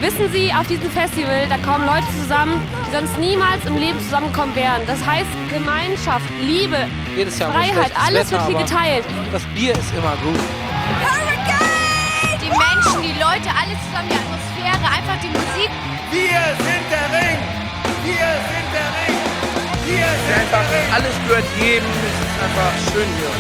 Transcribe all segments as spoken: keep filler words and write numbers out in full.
Wissen Sie, auf diesem Festival, da kommen Leute zusammen, die sonst niemals im Leben zusammenkommen wären. Das heißt Gemeinschaft, Liebe, Jedes Jahr Freiheit, alles Wetter, wird hier geteilt. Das Bier ist immer gut. Hurricane! Die Menschen, die Leute, alles zusammen, die Atmosphäre, einfach die Musik. Wir sind der Ring! Wir sind der Ring! Wir sind Einfach, der Ring! alles gehört jedem. Es ist einfach schön hier.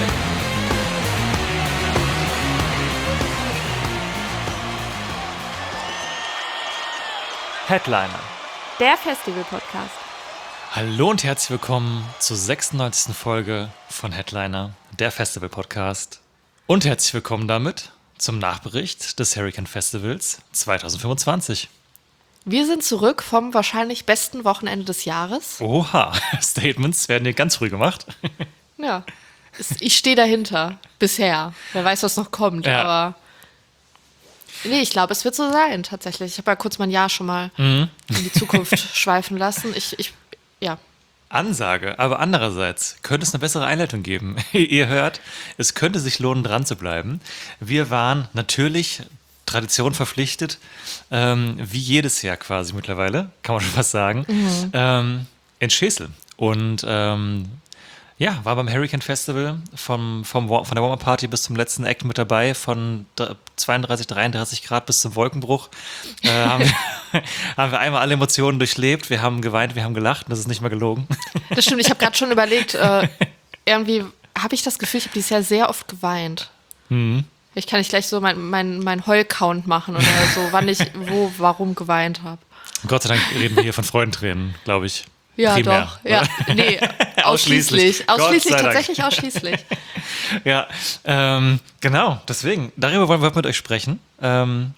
Headliner. Der Festival-Podcast. Hallo und herzlich willkommen zur sechsundneunzigsten Folge von Headliner, der Festival-Podcast. Und herzlich willkommen damit zum Nachbericht des Hurricane Festivals zwanzig fünfundzwanzig. Wir sind zurück vom wahrscheinlich besten Wochenende des Jahres. Oha, Statements werden hier ganz früh gemacht. Ja, es- ich stehe dahinter. Bisher. Wer weiß, was noch kommt, Ja. aber... Nee, ich glaube, es wird so sein, tatsächlich. Ich habe ja kurz mein Jahr schon mal in die Zukunft schweifen lassen. Ich, ich, ja. Ansage, aber andererseits könnte es eine bessere Einleitung geben. Ihr hört, es könnte sich lohnen, dran zu bleiben. Wir waren natürlich Tradition verpflichtet, ähm, wie jedes Jahr quasi mittlerweile, kann man schon fast sagen, ähm, in Schesel. Und ähm, ja, war beim Hurricane Festival vom, vom, Wa- von der Warm-Up-Party bis zum letzten Act mit dabei, von d- zweiunddreißig, dreiunddreißig Grad bis zum Wolkenbruch. Äh, haben, wir, haben wir einmal alle Emotionen durchlebt. Wir haben geweint, wir haben gelacht und das ist nicht mehr gelogen. Das stimmt, ich habe gerade schon überlegt, äh, irgendwie habe ich das Gefühl, ich habe dieses Jahr sehr oft geweint. Ich kann nicht gleich so mein, mein, mein Heul-Count machen oder so, wann ich wo, warum geweint habe. Gott sei Dank reden wir hier von Freudentränen, glaube ich. Ja, Primär, doch. Ja, oder? nee, Ausschließlich. ausschließlich. Gott Ausschließlich, sei Dank. tatsächlich ausschließlich. Ja, ähm, genau, deswegen, darüber wollen wir mit euch sprechen. Ähm,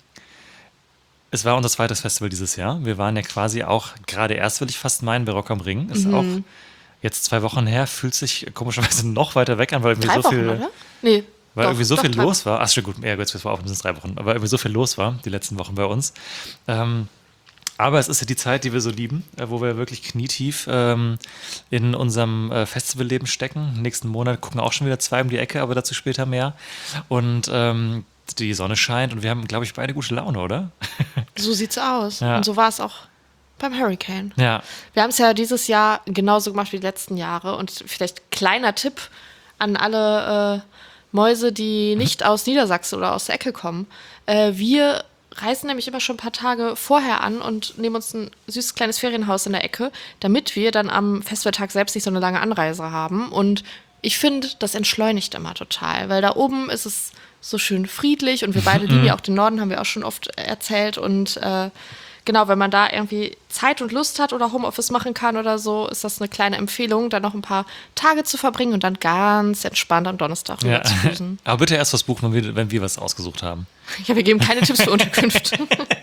es war unser zweites Festival dieses Jahr. Wir waren ja quasi auch gerade erst, will ich fast meinen, bei Rock am Ring. Ist Mhm. auch jetzt zwei Wochen her, fühlt sich komischerweise noch weiter weg an, weil irgendwie Drei so Wochen, viel, oder? Nee. weil doch, irgendwie so doch, viel drei los war. Ach, schon gut, ja, jetzt war auch mindestens drei Wochen, aber irgendwie so viel los war die letzten Wochen bei uns. Ähm, Aber es ist ja die Zeit, die wir so lieben, äh, wo wir wirklich knietief ähm, in unserem äh, Festivalleben stecken. Nächsten Monat gucken auch schon wieder zwei um die Ecke, aber dazu später mehr. Und ähm, die Sonne scheint und wir haben, glaube ich, beide gute Laune, oder? So sieht's aus. Ja. Und so war es auch beim Hurricane. Ja. Wir haben es ja dieses Jahr genauso gemacht wie die letzten Jahre. Und vielleicht kleiner Tipp an alle äh, Mäuse, die nicht aus Niedersachsen oder aus der Ecke kommen. Äh, wir reisen nämlich immer schon ein paar Tage vorher an und nehmen uns ein süßes kleines Ferienhaus in der Ecke, damit wir dann am Festivaltag selbst nicht so eine lange Anreise haben. Und ich finde, das entschleunigt immer total, weil da oben ist es so schön friedlich und wir beide lieben ja auch den Norden, haben wir auch schon oft erzählt. Und äh, genau, wenn man da irgendwie Zeit und Lust hat oder Homeoffice machen kann oder so, ist das eine kleine Empfehlung, da noch ein paar Tage zu verbringen und dann ganz entspannt am Donnerstag rüber ja. zu düsen. Aber bitte erst was buchen, wenn wir, wenn wir was ausgesucht haben. Ja, wir geben keine Tipps für Unterkünfte.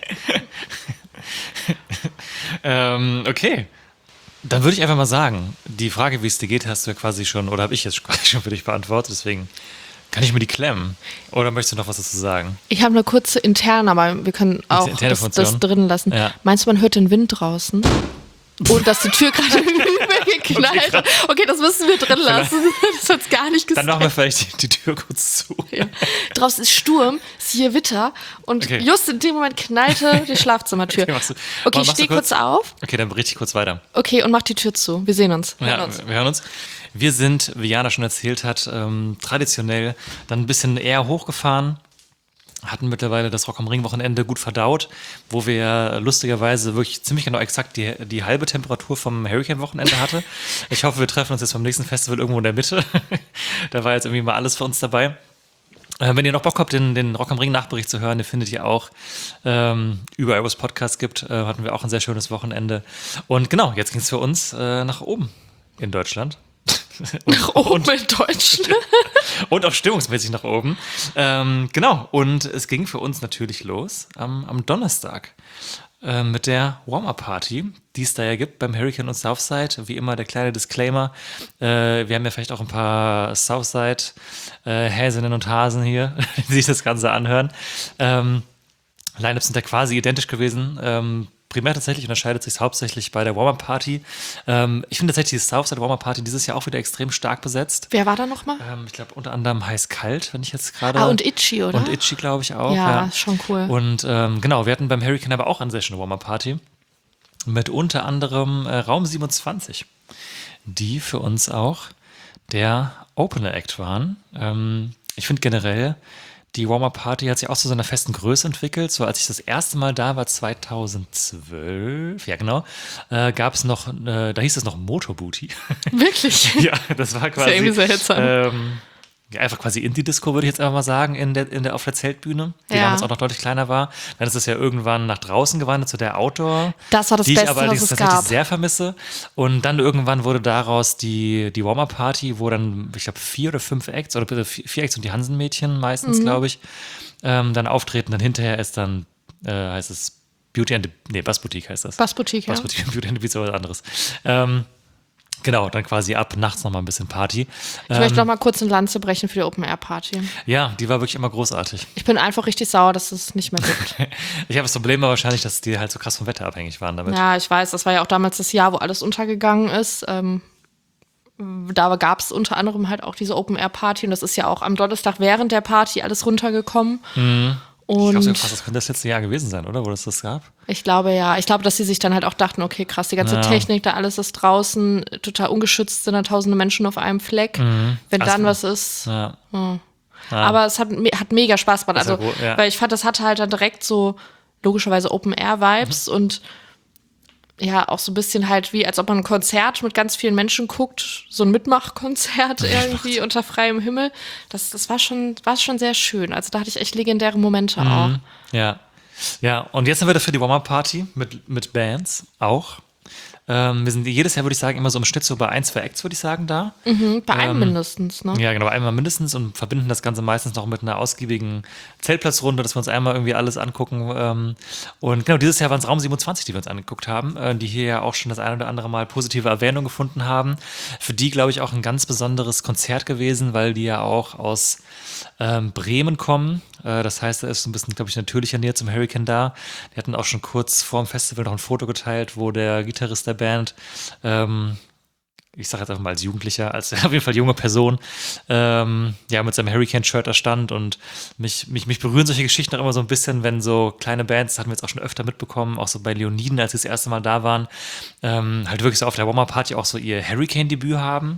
Ähm, okay. Dann würde ich einfach mal sagen, die Frage, wie es dir geht, hast du ja quasi schon, oder habe ich jetzt quasi schon für dich beantwortet, deswegen kann ich mir die klemmen. Oder möchtest du noch was dazu sagen? Ich habe eine kurze interne, aber wir können auch interne das, Funktion? das drin lassen. Ja. Meinst du, man hört den Wind draußen? Und dass die Tür gerade geknallt hat. Okay, das müssen wir drin lassen. Das hat's gar nicht Dann gesagt. machen wir vielleicht die, die Tür kurz zu. Ja. Draußen ist Sturm, ist hier Witter und Okay. just in dem Moment knallte die Schlafzimmertür. Okay, machst du- Okay, ich machst du stehe kurz auf. Okay, dann berichte ich kurz weiter. Okay, und mach die Tür zu. Wir sehen uns. Hören Ja, uns. wir hören uns. Wir sind, wie Jana schon erzählt hat, ähm, traditionell dann ein bisschen eher hochgefahren. Hatten mittlerweile das Rock am Ring Wochenende gut verdaut, wo wir lustigerweise wirklich ziemlich genau exakt die, die halbe Temperatur vom Hurricane Wochenende hatte. Ich hoffe, wir treffen uns jetzt beim nächsten Festival irgendwo in der Mitte. Da war jetzt irgendwie mal alles für uns dabei. Äh, wenn ihr noch Bock habt, den, den Rock am Ring Nachbericht zu hören, den findet ihr auch ähm, überall, wo es Podcasts gibt. Äh, hatten wir auch ein sehr schönes Wochenende. Und genau, jetzt ging es für uns äh, nach oben in Deutschland. Nach oben in Deutschland. Und auch stimmungsmäßig nach oben. Ähm, genau, und es ging für uns natürlich los am, am Donnerstag äh, mit der Warm-Up-Party, die es da ja gibt beim Hurricane und Southside. Wie immer der kleine Disclaimer, äh, wir haben ja vielleicht auch ein paar Southside-Häsinnen und Hasen hier, die sich das Ganze anhören. Ähm, Line-Ups sind ja quasi identisch gewesen. Ähm, primär tatsächlich unterscheidet sich hauptsächlich bei der Warm-Up-Party. Ähm, ich finde tatsächlich die Southside Warm-Up-Party dieses Jahr auch wieder extrem stark besetzt. Wer war da nochmal? Ähm, ich glaube unter anderem Heiß Kalt, wenn ich jetzt gerade... Ah, und Itchy, oder? Und Itchy, glaube ich, auch. Ja, Ja, ist schon cool. Und ähm, genau, wir hatten beim Hurricane aber auch eine sehr schöne Warm-Up-Party mit unter anderem äh, Raum siebenundzwanzig, die für uns auch der Opener-Act waren. Ähm, ich finde generell, die Warm-Up-Party hat sich auch zu so einer festen Größe entwickelt. So als ich das erste Mal da war, zweitausendzwölf, ja genau, äh, gab es noch, äh, da hieß es noch Motorbooty. Wirklich? Ja, das war quasi Ist ja irgendwie seltsam. ähm, ja, einfach quasi Indie-Disco, würde ich jetzt einfach mal sagen, in der, in der, auf der Zeltbühne, die Ja. damals auch noch deutlich kleiner war. Dann ist es ja irgendwann nach draußen gewandert zu der Outdoor, Das war das die Beste, ich aber was allerdings es tatsächlich gab. sehr vermisse. Und dann irgendwann wurde daraus die, die Warm-Up-Party, wo dann, ich glaube, vier oder fünf Acts, oder bitte vier, vier Acts und die Hansen-Mädchen meistens, Mhm. glaube ich, ähm, dann auftreten. Dann hinterher ist dann, äh, heißt es Beauty and the, nee, Bass Boutique heißt das. Bass Boutique, ja. Bass Boutique und Beauty and the Beast ist was anderes. Ähm, Genau, dann quasi ab nachts nochmal ein bisschen Party. Ich möchte noch mal kurz eine Lanze brechen für die Open-Air-Party. Ja, die war wirklich immer großartig. Ich bin einfach richtig sauer, dass es nicht mehr gibt. Ich habe das Problem aber wahrscheinlich, dass die halt so krass vom Wetter abhängig waren damit. Ja, ich weiß, das war ja auch damals das Jahr, wo alles untergegangen ist. Ähm, da gab es unter anderem halt auch diese Open-Air-Party und das ist ja auch am Donnerstag während der Party alles runtergekommen. Mhm. Ich Und glaube, so krass, das könnte das letzte Jahr gewesen sein, oder? Wo das das gab? ich glaube ja, ich glaube, dass sie sich dann halt auch dachten, okay, krass, die ganze Ja. Technik, da alles ist draußen, total ungeschützt, sind da tausende Menschen auf einem Fleck. Wenn Ach dann so. was ist. Ja. Ja. Ja. Aber es hat, me- hat mega Spaß gemacht. Ist ja Also, gut, ja. weil ich fand, das hatte halt dann direkt so logischerweise Open-Air-Vibes Mhm. und ja, auch so ein bisschen halt wie, als ob man ein Konzert mit ganz vielen Menschen guckt, so ein Mitmachkonzert irgendwie unter freiem Himmel. Das, das war schon, war schon sehr schön. Also da hatte ich echt legendäre Momente auch. Ja. Ja, und jetzt sind wir dafür die Warm-Up-Party mit, mit Bands auch. Ähm, wir sind jedes Jahr, würde ich sagen, immer so im Schnitt so bei ein, zwei Acts, würde ich sagen, da. Mhm, bei einem mindestens, ne? Ja, genau, einmal mindestens und verbinden das Ganze meistens noch mit einer ausgiebigen Zeltplatzrunde, dass wir uns einmal irgendwie alles angucken. Ähm, und genau, dieses Jahr waren es Raum siebenundzwanzig, die wir uns angeguckt haben, äh, die hier ja auch schon das ein oder andere Mal positive Erwähnung gefunden haben. Für die, glaube ich, auch ein ganz besonderes Konzert gewesen, weil die ja auch aus ähm, Bremen kommen. Äh, das heißt, da ist so ein bisschen, glaube ich, natürlicher Nähe zum Hurricane da. Die hatten auch schon kurz vor dem Festival noch ein Foto geteilt, wo der Gitarrist der Band, ähm, ich sage jetzt einfach mal als Jugendlicher, als auf jeden Fall junge Person, ähm, ja, mit seinem Hurricane-Shirt da stand und mich, mich, mich berühren solche Geschichten auch immer so ein bisschen, wenn so kleine Bands, das hatten wir jetzt auch schon öfter mitbekommen, auch so bei Leoniden, als sie das erste Mal da waren, ähm, halt wirklich so auf der Warm-Up-Party auch so ihr Hurricane-Debüt haben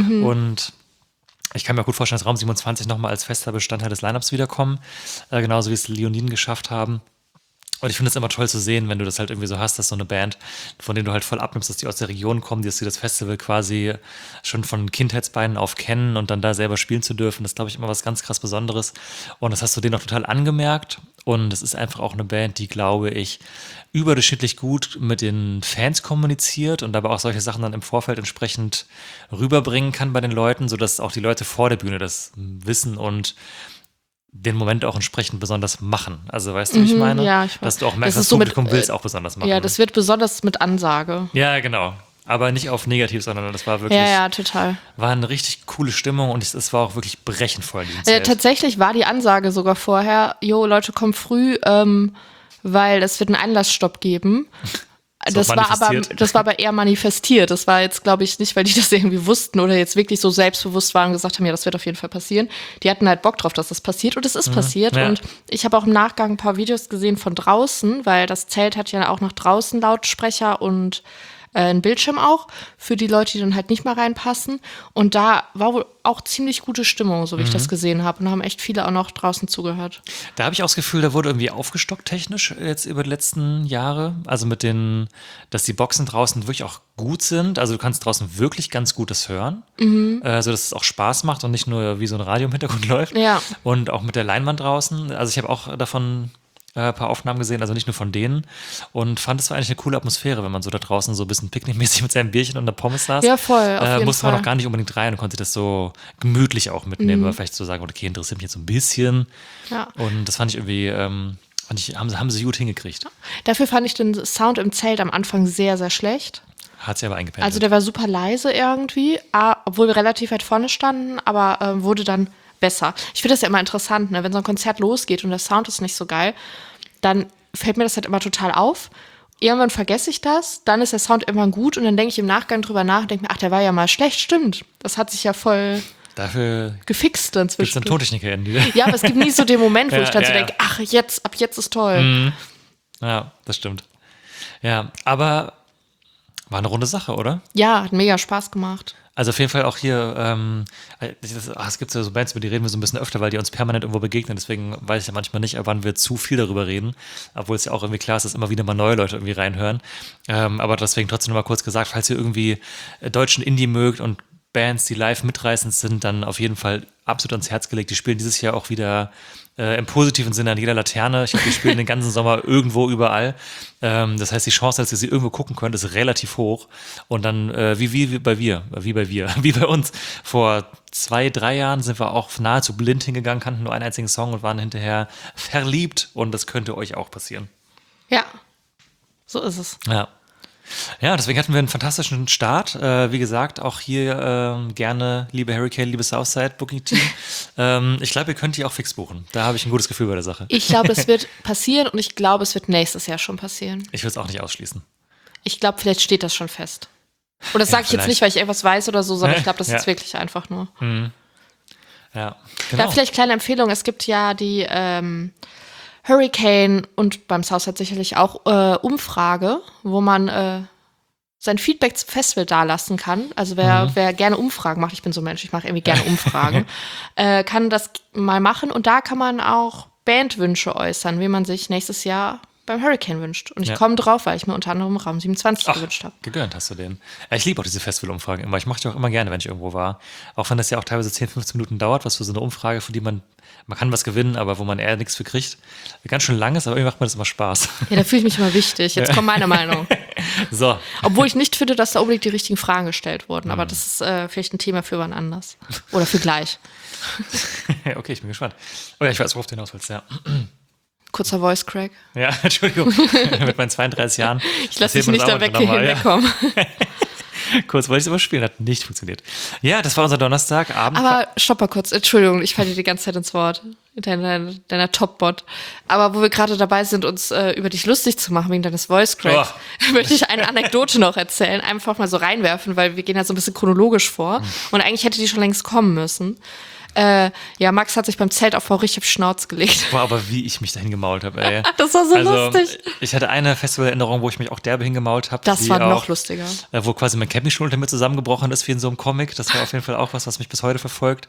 und ich kann mir auch gut vorstellen, dass Raum siebenundzwanzig nochmal als fester Bestandteil des Lineups wiederkommen, äh, genauso wie es Leoniden geschafft haben. Und ich finde es immer toll zu sehen, wenn du das halt irgendwie so hast, dass so eine Band, von denen du halt voll abnimmst, dass die aus der Region kommen, dass die das Festival quasi schon von Kindheitsbeinen auf kennen und dann da selber spielen zu dürfen, das ist, glaube ich, immer was ganz krass Besonderes. Und das hast du denen auch total angemerkt. Und es ist einfach auch eine Band, die, glaube ich, überdurchschnittlich gut mit den Fans kommuniziert und dabei auch solche Sachen dann im Vorfeld entsprechend rüberbringen kann bei den Leuten, sodass auch die Leute vor der Bühne das wissen und den Moment auch entsprechend besonders machen. Also weißt du, wie ich Mhm, meine? ja, ich weiß. Dass du auch merkst, Das das ist so mit, Publikum will es äh, auch besonders machen. Ja, das wird besonders mit Ansage. ja, genau. Aber nicht auf negativ, sondern das war wirklich, Ja, ja, total. war eine richtig coole Stimmung und es, es war auch wirklich brechend voll in diesem Äh, Zelt. tatsächlich war die Ansage sogar vorher, jo, Leute, kommt früh, ähm, weil es wird einen Einlassstopp geben. So Das war, aber, manifestiert. das war aber eher manifestiert. Das war jetzt, glaube ich, nicht, weil die das irgendwie wussten oder jetzt wirklich so selbstbewusst waren und gesagt haben, ja, das wird auf jeden Fall passieren. Die hatten halt Bock drauf, dass das passiert und es ist passiert. ja. Und ich habe auch im Nachgang ein paar Videos gesehen von draußen, weil das Zelt hat ja auch nach draußen Lautsprecher und äh, einen Bildschirm auch für die Leute, die dann halt nicht mal reinpassen. Und da war wohl auch ziemlich gute Stimmung, so wie ich das gesehen habe. Und da haben echt viele auch noch draußen zugehört. Da habe ich auch das Gefühl, da wurde irgendwie aufgestockt technisch jetzt über die letzten Jahre. Also mit den, dass die Boxen draußen wirklich auch gut sind. Also du kannst draußen wirklich ganz Gutes hören. Mhm. Äh, so dass es auch Spaß macht und nicht nur wie so ein Radio im Hintergrund läuft. Ja. Und auch mit der Leinwand draußen. Also ich habe auch davon ein paar Aufnahmen gesehen, also nicht nur von denen. Und fand, es war eigentlich eine coole Atmosphäre, wenn man so da draußen so ein bisschen picknickmäßig mit seinem Bierchen und der Pommes saß. Ja, voll, auf Äh, jeden musste man Fall. auch gar nicht unbedingt rein und konnte das so gemütlich auch mitnehmen. Aber vielleicht so sagen, okay, interessiert mich jetzt so ein bisschen. Ja. Und das fand ich irgendwie, ähm, fand ich, haben, sie- haben sie gut hingekriegt. Dafür fand ich den Sound im Zelt am Anfang sehr, sehr schlecht. Hat sie aber eingependelt. Also der war super leise irgendwie, ah, obwohl wir relativ weit vorne standen, aber ähm, wurde dann besser. Ich finde das ja immer interessant, ne? Wenn so ein Konzert losgeht und der Sound ist nicht so geil, dann fällt mir das halt immer total auf. irgendwann vergesse ich das, dann ist der Sound irgendwann gut und dann denke ich im Nachgang drüber nach und denke mir, ach, der war ja mal schlecht, stimmt. Das hat sich ja voll Dafür gefixt dann gibt es zwischen. dann Tontechniker, die Ja, aber es gibt nie so den Moment, wo Ja, ich dann ja, so ja. denke, ach, jetzt, ab jetzt ist toll. Mhm. Ja, das stimmt. Ja, aber war eine runde Sache, oder? Ja, hat mega Spaß gemacht. Also auf jeden Fall auch hier, ähm, das, ach, es gibt ja so Bands, über die reden wir so ein bisschen öfter, weil die uns permanent irgendwo begegnen. Deswegen weiß ich ja manchmal nicht, wann wir zu viel darüber reden. Obwohl es ja auch irgendwie klar ist, dass immer wieder mal neue Leute irgendwie reinhören. Ähm, aber deswegen trotzdem noch mal kurz gesagt, falls ihr irgendwie äh, deutschen Indie mögt und Bands, die live mitreißend sind, dann auf jeden Fall absolut ans Herz gelegt. Die spielen dieses Jahr auch wieder äh, im positiven Sinne an jeder Laterne. Ich glaube, die spielen den ganzen Sommer irgendwo überall. Ähm, das heißt, die Chance, dass ihr sie irgendwo gucken könnt, ist relativ hoch. Und dann, äh, wie, wie, wie bei wir, wie bei wir, wie bei uns. Vor zwei, drei Jahren sind wir auch nahezu blind hingegangen, kannten nur einen einzigen Song und waren hinterher verliebt. Und das könnte euch auch passieren. Ja, so ist es. Ja. Ja, deswegen hatten wir einen fantastischen Start. Äh, wie gesagt, auch hier ähm, gerne, liebe Hurricane, liebe Southside Booking Team. ähm, ich glaube, ihr könnt die auch fix buchen. Da habe ich ein gutes Gefühl bei der Sache. Ich glaube, es wird passieren und ich glaube, es wird nächstes Jahr schon passieren. Ich will es auch nicht ausschließen. Ich glaube, vielleicht steht das schon fest. Und das Ja, sage ich jetzt vielleicht. nicht, weil ich irgendwas weiß oder so, sondern ich glaube, das Ja. ist wirklich einfach nur. Ja, Da genau. vielleicht kleine Empfehlung, es gibt ja die ähm, Hurricane und beim Southside sicherlich auch äh, Umfrage, wo man äh, sein Feedback zum Festival dalassen kann. Also wer, wer gerne Umfragen macht, ich bin so ein Mensch, ich mache irgendwie gerne Umfragen, äh, kann das mal machen und da kann man auch Bandwünsche äußern, wie man sich nächstes Jahr beim Hurricane wünscht. Und ich Ja. komme drauf, weil ich mir unter anderem Raum siebenundzwanzig Ach, gewünscht habe. gegönnt hast du den. Ja, ich liebe auch diese Festivalumfragen immer. Ich mache die auch immer gerne, wenn ich irgendwo war. Auch wenn das ja auch teilweise zehn, fünfzehn Minuten dauert, was für so eine Umfrage, für die man, man kann was gewinnen, aber wo man eher nichts für kriegt. Ganz schön lang ist, aber irgendwie macht mir das immer Spaß. Ja, da fühle ich mich immer wichtig. Jetzt kommt meine Meinung. So, Obwohl ich nicht finde, dass da unbedingt die richtigen Fragen gestellt wurden. Aber das ist äh, vielleicht ein Thema für wann anders. Oder für gleich. okay, ich bin gespannt. Oh ja, ich weiß, worauf du hinaus willst, ja. Kurzer Voice Crack. Ja, Entschuldigung, mit meinen zweiunddreißig Jahren. Ich lasse erzählt dich man nicht das da auch weg manchmal nochmal, hinwegkommen. ja. Kurz wollte ich es überspielen, hat nicht funktioniert. Ja, das war unser Donnerstagabend. Aber stopp mal kurz. Entschuldigung, ich falle dir die ganze Zeit ins Wort. Deiner, deiner Top-Bot. Aber wo wir gerade dabei sind, uns äh, über dich lustig zu machen wegen deines Voice Cracks, möchte ich eine Anekdote noch erzählen. Einfach mal so reinwerfen, weil wir gehen ja so ein bisschen chronologisch vor. Und eigentlich hätte die schon längst kommen müssen. Äh, ja, Max hat sich beim Zeltaufbau richtig auf die Schnauze gelegt. Boah, aber wie ich mich da hingemault habe, ey. Das war so also, lustig. Ich hatte eine Festivalerinnerung, wo ich mich auch derbe hingemault habe. Das die war auch, noch lustiger. Äh, wo quasi mein Campingstuhl unter mir zusammengebrochen ist, wie in so einem Comic. Das war auf jeden Fall auch was, was mich bis heute verfolgt.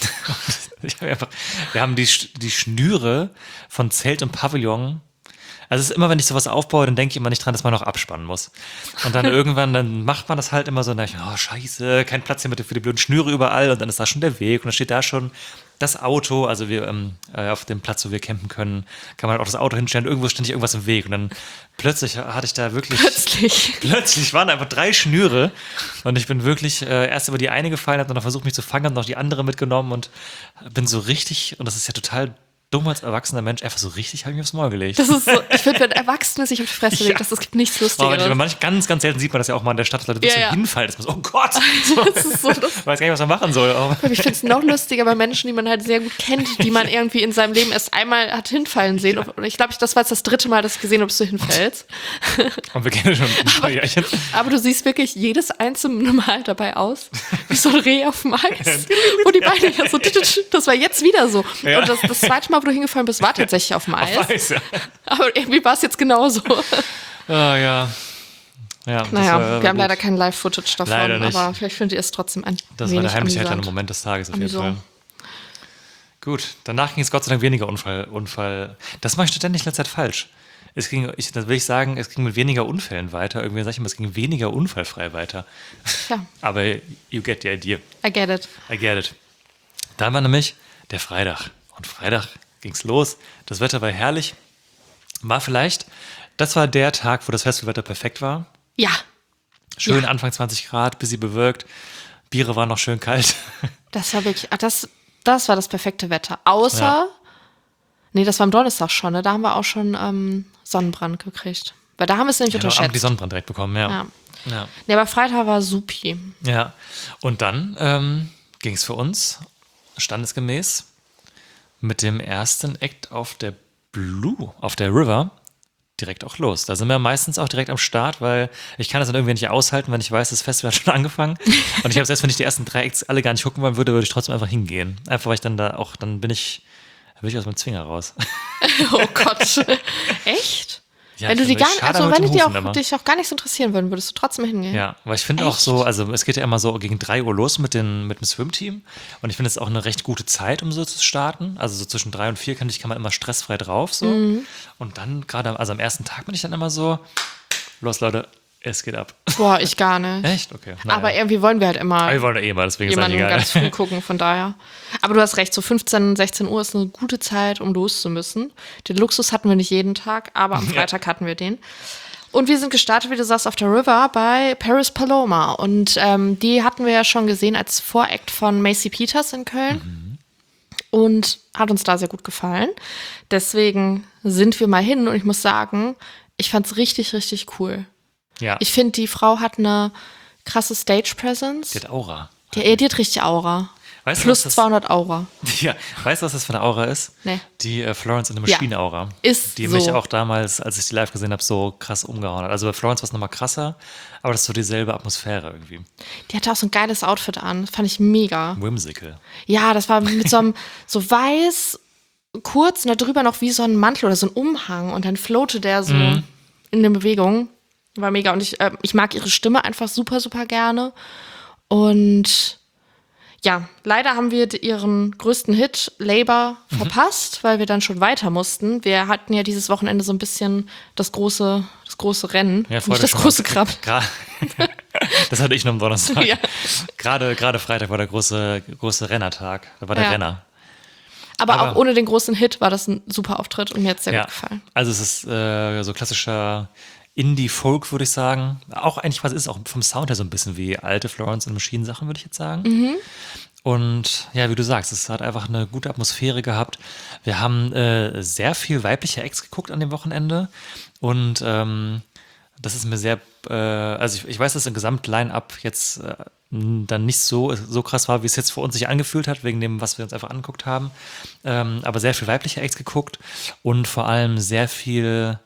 ich hab einfach, wir haben die, die Schnüre von Zelt und Pavillon. Also es ist immer, wenn ich sowas aufbaue, dann denke ich immer nicht dran, dass man noch abspannen muss. Und dann irgendwann, dann macht man das halt immer so, und dann denke ich, oh scheiße, kein Platz hier mit für die blöden Schnüre überall. Und dann ist da schon der Weg und dann steht da schon das Auto, also wir ähm, äh, auf dem Platz, wo wir campen können, kann man auch das Auto hinstellen, irgendwo ist ständig irgendwas im Weg. Und dann plötzlich hatte ich da wirklich... Plötzlich. Plötzlich waren einfach drei Schnüre und ich bin wirklich äh, erst über die eine gefallen, habe dann noch versucht, mich zu fangen, habe noch die andere mitgenommen und bin so richtig, und das ist ja total dumm als erwachsener Mensch, einfach so richtig habe ich mir aufs Maul gelegt. Das ist so, ich finde, wenn Erwachsene sich auf die Fresse legen, Ja. das, das gibt nichts Aber Lustigeres. manchmal, ganz, ganz selten sieht man das ja auch mal in der Stadt, dass Leute Ja, so ja. hinfallen, dass man so, oh Gott, Das ist so lustig. weiß gar nicht, was man machen soll. Aber Ich finde es noch lustiger bei Menschen, die man halt sehr gut kennt, die man irgendwie in seinem Leben erst einmal hat hinfallen sehen. Und ich glaube, das war jetzt das dritte Mal, dass ich gesehen habe, dass du hinfällst. und wir kennen schon ein paar Jährchen. Aber du siehst wirklich jedes einzelne Mal dabei aus, wie so ein Reh auf dem Eis. Und die Beine ja so, das war jetzt wieder so. Ja. Und das, das zweite Mal, wo du hingefallen bist, war tatsächlich auf dem Eis. Weiß, ja. Aber irgendwie war es jetzt genauso. Ah, ja. Ja, das Naja, war, wir haben gut. leider kein Live-Footage davon, Leider nicht. aber vielleicht findet ihr es trotzdem ein Das war wenig der heimliche amüsant. Moment des Tages auf jeden Fall. Amüsant. Gut, danach ging es Gott sei Dank weniger Unfall. Unfall. Das mache ich ständig in letzter Zeit falsch. Es ging, ich, das will ich sagen, es ging mit weniger Unfällen weiter. Irgendwie sage ich immer, es ging weniger unfallfrei weiter. Ja, Aber you get the idea. I get it. I get it. Dann war nämlich der Freitag. Und Freitag ging es los. Das Wetter war herrlich. War vielleicht, das war der Tag, wo das Festivalwetter perfekt war. Ja, Schön Ja. Anfang zwanzig Grad, bisschen bewölkt. Biere waren noch schön kalt. das war wirklich, ah, das, das war das perfekte Wetter. Außer, Ja. nee, das war am Donnerstag schon, ne? Da haben wir auch schon ähm, Sonnenbrand gekriegt. Weil da haben wir es nämlich Ja, da haben wir die unterschätzt. Sonnenbrand direkt bekommen, ja. Ja. Ja. Nee, aber Freitag war supi. Ja, und dann ähm, ging es für uns standesgemäß mit dem ersten Act auf der Blue, auf der River, direkt auch los. Da sind wir meistens auch direkt am Start, weil ich kann das dann irgendwie nicht aushalten, wenn ich weiß, das Festival hat schon angefangen. Und ich habe selbst, wenn ich die ersten drei Acts alle gar nicht gucken wollen würde, würde ich trotzdem einfach hingehen. Einfach, weil ich dann da auch, dann bin ich, da bin ich aus meinem Zwinger raus. Oh Gott. Echt? Ja, wenn du ich die finde, gar ich nicht, schade also mit wenn den die auch, Hufen immer. dich auch gar nicht so interessieren würden, würdest du trotzdem hingehen? Ja, weil ich finde auch Echt? so, also es geht ja immer so gegen drei Uhr los mit, den, mit dem Swim-Team und ich finde es auch eine recht gute Zeit, um so zu starten. Also so zwischen drei und vier kann, ich, kann man immer stressfrei drauf so. Mhm. Und dann gerade, also am ersten Tag bin ich dann immer so, los Leute, es geht ab. Boah, ich gar nicht. Echt? Okay. Naja. Aber irgendwie wollen wir halt immer Aber wir wollen ja eh mal, deswegen ist jemanden eigentlich egal. ganz früh gucken, von daher. Aber du hast recht, so fünfzehn, sechzehn Uhr ist eine gute Zeit, um los zu müssen. Den Luxus hatten wir nicht jeden Tag, aber am Freitag hatten wir den. Und wir sind gestartet, wie du sagst, auf der River bei Paris Paloma. Und ähm, die hatten wir ja schon gesehen als Voract von Macy Peters in Köln. Mhm. Und hat uns da sehr gut gefallen. Deswegen sind wir mal hin und ich muss sagen, ich fand's richtig, richtig cool. Ja, Ich finde, die Frau hat eine krasse Stage-Presence. die hat Aura. Die, die hat richtig Aura. Weißt du, Plus was das- zweihundert Aura. Ja, weißt du, was das für eine Aura ist? Nee. Die äh, Florence in the Ja. Machine Aura. Ist Die so. mich auch damals, als ich die live gesehen habe, so krass umgehauen hat. Also bei Florence war es nochmal krasser, aber das ist so dieselbe Atmosphäre irgendwie. Die hatte auch so ein geiles Outfit an. Das fand ich mega. Whimsical. Ja, das war mit so einem, so weiß, kurz und darüber noch wie so ein Mantel oder so ein Umhang. Und dann floatet der so Mhm. in den Bewegungen. War mega. Und ich, äh, ich mag ihre Stimme einfach super, super gerne. Und ja, leider haben wir ihren größten Hit, Labour, Mhm. verpasst, weil wir dann schon weiter mussten. Wir hatten ja dieses Wochenende so ein bisschen das große, das große Rennen, Ja, freut nicht euch das schon große mal. Krab. Gra- Das hatte ich noch am Donnerstag. Ja. Gerade, gerade Freitag war der große, große Rennertag. Da war der Ja. Renner. Aber, Aber- auch ohne den großen Hit war das ein super Auftritt und mir hat es sehr Ja. gut gefallen. Also es ist äh, so klassischer Indie-Folk, würde ich sagen. Auch eigentlich, was ist auch vom Sound her so ein bisschen wie alte Florence and Machine Sachen, würde ich jetzt sagen. Mhm. Und ja, wie du sagst, es hat einfach eine gute Atmosphäre gehabt. Wir haben äh, sehr viel weibliche Acts geguckt an dem Wochenende und ähm, das ist mir sehr, äh, also ich, ich weiß, dass im Gesamt-Line-Up jetzt äh, dann nicht so, so krass war, wie es jetzt für uns sich angefühlt hat, wegen dem, was wir uns einfach angeguckt haben. Ähm, aber sehr viel weibliche Acts geguckt und vor allem sehr viel,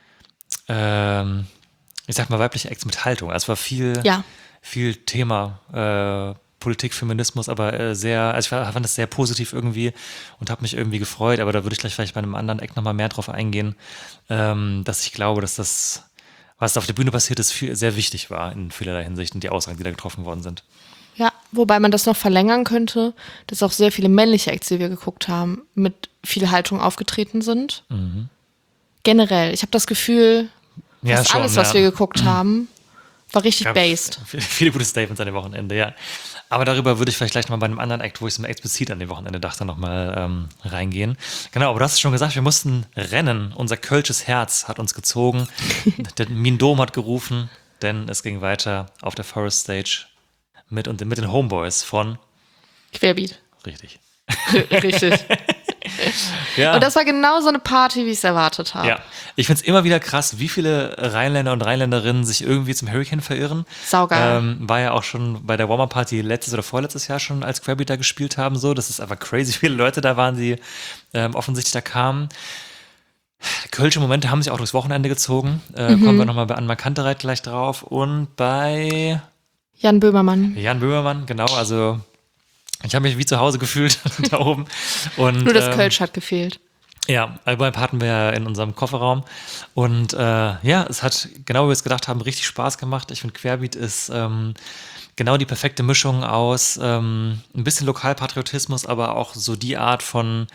ähm, ich sag mal, weibliche Acts mit Haltung. Also es war viel, Ja. viel Thema äh, Politik, Feminismus, aber äh, sehr, also ich fand das sehr positiv irgendwie und habe mich irgendwie gefreut, aber da würde ich gleich vielleicht bei einem anderen Act nochmal mehr drauf eingehen, ähm, dass ich glaube, dass das, was da auf der Bühne passiert ist, viel, sehr wichtig war in vielerlei Hinsicht und die Aussagen, die da getroffen worden sind. Ja, wobei man das noch verlängern könnte, dass auch sehr viele männliche Acts, die wir geguckt haben, mit viel Haltung aufgetreten sind. Mhm. Generell, ich habe das Gefühl, Ja, dass schon, alles, was ja. wir geguckt haben, war richtig Gab based. Viele, viele gute Statements an dem Wochenende, ja. Aber darüber würde ich vielleicht gleich nochmal bei einem anderen Act, wo ich es mir explizit an dem Wochenende dachte, nochmal ähm, reingehen. Genau, aber du hast es schon gesagt, wir mussten rennen. Unser kölsches Herz hat uns gezogen. Der Mindom hat gerufen, denn es ging weiter auf der Forest Stage mit, und, mit den Homeboys von, Querbeat. richtig. Richtig. Ja. Und das war genau so eine Party, wie ich es erwartet habe. Ja, ich finde es immer wieder krass, wie viele Rheinländer und Rheinländerinnen sich irgendwie zum Hurricane verirren. Saugeil. Ähm, war ja auch schon bei der Warm-Up-Party letztes oder vorletztes Jahr schon, als Querbeat da gespielt haben. So, das ist einfach crazy, wie viele Leute da waren, die ähm, offensichtlich da kamen. Kölsche Momente haben sich auch durchs Wochenende gezogen. Äh, Mhm. Kommen wir nochmal bei Anne Kantereit gleich drauf. Und bei Jan Böhmermann. Jan Böhmermann, genau, also ich habe mich wie zu Hause gefühlt da oben. Und, Nur das ähm, Kölsch hat gefehlt. Ja, Alboy hatten wir ja in unserem Kofferraum und äh, ja, es hat, genau wie wir es gedacht haben, richtig Spaß gemacht. Ich finde, Querbeat ist ähm, genau die perfekte Mischung aus ähm, ein bisschen Lokalpatriotismus, aber auch so die Art von,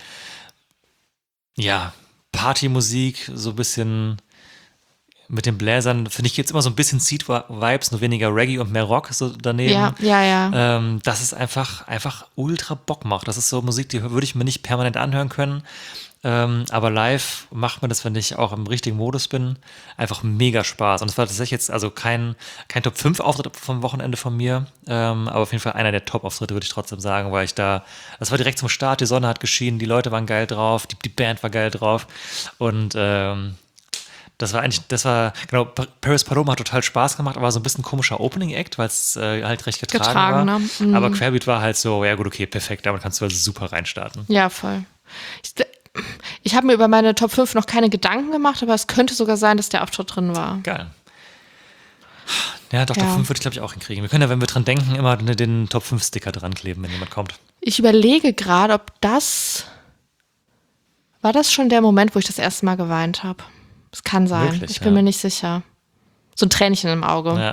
ja, Partymusik, so ein bisschen mit den Bläsern, finde ich jetzt immer so ein bisschen Seed-Vibes, nur weniger Reggae und mehr Rock so daneben. Ja, ja, ja. Ähm, dass es einfach, einfach ultra Bock macht. Das ist so Musik, die würde ich mir nicht permanent anhören können. Ähm, aber live macht mir das, wenn ich auch im richtigen Modus bin, einfach mega Spaß. Und es war tatsächlich jetzt also kein, kein Top fünf Auftritt vom Wochenende von mir, ähm, aber auf jeden Fall einer der Top-Auftritte, würde ich trotzdem sagen, weil ich da, das war direkt zum Start, die Sonne hat geschienen, die Leute waren geil drauf, die, die Band war geil drauf und ähm, das war eigentlich, das war, genau, Paris Paloma hat total Spaß gemacht, aber war so ein bisschen ein komischer Opening-Act, weil es äh, halt recht getragen, Getragen, war. ne? Mhm. Aber Querbeat war halt so, ja gut, okay, perfekt, damit kannst du also super reinstarten. Ja, voll. Ich, ich habe mir über meine Top fünf noch keine Gedanken gemacht, aber es könnte sogar sein, dass der Auftritt drin war. Geil. Ja, doch, Ja. Top fünf würde ich, glaube ich, auch hinkriegen. Wir können ja, wenn wir dran denken, immer den, den Top fünf Sticker dran kleben, wenn jemand kommt. Ich überlege gerade, ob das. War das schon der Moment, wo ich das erste Mal geweint habe? Es kann sein. Wirklich, ich bin ja. mir nicht sicher. So ein Tränchen im Auge. Ja.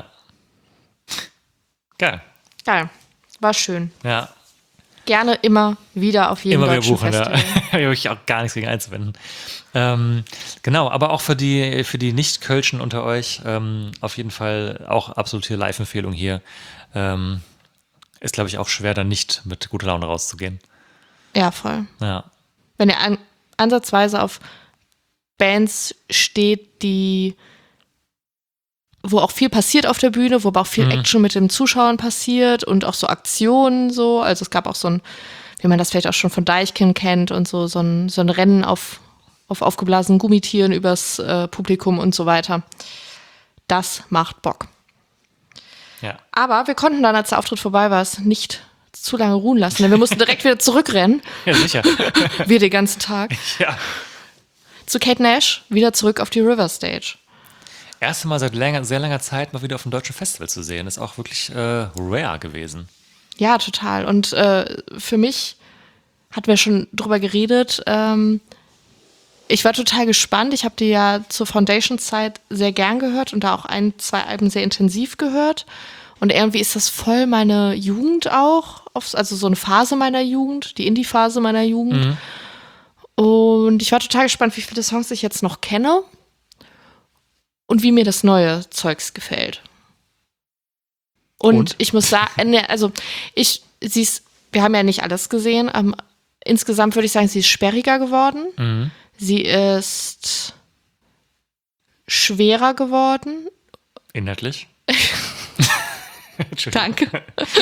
Geil. Geil. War schön. Ja. Gerne immer wieder auf jedem Immer wieder deutschen buchen, ja. Festival. Da habe ich auch gar nichts gegen einzuwenden. Ähm, genau, aber auch für die, für die Nicht-Kölschen unter euch ähm, auf jeden Fall auch absolute Live-Empfehlung hier. Ähm, ist, glaube ich, auch schwer, dann nicht mit guter Laune rauszugehen. Ja, voll. Ja. Wenn ihr an, ansatzweise auf Bands steht, die wo auch viel passiert auf der Bühne, wo aber auch viel Mhm. Action mit den Zuschauern passiert und auch so Aktionen so. Also es gab auch so ein, wie man das vielleicht auch schon von Deichkind kennt und so, so ein, so ein Rennen auf, auf aufgeblasenen Gummitieren übers äh, Publikum und so weiter. Das macht Bock. Ja. Aber wir konnten dann, als der Auftritt vorbei war, es nicht zu lange ruhen lassen, denn wir mussten direkt wieder zurückrennen. Ja, sicher. Wir den ganzen Tag. Ja. Zu Kate Nash, wieder zurück auf die River Stage. Erste Mal seit länger, sehr langer Zeit mal wieder auf einem deutschen Festival zu sehen. Ist auch wirklich äh, rare gewesen. Ja, total. Und äh, für mich, hatten wir schon drüber geredet, ähm, ich war total gespannt. Ich habe die ja zur Foundation-Zeit sehr gern gehört und da auch ein, zwei Alben sehr intensiv gehört. Und irgendwie ist das voll meine Jugend auch, also so eine Phase meiner Jugend, die Indie-Phase meiner Jugend. Mhm. Und ich war total gespannt, wie viele Songs ich jetzt noch kenne und wie mir das neue Zeugs gefällt. Und, Und? ich muss sagen, ne, also ich, sie ist, wir haben ja nicht alles gesehen, ähm, insgesamt würde ich sagen, sie ist sperriger geworden. Mhm. Sie ist schwerer geworden. Inhaltlich. Entschuldigung. Danke.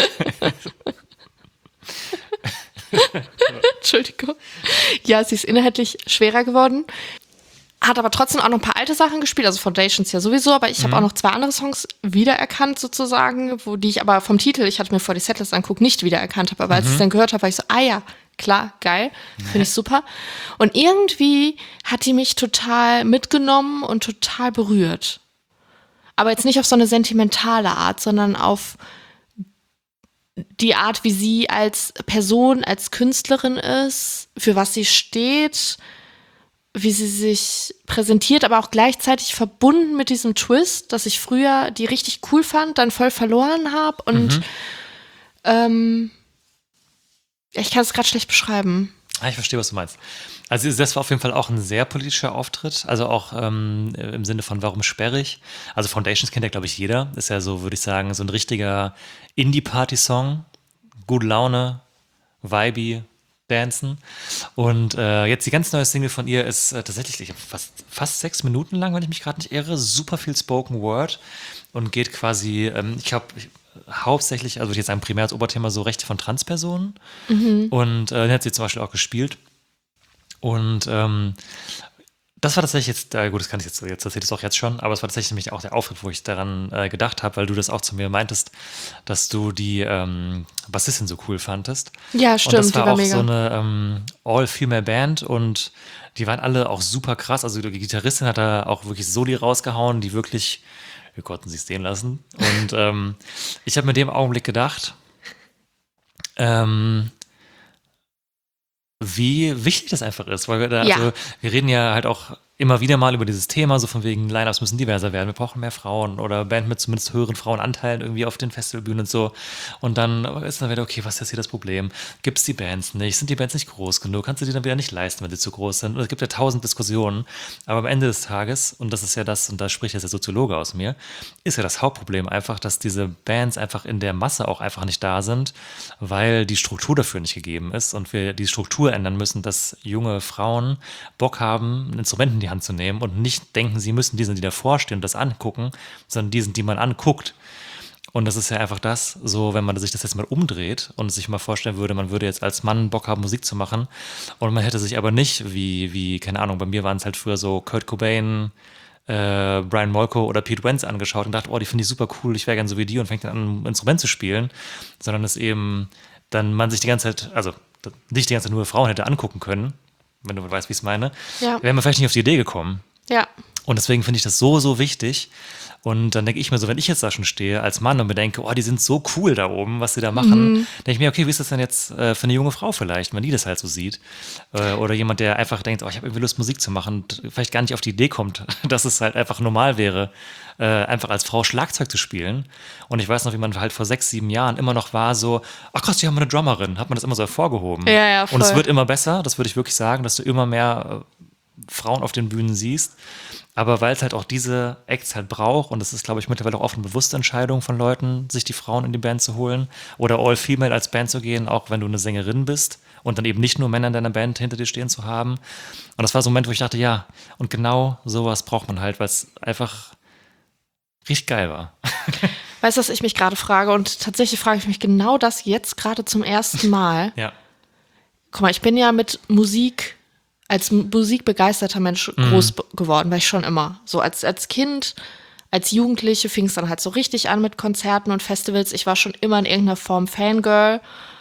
Entschuldigung. Ja, sie ist inhaltlich schwerer geworden. Hat aber trotzdem auch noch ein paar alte Sachen gespielt, also Foundations ja sowieso, aber ich Mhm. habe auch noch zwei andere Songs wiedererkannt sozusagen, wo die ich aber vom Titel, ich hatte mir vor die Setlist anguckt, nicht wiedererkannt habe. Aber als ich es dann gehört habe, war ich so, ah ja, klar, geil, finde ich super. Und irgendwie hat die mich total mitgenommen und total berührt. Aber jetzt nicht auf so eine sentimentale Art, sondern auf die Art, wie sie als Person, als Künstlerin ist, für was sie steht, wie sie sich präsentiert, aber auch gleichzeitig verbunden mit diesem Twist, dass ich früher die richtig cool fand, dann voll verloren habe und Mhm. ähm, ja, ich kann es gerade schlecht beschreiben. Ah, ich verstehe, was du meinst. Also das war auf jeden Fall auch ein sehr politischer Auftritt, also auch ähm, im Sinne von warum sperrig. Also Foundations kennt ja, glaube ich, jeder. Ist ja so, würde ich sagen, so ein richtiger Indie-Party-Song. Gute Laune, vibey, dancen. Und äh, jetzt die ganz neue Single von ihr ist äh, tatsächlich ich glaub, fast, fast sechs Minuten lang, wenn ich mich gerade nicht irre. Super viel Spoken Word und geht quasi, ähm, ich glaube, hauptsächlich, also würde ich jetzt sagen, primär als Oberthema so Rechte von Transpersonen. Und äh, den hat sie zum Beispiel auch gespielt. Und ähm, das war tatsächlich jetzt, äh, gut, das kann ich jetzt, jetzt erzähle ich es auch jetzt schon, aber es war tatsächlich nämlich auch der Auftritt, wo ich daran äh, gedacht habe, weil du das auch zu mir meintest, dass du die ähm, Bassistin so cool fandest. Ja, Und stimmt, das die war war auch mega. so eine ähm, All-Female-Band und die waren alle auch super krass. Also die Gitarristin hat da auch wirklich Soli rausgehauen, die wirklich, wir konnten sie stehen lassen. Und ähm, ich habe mir in dem Augenblick gedacht, ähm, wie wichtig das einfach ist, weil wir da, Ja. also, wir reden ja halt auch immer wieder mal über dieses Thema, so von wegen Line-Ups müssen diverser werden, wir brauchen mehr Frauen oder Band mit zumindest höheren Frauenanteilen irgendwie auf den Festivalbühnen und so. Und dann ist dann wieder, okay, was ist jetzt hier das Problem? Gibt es die Bands nicht? Sind die Bands nicht groß genug? Kannst du die dann wieder nicht leisten, wenn sie zu groß sind? Und es gibt ja tausend Diskussionen. Aber am Ende des Tages, und das ist ja das, und da spricht jetzt der Soziologe aus mir, ist ja das Hauptproblem einfach, dass diese Bands einfach in der Masse auch einfach nicht da sind, weil die Struktur dafür nicht gegeben ist und wir die Struktur ändern müssen, dass junge Frauen Bock haben, ein Instrument in die Hand zu nehmen und nicht denken, sie müssen die sind, die davor stehen und das angucken, sondern die sind, die man anguckt. Und das ist ja einfach das, so wenn man sich das jetzt mal umdreht und sich mal vorstellen würde, man würde jetzt als Mann Bock haben, Musik zu machen und man hätte sich aber nicht wie, wie keine Ahnung, bei mir waren es halt früher so Kurt Cobain, äh, Brian Molko oder Pete Wentz angeschaut und dachte, oh, die finde ich super cool, ich wäre gern so wie die und fängt dann an, ein Instrument zu spielen, sondern es eben dann man sich die ganze Zeit, also nicht die ganze Zeit nur Frauen hätte angucken können, wenn du weißt, wie ich es meine, Ja. wären wir vielleicht nicht auf die Idee gekommen. Ja. Und deswegen finde ich das so, so wichtig. Und dann denke ich mir so, wenn ich jetzt da schon stehe als Mann und mir denke, oh, die sind so cool da oben, was sie da machen, Mhm. denke ich mir, okay, wie ist das denn jetzt äh, für eine junge Frau vielleicht, wenn die das halt so sieht? Äh, oder jemand, der einfach denkt, oh, ich habe irgendwie Lust, Musik zu machen und vielleicht gar nicht auf die Idee kommt, dass es halt einfach normal wäre, äh, einfach als Frau Schlagzeug zu spielen. Und ich weiß noch, wie man halt vor sechs, sieben Jahren immer noch war so, ach krass, die haben eine Drummerin, hat man das immer so hervorgehoben. Ja, ja, Und es voll. wird immer besser, das würde ich wirklich sagen, dass du immer mehr äh, Frauen auf den Bühnen siehst. Aber weil es halt auch diese Acts halt braucht und es ist, glaube ich, mittlerweile auch oft eine bewusste Entscheidung von Leuten, sich die Frauen in die Band zu holen oder All-Female als Band zu gehen, auch wenn du eine Sängerin bist und dann eben nicht nur Männer in deiner Band hinter dir stehen zu haben. Und das war so ein Moment, wo ich dachte, ja, und genau sowas braucht man halt, weil es einfach richtig geil war. Weißt du, was ich mich gerade frage? Und tatsächlich frage ich mich genau das jetzt gerade zum ersten Mal. Ja. Guck mal, ich bin ja mit Musik als musikbegeisterter Mensch groß b- geworden, war ich schon immer. So als, als Kind, als Jugendliche fing es dann halt so richtig an mit Konzerten und Festivals. Ich war schon immer in irgendeiner Form Fangirl.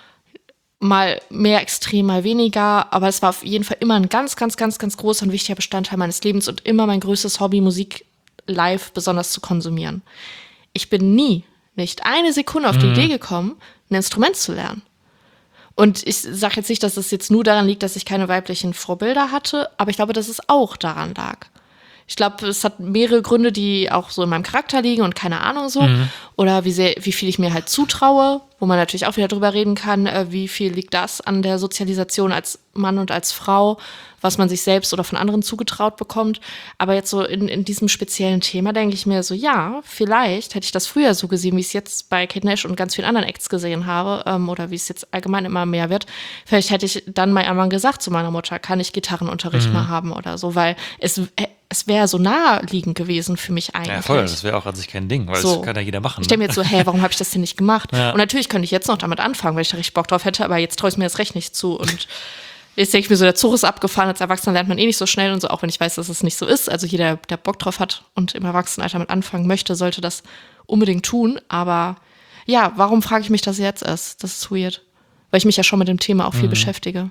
Mal mehr extrem, mal weniger. Aber es war auf jeden Fall immer ein ganz, ganz, ganz, ganz großer und wichtiger Bestandteil meines Lebens und immer mein größtes Hobby, Musik live besonders zu konsumieren. Ich bin nie, nicht eine Sekunde auf die Idee gekommen, ein Instrument zu lernen. Und ich sage jetzt nicht, dass es jetzt nur daran liegt, dass ich keine weiblichen Vorbilder hatte, aber ich glaube, dass es auch daran lag. Ich glaube, es hat mehrere Gründe, die auch so in meinem Charakter liegen und keine Ahnung so. Mhm. Oder wie sehr, wie viel ich mir halt zutraue, wo man natürlich auch wieder drüber reden kann, äh, wie viel liegt das an der Sozialisation als Mann und als Frau, was man sich selbst oder von anderen zugetraut bekommt. Aber jetzt so in, in diesem speziellen Thema denke ich mir so, ja, vielleicht hätte ich das früher so gesehen, wie ich es jetzt bei Kate Nash und ganz vielen anderen Acts gesehen habe, ähm, oder wie es jetzt allgemein immer mehr wird. Vielleicht hätte ich dann mal einmal gesagt zu meiner Mutter, kann ich Gitarrenunterricht mhm. mal haben oder so, weil es, es wäre so naheliegend gewesen für mich eigentlich. Ja, voll, das wäre auch an sich kein Ding, weil so. das kann ja jeder machen. Ich denke mir jetzt so, hä, warum habe ich das denn nicht gemacht? Ja. Und natürlich könnte ich jetzt noch damit anfangen, weil ich da richtig Bock drauf hätte, aber jetzt traue ich mir das recht nicht zu. Und jetzt denke ich mir so, der Zug ist abgefahren, als Erwachsener lernt man eh nicht so schnell und so, auch wenn ich weiß, dass es nicht so ist. Also jeder, der Bock drauf hat und im Erwachsenenalter mit anfangen möchte, sollte das unbedingt tun. Aber ja, warum frage ich mich das jetzt erst? Das ist weird. Weil ich mich ja schon mit dem Thema auch viel mhm. beschäftige.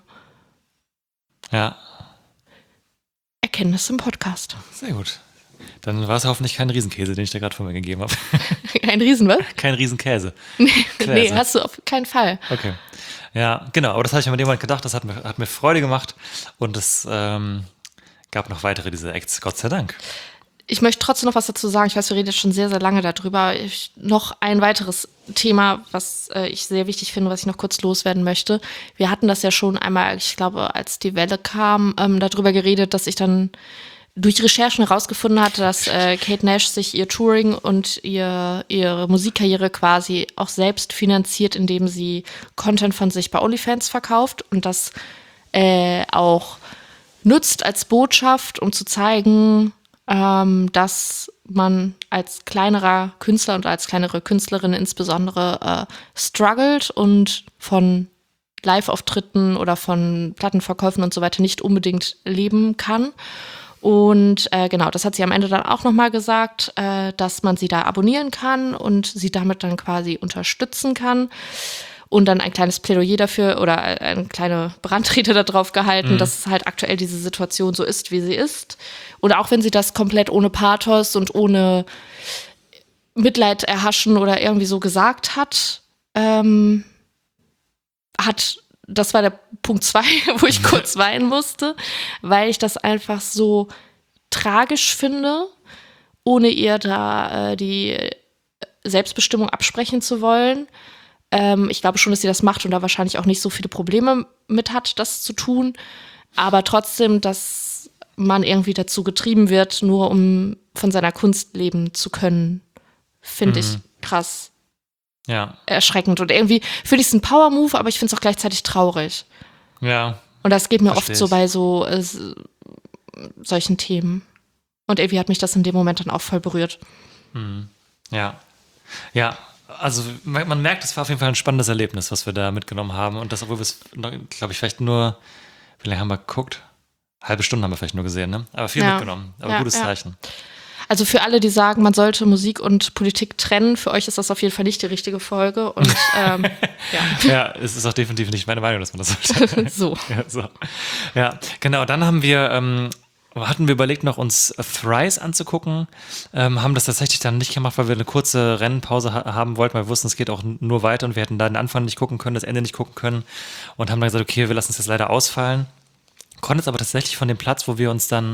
Ja. Erkenntnis im Podcast. Sehr gut. Dann war es hoffentlich kein Riesenkäse, den ich da gerade von mir gegeben habe. Ein Riesen, was? Kein Riesenkäse. Nee, hast du auf keinen Fall. Okay. Ja, genau. Aber das habe ich mir in dem Moment gedacht. Das hat mir, hat mir Freude gemacht. Und es ähm, gab noch weitere diese Acts. Gott sei Dank. Ich möchte trotzdem noch was dazu sagen. Ich weiß, wir reden jetzt schon sehr, sehr lange darüber. Ich, noch ein weiteres Thema, was äh, ich sehr wichtig finde, was ich noch kurz loswerden möchte. Wir hatten das ja schon einmal, ich glaube, als die Welle kam, ähm, darüber geredet, dass ich dann durch Recherchen herausgefunden hatte, dass äh, Kate Nash sich ihr Touring und ihr, ihre Musikkarriere quasi auch selbst finanziert, indem sie Content von sich bei OnlyFans verkauft und das äh, auch nutzt als Botschaft, um zu zeigen, ähm, dass man als kleinerer Künstler und als kleinere Künstlerin insbesondere äh, struggelt und von Live-Auftritten oder von Plattenverkäufen und so weiter nicht unbedingt leben kann. Und äh, genau, das hat sie am Ende dann auch nochmal gesagt, äh, dass man sie da abonnieren kann und sie damit dann quasi unterstützen kann. Und dann ein kleines Plädoyer dafür oder eine kleine Brandrede darauf gehalten, mhm. dass halt aktuell diese Situation so ist, wie sie ist. Und auch wenn sie das komplett ohne Pathos und ohne Mitleid erhaschen oder irgendwie so gesagt hat, ähm, hat das war der Punkt zwei, wo ich kurz weinen musste, weil ich das einfach so tragisch finde, ohne ihr da äh, die Selbstbestimmung absprechen zu wollen. Ähm, ich glaube schon, dass sie das macht und da wahrscheinlich auch nicht so viele Probleme mit hat, das zu tun. Aber trotzdem, dass man irgendwie dazu getrieben wird, nur um von seiner Kunst leben zu können, finde mhm. ich krass. Ja. Erschreckend. Und irgendwie finde ich es ein Power-Move, aber ich finde es auch gleichzeitig traurig. Ja. Und das geht mir Versteh oft so ich. bei so äh, solchen Themen. Und irgendwie hat mich das in dem Moment dann auch voll berührt. Mhm. Ja. Ja, also man merkt, es war auf jeden Fall ein spannendes Erlebnis, was wir da mitgenommen haben. Und das, obwohl wir es, glaube ich, vielleicht nur, wie lange haben wir geguckt? Halbe Stunde haben wir vielleicht nur gesehen, ne? Aber viel ja. mitgenommen. Aber ja, gutes ja. Zeichen. Also für alle, die sagen, man sollte Musik und Politik trennen, für euch ist das auf jeden Fall nicht die richtige Folge. Und ähm, ja. Ja, es ist auch definitiv nicht meine Meinung, dass man das sollte. So. Ja, so. Ja, genau. Dann haben wir, ähm, hatten wir überlegt, noch uns Thrice anzugucken, ähm, haben das tatsächlich dann nicht gemacht, weil wir eine kurze Rennpause ha- haben wollten, weil wir wussten, es geht auch nur weiter und wir hätten da den Anfang nicht gucken können, das Ende nicht gucken können und haben dann gesagt, okay, wir lassen es jetzt leider ausfallen. Konnten es aber tatsächlich von dem Platz, wo wir uns dann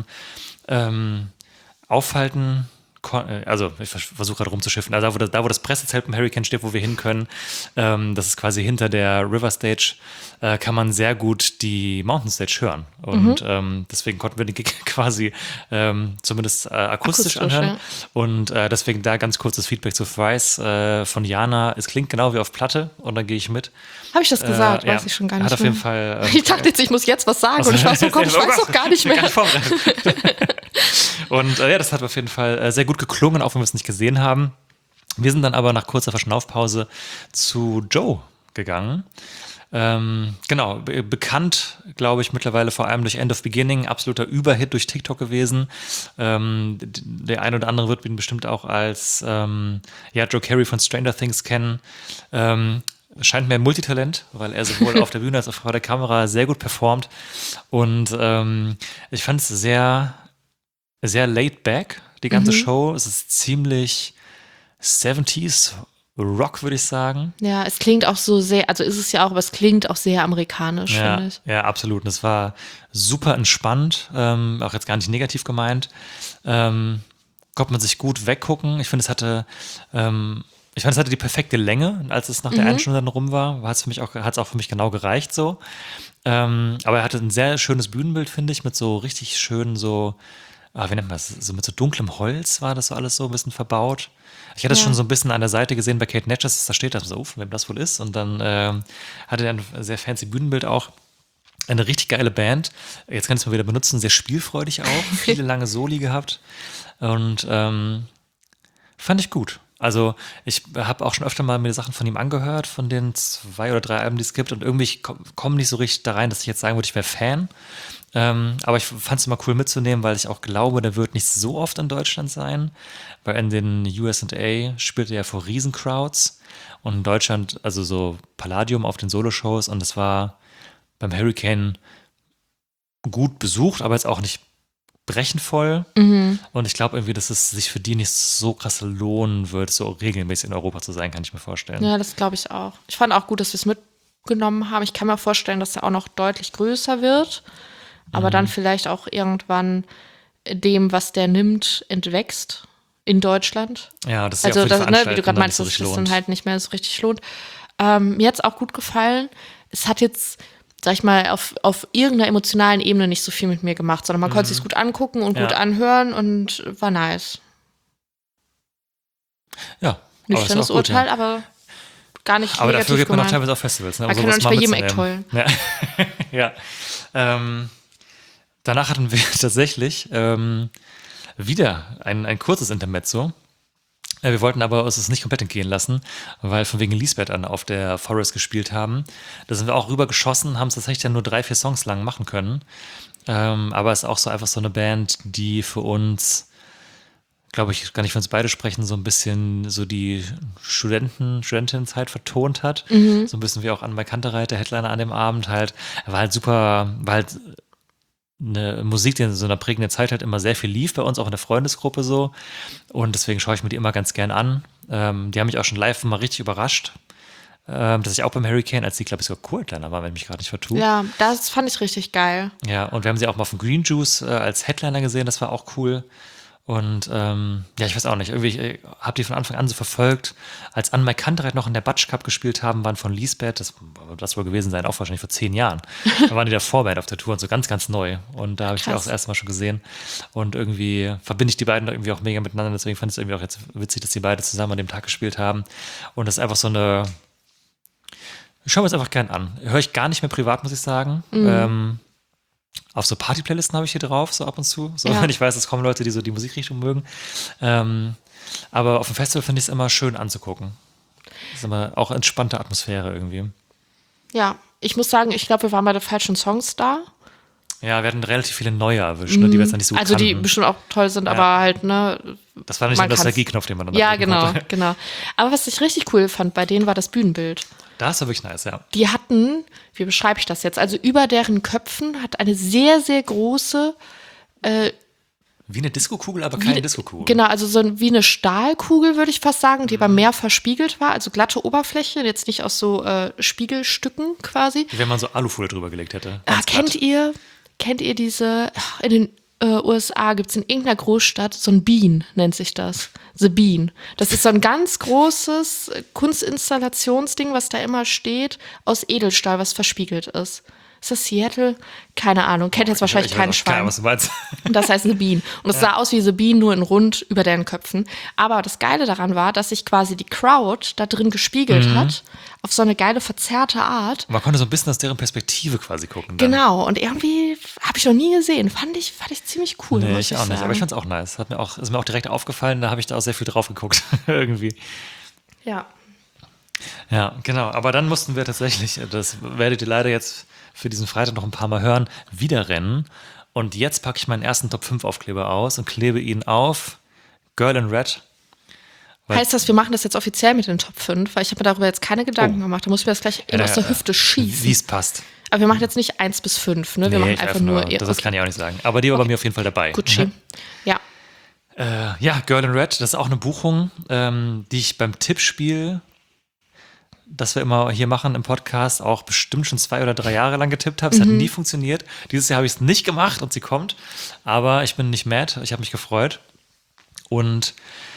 ähm, aufhalten, kon- äh, also ich vers- versuche gerade rumzuschiffen, also da wo, das, da, wo das Pressezelt beim Hurricane steht, wo wir hin können, ähm, das ist quasi hinter der River Stage, äh, kann man sehr gut die Mountain Stage hören. Und Mhm. ähm, deswegen konnten wir den Gig quasi ähm, zumindest äh, akustisch, Akustisch, anhören. ja. Und äh, deswegen da ganz kurzes Feedback zu Thrice äh, von Jana. Es klingt genau wie auf Platte und dann gehe ich mit. Habe ich das gesagt? Äh, ja, Weiß ich schon gar nicht Hat auf mehr. jeden Fall. ähm, Ich dachte jetzt, ich muss jetzt was sagen und ich war so, Gott, ich Oh weiß Gott, doch gar nicht mehr. vorbereitet. Und äh, ja, das hat auf jeden Fall äh, sehr gut geklungen, auch wenn wir es nicht gesehen haben. Wir sind dann aber nach kurzer Verschnaufpause zu Joe gegangen. Ähm, genau, be- bekannt, glaube ich, mittlerweile vor allem durch End of Beginning, absoluter Überhit durch TikTok gewesen. Ähm, d- der ein oder andere wird ihn bestimmt auch als ähm, ja, Joe Carey von Stranger Things kennen. Ähm, scheint mir ein Multitalent, weil er sowohl auf der Bühne als auch vor der Kamera sehr gut performt. Und ähm, ich fand es sehr, sehr laid back, die ganze Show. Es ist ziemlich siebziger Rock, würde ich sagen. Ja, es klingt auch so sehr, also ist es ja auch, aber es klingt auch sehr amerikanisch, Ja, finde ich. ja, absolut. Und es war super entspannt, ähm, auch jetzt gar nicht negativ gemeint. Ähm, konnte man sich gut weggucken. Ich finde, es hatte, ähm, ich fand, es hatte die perfekte Länge. Und als es nach der einen Stunde dann rum war, hat es für mich auch, hat es auch für mich genau gereicht so. Ähm, aber er hatte ein sehr schönes Bühnenbild, finde ich, mit so richtig schönen so, ah, wie nennt man das? So mit so dunklem Holz war das so alles so ein bisschen verbaut. Ich hatte es Ja. schon so ein bisschen an der Seite gesehen bei Kate Natchez, da steht das so, uff, wem das wohl ist. Und dann ähm, hatte er ein sehr fancy Bühnenbild auch. Eine richtig geile Band. Jetzt kann ich es mal wieder benutzen, sehr spielfreudig auch. Viele lange Soli gehabt. Und ähm, fand ich gut. Also ich habe auch schon öfter mal mir Sachen von ihm angehört, von den zwei oder drei Alben, die es gibt. Und irgendwie ich komme komm nicht so richtig da rein, dass ich jetzt sagen würde, ich wäre Fan. Ähm, aber ich fand es immer cool mitzunehmen, weil ich auch glaube, der wird nicht so oft in Deutschland sein. Weil in den U S A spielt er ja vor Riesencrowds. Und in Deutschland, also so Palladium auf den Soloshows. Und es war beim Hurricane gut besucht, aber jetzt auch nicht brechend voll. Mhm. Und ich glaube irgendwie, dass es sich für die nicht so krass lohnen wird, so regelmäßig in Europa zu sein, kann ich mir vorstellen. Ja, das glaube ich auch. Ich fand auch gut, dass wir es mitgenommen haben. Ich kann mir vorstellen, dass er auch noch deutlich größer wird, aber dann vielleicht auch irgendwann dem, was der nimmt, entwächst in Deutschland. Ja, das ist Also, ja auch für die das, ne, wie du Veranstaltenden gerade dann nicht meinst, so dass richtig das dann lohnt. halt nicht mehr so richtig lohnt. Ähm, mir hat es auch gut gefallen. Es hat jetzt, sag ich mal, auf, auf irgendeiner emotionalen Ebene nicht so viel mit mir gemacht, sondern man konnte es sich gut angucken und gut Ja. anhören und war nice. Ja, aber ist Nüchternes auch gut, Urteil, ja. aber gar nicht Aber negativ dafür geht man auch gemeint. teilweise auf Festivals. Ne, Man um kann sowas doch nicht mal bei jedem mitzunehmen. Ja. ja. Ähm, danach hatten wir tatsächlich ähm, wieder ein, ein kurzes Intermezzo. Äh, Wir wollten aber uns das nicht komplett entgehen lassen, weil von wegen Lisbeth an auf der Forest gespielt haben. Da sind wir auch rübergeschossen, haben es tatsächlich dann nur drei, vier Songs lang machen können. Ähm, aber es ist auch so einfach so eine Band, die für uns, glaube ich, kann ich für uns beide sprechen, so ein bisschen so die Studenten, Studentenzeit vertont hat. So ein bisschen wie auch Anne Kantereit, der Headliner an dem Abend halt. Er war halt super, war halt eine Musik, die in so einer prägenden Zeit halt immer sehr viel lief bei uns, auch in der Freundesgruppe so. Und deswegen schaue ich mir die immer ganz gern an. Ähm, die haben mich auch schon live mal richtig überrascht, ähm, dass ich auch beim Hurricane, als die, glaube ich, sogar Co-Headliner war, wenn ich mich gerade nicht vertue. Ja, das fand ich richtig geil. Ja, und wir haben sie auch mal auf dem Green Juice äh, als Headliner gesehen, das war auch cool. Und ähm, ja, ich weiß auch nicht, irgendwie, ich habe die von Anfang an so verfolgt. Als Anne Kantereit noch in der Batsch Cup gespielt haben, waren von Lisbeth, das das wohl gewesen sein, auch wahrscheinlich vor zehn Jahren. Da waren die der Vorband auf der Tour und so ganz, ganz neu. Und da habe ich die auch Krass. das erste Mal schon gesehen. Und irgendwie verbinde ich die beiden irgendwie auch mega miteinander. Deswegen fand ich es irgendwie auch jetzt witzig, dass die beide zusammen an dem Tag gespielt haben. Und das ist einfach so eine. Ich schaue mir das einfach gern an. Höre ich gar nicht mehr privat, muss ich sagen. Ähm, auf so Party-Playlisten habe ich hier drauf, so ab und zu. So, Ja. wenn ich weiß, es kommen Leute, die so die Musikrichtung mögen. Ähm, aber auf dem Festival finde ich es immer schön anzugucken. Das ist immer auch entspannte Atmosphäre irgendwie. Ja, ich muss sagen, ich glaube, wir waren bei den falschen Songs da. Ja, wir hatten relativ viele neue erwischt, ne, die wir jetzt noch nicht so Also die kannten. bestimmt auch toll sind, aber halt, ne. Das war nicht man der kann's- Nostalgie-Knopf, den man dann Ja, drücken genau, konnte. genau. Aber was ich richtig cool fand bei denen war das Bühnenbild. Das war wirklich nice, ja. Die hatten, wie beschreibe ich das jetzt? Also über deren Köpfen hat eine sehr, sehr große, Wie eine Diskokugel, aber keine wie, Diskokugel. genau, also so ein- wie eine Stahlkugel, würde ich fast sagen, die aber mehr verspiegelt war, also glatte Oberfläche, jetzt nicht aus so äh, Spiegelstücken quasi. Wie wenn man so Alufolie drüber gelegt hätte. Ah, Ganz kennt glatt. ihr, kennt ihr diese, in den äh, U S A gibt es in irgendeiner Großstadt so ein Bean, nennt sich das. The Bean. Das ist so ein ganz großes äh, Kunstinstallationsding, was da immer steht, aus Edelstahl, was verspiegelt ist. Ist das Seattle? Keine Ahnung. Kennt jetzt wahrscheinlich Ich kein weiß auch gar Schwein. nicht, was du meinst. Und das heißt The Bean. Und es sah aus wie The Bean, nur in rund über deren Köpfen. Aber das Geile daran war, dass sich quasi die Crowd da drin gespiegelt Mhm. hat, auf so eine geile, verzerrte Art. Man konnte so ein bisschen aus deren Perspektive quasi gucken. Dann. Genau. Und irgendwie habe ich noch nie gesehen. Fand ich, fand ich ziemlich cool. Nee, muss ich ich auch nicht, sagen. aber ich fand's auch nice. Hat mir auch, ist mir auch direkt aufgefallen, da habe ich da auch sehr viel drauf geguckt. Irgendwie. Ja. Ja, genau. Aber dann mussten wir tatsächlich, das werdet ihr leider jetzt für diesen Freitag noch ein paar Mal hören, wieder rennen. Und jetzt packe ich meinen ersten Top fünf Aufkleber aus und klebe ihn auf Girl in Red. Weil- Heißt das, wir machen das jetzt offiziell mit den Top fünf? Weil ich habe mir darüber jetzt keine Gedanken Oh. gemacht. Da muss ich mir das gleich eben Ja, aus der ja, Hüfte schießen. Wie es passt. Aber wir machen jetzt nicht eins bis fünf, ne? Wir Nee, machen ich einfach nur. das, das kann ich auch nicht sagen. Aber die war bei mir auf jeden Fall dabei. Gucci. Ja. Äh, ja, Girl in Red, das ist auch eine Buchung, ähm, die ich beim Tippspiel, das wir immer hier machen im Podcast, auch bestimmt schon zwei oder drei Jahre lang getippt habe. Es hat nie funktioniert. Dieses Jahr habe ich es nicht gemacht und sie kommt. Aber ich bin nicht mad. Ich habe mich gefreut. Und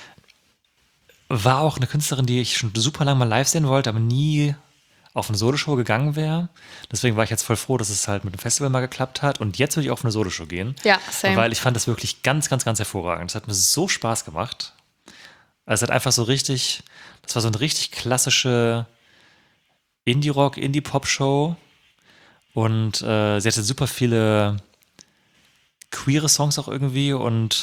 war auch eine Künstlerin, die ich schon super lange mal live sehen wollte, aber nie auf eine Soloshow gegangen wäre. Deswegen war ich jetzt voll froh, dass es halt mit dem Festival mal geklappt hat. Und jetzt würde ich auf eine Soloshow gehen. Ja, same. Weil ich fand das wirklich ganz, ganz, ganz hervorragend. Es hat mir so Spaß gemacht. Also es hat einfach so richtig, das war so eine richtig klassische Indie-Rock, Indie-Pop-Show. Und äh, sie hatte super viele queere Songs auch irgendwie und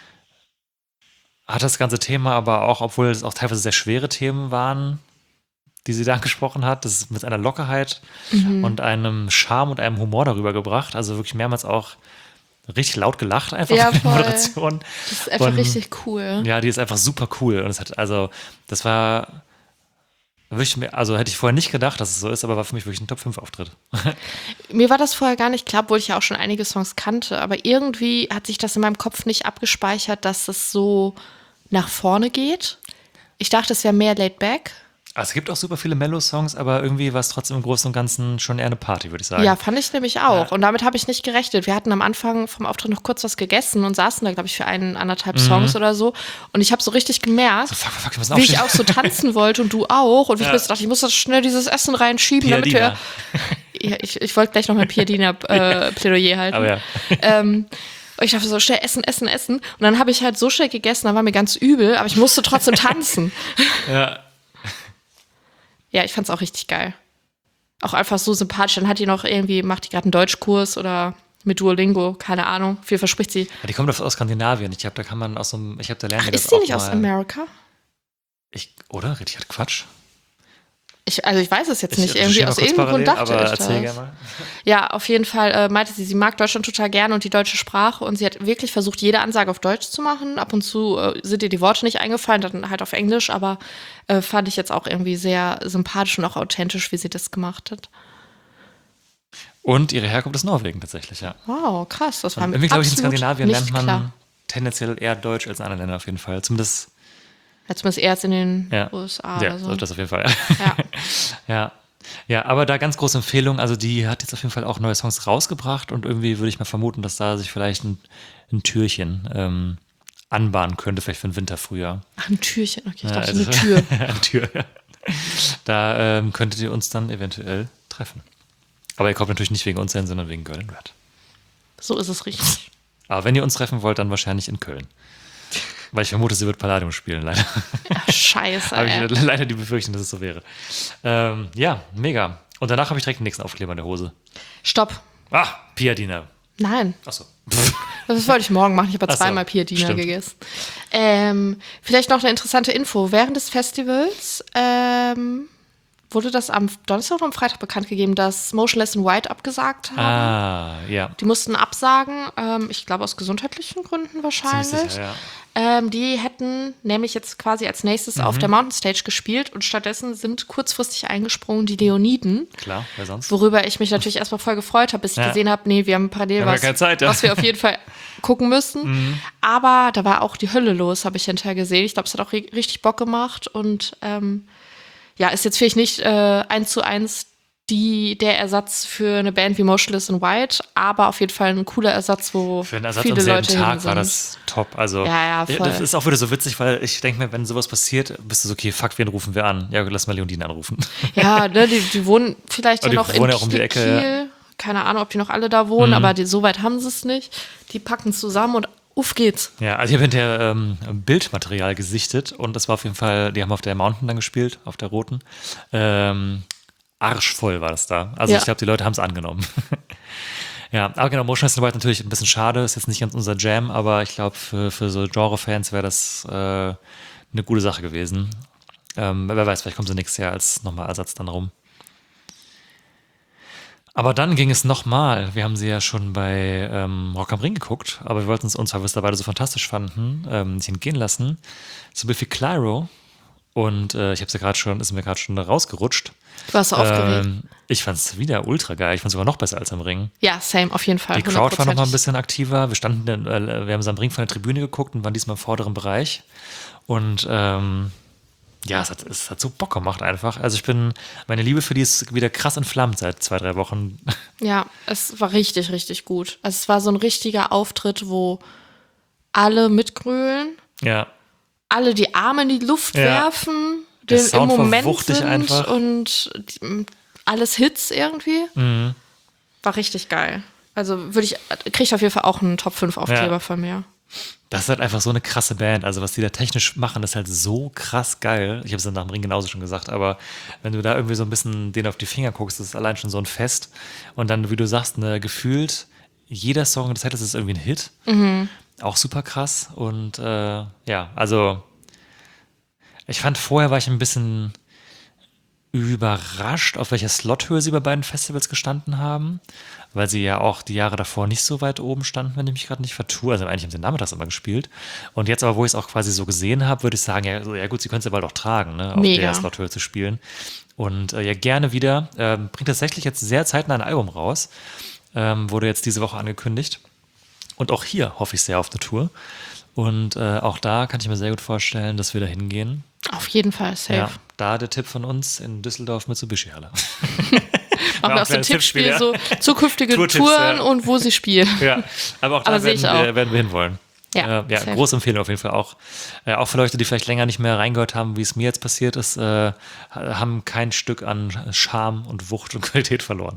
hat das ganze Thema aber auch, obwohl es auch teilweise sehr schwere Themen waren, die sie da angesprochen hat, das ist mit einer Lockerheit und einem Charme und einem Humor darüber gebracht. Also wirklich mehrmals auch richtig laut gelacht einfach Ja, in der voll. Moderation. Das ist einfach Und- richtig cool. Ja, die ist einfach super cool. Und es hat, also, das war wirklich, mir- also hätte ich vorher nicht gedacht, dass es so ist, aber war für mich wirklich ein Top fünf Auftritt. Mir war das vorher gar nicht klar, obwohl ich ja auch schon einige Songs kannte. Aber irgendwie hat sich das in meinem Kopf nicht abgespeichert, dass es so nach vorne geht. Ich dachte, es wäre mehr laid back. Also es gibt auch super viele Mellow-Songs, aber irgendwie war es trotzdem im Großen und Ganzen schon eher eine Party, würde ich sagen. Ja, fand ich nämlich auch. Ja. Und damit habe ich nicht gerechnet. Wir hatten am Anfang vom Auftritt noch kurz was gegessen und saßen da, glaube ich, für einen, anderthalb Mhm. Songs oder so. Und ich habe so richtig gemerkt, So, fuck, fuck, wir müssen wie ich aufstehen. auch so tanzen wollte und du auch. Und wie Ja. ich mir so dachte, ich muss das schnell dieses Essen reinschieben, damit Piadina. wir. Ja, ich, ich wollte gleich noch mein Piadina-Plädoyer halten. Aber ja. Ähm, und ich dachte so, schnell essen, essen, essen. Und dann habe ich halt so schnell gegessen, dann war mir ganz übel, aber ich musste trotzdem tanzen. Ja. Ja, ich fand's auch richtig geil. Auch einfach so sympathisch. Dann hat die noch irgendwie, macht die gerade einen Deutschkurs oder mit Duolingo, keine Ahnung. Viel verspricht sie. Ja, die kommt aus Skandinavien. Ich glaube, da kann man aus so einem, ich glaube, da lernen wir das Ist die auch nicht mal. aus Amerika? Ich, oder? Rede ich halt Quatsch? Ich, also ich weiß es jetzt nicht. ich Irgendwie recherchiere mal aus kurz irgendeinem Grund parallel, dachte aber ich erzähl das. gerne mal. Ja, auf jeden Fall äh, meinte sie, sie mag Deutschland total gerne und die deutsche Sprache und sie hat wirklich versucht, jede Ansage auf Deutsch zu machen. Ab und zu äh, sind ihr die Worte nicht eingefallen, dann halt auf Englisch, aber äh, fand ich jetzt auch irgendwie sehr sympathisch und auch authentisch, wie sie das gemacht hat. Und ihre Herkunft ist Norwegen tatsächlich, ja. Wow, krass. Das war Und mir irgendwie, glaube ich, in absolut Skandinavien nicht lernt man klar. tendenziell eher Deutsch als in anderen Ländern auf jeden Fall. Zumindest, Ja, zumindest erst in den ja. U S A ja, oder so so. das auf jeden Fall. Ja. Ja. Ja, aber da ganz große Empfehlung. Also die hat jetzt auf jeden Fall auch neue Songs rausgebracht und irgendwie würde ich mal vermuten, dass da sich vielleicht ein, ein Türchen ähm, anbahnen könnte, vielleicht für den Winter früher. Ach, ein Türchen. Okay, ich Ja, dachte, also- eine Tür. eine Tür. Ja. Da ähm, könntet ihr uns dann eventuell treffen. Aber ihr kommt natürlich nicht wegen uns hin, sondern wegen Girl in Red. So ist es richtig. Aber wenn ihr uns treffen wollt, dann wahrscheinlich in Köln. Weil ich vermute, sie wird Palladium spielen, leider. Ach, scheiße, Habe ey. ich leider die Befürchtung, dass es so wäre. Ähm, ja, mega. Und danach habe ich direkt den nächsten Aufkleber in der Hose. Stopp. Ah, Piadina. Nein, Achso. das wollte ich morgen machen. Ich habe Ach so, zweimal Piadina stimmt. gegessen. Ähm, vielleicht noch eine interessante Info. Während des Festivals ähm, wurde das am Donnerstag oder am Freitag bekannt gegeben, dass Motionless in White abgesagt haben. Ah, ja. Die mussten absagen, ähm, ich glaube aus gesundheitlichen Gründen wahrscheinlich. Ziemlich sicher, ja. Ähm, die hätten nämlich jetzt quasi als nächstes Mhm. auf der Mountain Stage gespielt und stattdessen sind kurzfristig eingesprungen die Leoniden. Klar, wer sonst? Worüber ich mich natürlich erstmal voll gefreut habe, bis ich Ja. gesehen habe, nee, wir haben parallel Haben wir was, keine Zeit, ja. was wir auf jeden Fall gucken müssen. Mhm. Aber da war auch die Hölle los, habe ich hinterher gesehen. Ich glaube, es hat auch ri- richtig Bock gemacht und ähm, ja, ist jetzt vielleicht nicht äh, eins zu eins die, der Ersatz für eine Band wie Motionless in White, aber auf jeden Fall ein cooler Ersatz, wo Für einen Ersatz viele am selben Leute hin Tag sind. war das top. Also, Ja, ja, voll. Das ist auch wieder so witzig, weil ich denke mir, wenn sowas passiert, bist du so, okay, fuck, wen rufen wir an? Ja, lass mal Leoniden anrufen. Ja, ne, die, die wohnen vielleicht Aber ja die noch in wohnen ja auch um die Ecke, Kiel. Keine Ahnung, ob die noch alle da wohnen, Mhm. aber die, so weit haben sie es nicht. Die packen zusammen und uff geht's. Ja, also ich habe hinterher ähm, Bildmaterial gesichtet und das war auf jeden Fall, die haben auf der Mountain dann gespielt, auf der roten. Ähm, arschvoll war das da. Also Ja. ich glaube, die Leute haben es angenommen. Ja, aber genau, Motionless in White natürlich ein bisschen schade, ist jetzt nicht ganz unser Jam, aber ich glaube, für, für so Genre-Fans wäre das äh, eine gute Sache gewesen. Ähm, wer weiß, vielleicht kommen sie nächstes Jahr als nochmal Ersatz dann rum. Aber dann ging es nochmal. Wir haben sie ja schon bei ähm, Rock am Ring geguckt, aber wir wollten es uns, weil wir es da beide so fantastisch fanden, ähm, nicht entgehen lassen. Zu Biffy Clyro. Und äh, ich habe es ja gerade schon, ist mir gerade schon rausgerutscht. Du warst so aufgeregt. Ähm, ich fand es wieder ultra geil. Ich fand es sogar noch besser als am Ring. Ja, same, auf jeden Fall. Die Crowd war noch mal ein hundertprozentig. bisschen aktiver. Wir standen, dann, äh, wir haben es am Ring von der Tribüne geguckt und waren diesmal im vorderen Bereich. Und ähm, ja, es hat, es hat so Bock gemacht einfach. Also ich bin, meine Liebe für die ist wieder krass entflammt seit zwei, drei Wochen. Ja, es war richtig, richtig gut. Also es war so ein richtiger Auftritt, wo alle mitgrölen, Ja, alle die Arme in die Luft Ja. werfen, Der den im Sound war Moment wuchtig sind einfach. und die, alles Hits irgendwie. Mhm. War richtig geil. Also würde ich, kriegt auf jeden Fall auch einen Top fünf Aufkleber Ja. von mir. das ist halt einfach so eine krasse Band. Also was die da technisch machen, ist halt so krass geil. Ich habe es dann nach dem Ring genauso schon gesagt, aber wenn du da irgendwie so ein bisschen denen auf die Finger guckst, das ist allein schon so ein Fest. Und dann, wie du sagst, ne, gefühlt jeder Song des Titles ist irgendwie ein Hit. Auch super krass. Und äh, ja, also ich fand, vorher war ich ein bisschen überrascht, auf welcher Slothöhe sie bei beiden Festivals gestanden haben, weil sie ja auch die Jahre davor nicht so weit oben standen, wenn ich mich gerade nicht vertue. Also eigentlich haben sie nachmittags immer gespielt. Und jetzt aber, wo ich es auch quasi so gesehen habe, würde ich sagen, ja, so, ja gut, sie können es ja bald auch tragen, ne, auf Mega. der Slothöhe zu spielen. Und äh, ja, gerne wieder. Ähm, bringt tatsächlich jetzt sehr zeitnah ein Album raus. Ähm, wurde jetzt diese Woche angekündigt. Und auch hier hoffe ich sehr auf eine Tour. Und äh, auch da kann ich mir sehr gut vorstellen, dass wir da hingehen. Auf jeden Fall, safe. Ja, da der Tipp von uns in Düsseldorf Mitsubishi-Halle. Machen wir auch aus dem kleines Tippspiel Tippspiel, so zukünftige Tourtipps, Touren ja. und wo sie spielen. Ja, aber auch da Aber sehe werden, ich auch. wir, werden wir hinwollen. Ja, äh, ja safe. große Empfehlung auf jeden Fall auch. Äh, auch für Leute, die vielleicht länger nicht mehr reingehört haben, wie es mir jetzt passiert ist, äh, haben kein Stück an Charme und Wucht und Qualität verloren.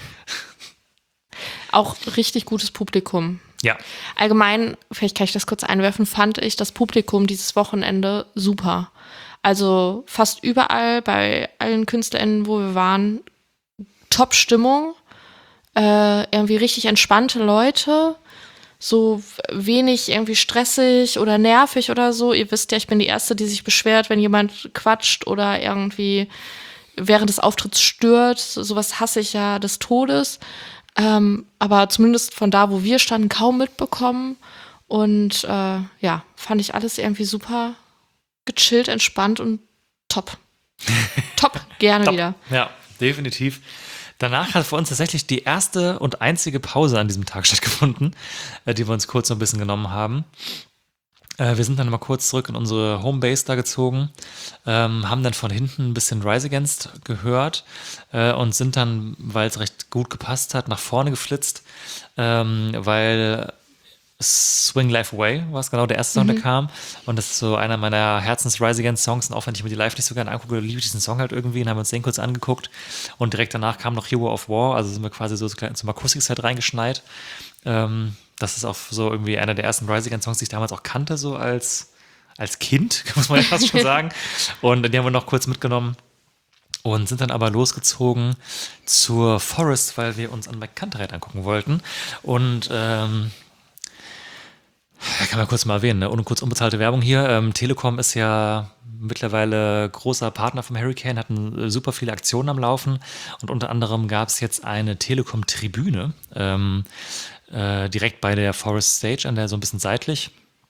Auch richtig gutes Publikum. Ja, Allgemein, vielleicht kann ich das kurz einwerfen, fand ich das Publikum dieses Wochenende super. Also fast überall, bei allen KünstlerInnen, wo wir waren, Top-Stimmung, äh, irgendwie richtig entspannte Leute, so wenig irgendwie stressig oder nervig oder so. Ihr wisst ja, ich bin die Erste, die sich beschwert, wenn jemand quatscht oder irgendwie während des Auftritts stört. Sowas hasse ich ja des Todes. Ähm, aber zumindest von da, wo wir standen, kaum mitbekommen. Und äh, ja, fand ich alles irgendwie super gechillt, entspannt und top. Top, gerne top. wieder. Ja, definitiv. Danach hat für uns tatsächlich die erste und einzige Pause an diesem Tag stattgefunden, äh, die wir uns kurz so ein bisschen genommen haben. Äh, wir sind dann mal kurz zurück in unsere Homebase da gezogen, ähm, haben dann von hinten ein bisschen Rise Against gehört äh, und sind dann, weil es recht gut gepasst hat, nach vorne geflitzt, ähm, weil Swing Life Away war es genau der erste Song, der kam. Und das ist so einer meiner Herzens-Rise Against Songs. Und auch wenn ich mir die live nicht so gerne angucke, liebe ich diesen Song halt irgendwie. Und haben uns den kurz angeguckt. Und direkt danach kam noch Hero of War. Also sind wir quasi so zum Akustikset reingeschneit. Ähm, das ist auch so irgendwie einer der ersten Rise Against Songs, die ich damals auch kannte, so als, als Kind, muss man ja fast schon sagen. Und die haben wir noch kurz mitgenommen. Und sind dann aber losgezogen zur Forest, weil wir uns an Mike Kantereit angucken wollten. Und ähm, kann man kurz mal erwähnen, ne? Ohne kurz unbezahlte Werbung hier. Ähm, Telekom ist ja mittlerweile großer Partner vom Hurricane, hatten äh, super viele Aktionen am Laufen und unter anderem gab es jetzt eine Telekom-Tribüne ähm, äh, direkt bei der Forest Stage, an der so ein bisschen seitlich.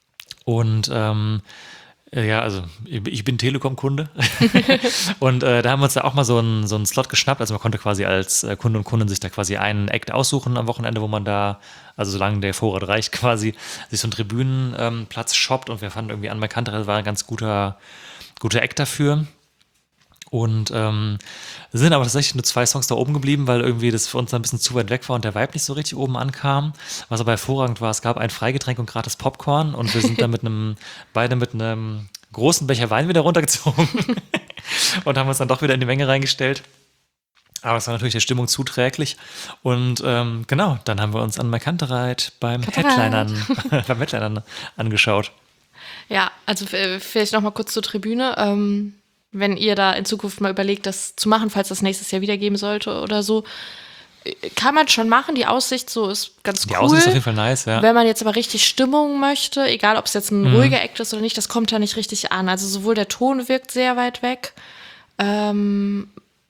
Und ähm, ja, also ich bin Telekom-Kunde und äh, da haben wir uns da auch mal so einen, so einen Slot geschnappt. Also man konnte quasi als äh, Kunde und Kundin sich da quasi einen Act aussuchen am Wochenende, wo man da, also solange der Vorrat reicht quasi, sich so einen Tribünenplatz ähm, shoppt und wir fanden irgendwie Anne Kantereit war ein ganz guter, guter Act dafür. Und ähm, sind aber tatsächlich nur zwei Songs da oben geblieben, weil irgendwie das für uns ein bisschen zu weit weg war und der Vibe nicht so richtig oben ankam. Was aber hervorragend war, es gab ein Freigetränk und gratis Popcorn und wir sind dann mit einem, beide mit einem großen Becher Wein wieder runtergezogen und haben uns dann doch wieder in die Menge reingestellt. Aber es war natürlich der Stimmung zuträglich. Und ähm, genau, dann haben wir uns Anne Kantereit beim Headlinern, beim Headlinern angeschaut. Ja, also äh, vielleicht noch mal kurz zur Tribüne. Ähm, wenn ihr da in Zukunft mal überlegt, das zu machen, falls das nächstes Jahr wieder geben sollte oder so, kann man schon machen. Die Aussicht so ist ganz Die cool. Die Aussicht ist auf jeden Fall nice, ja. Wenn man jetzt aber richtig Stimmung möchte, egal ob es jetzt ein Mhm. ruhiger Act ist oder nicht, das kommt da nicht richtig an. Also sowohl der Ton wirkt sehr weit weg, ähm,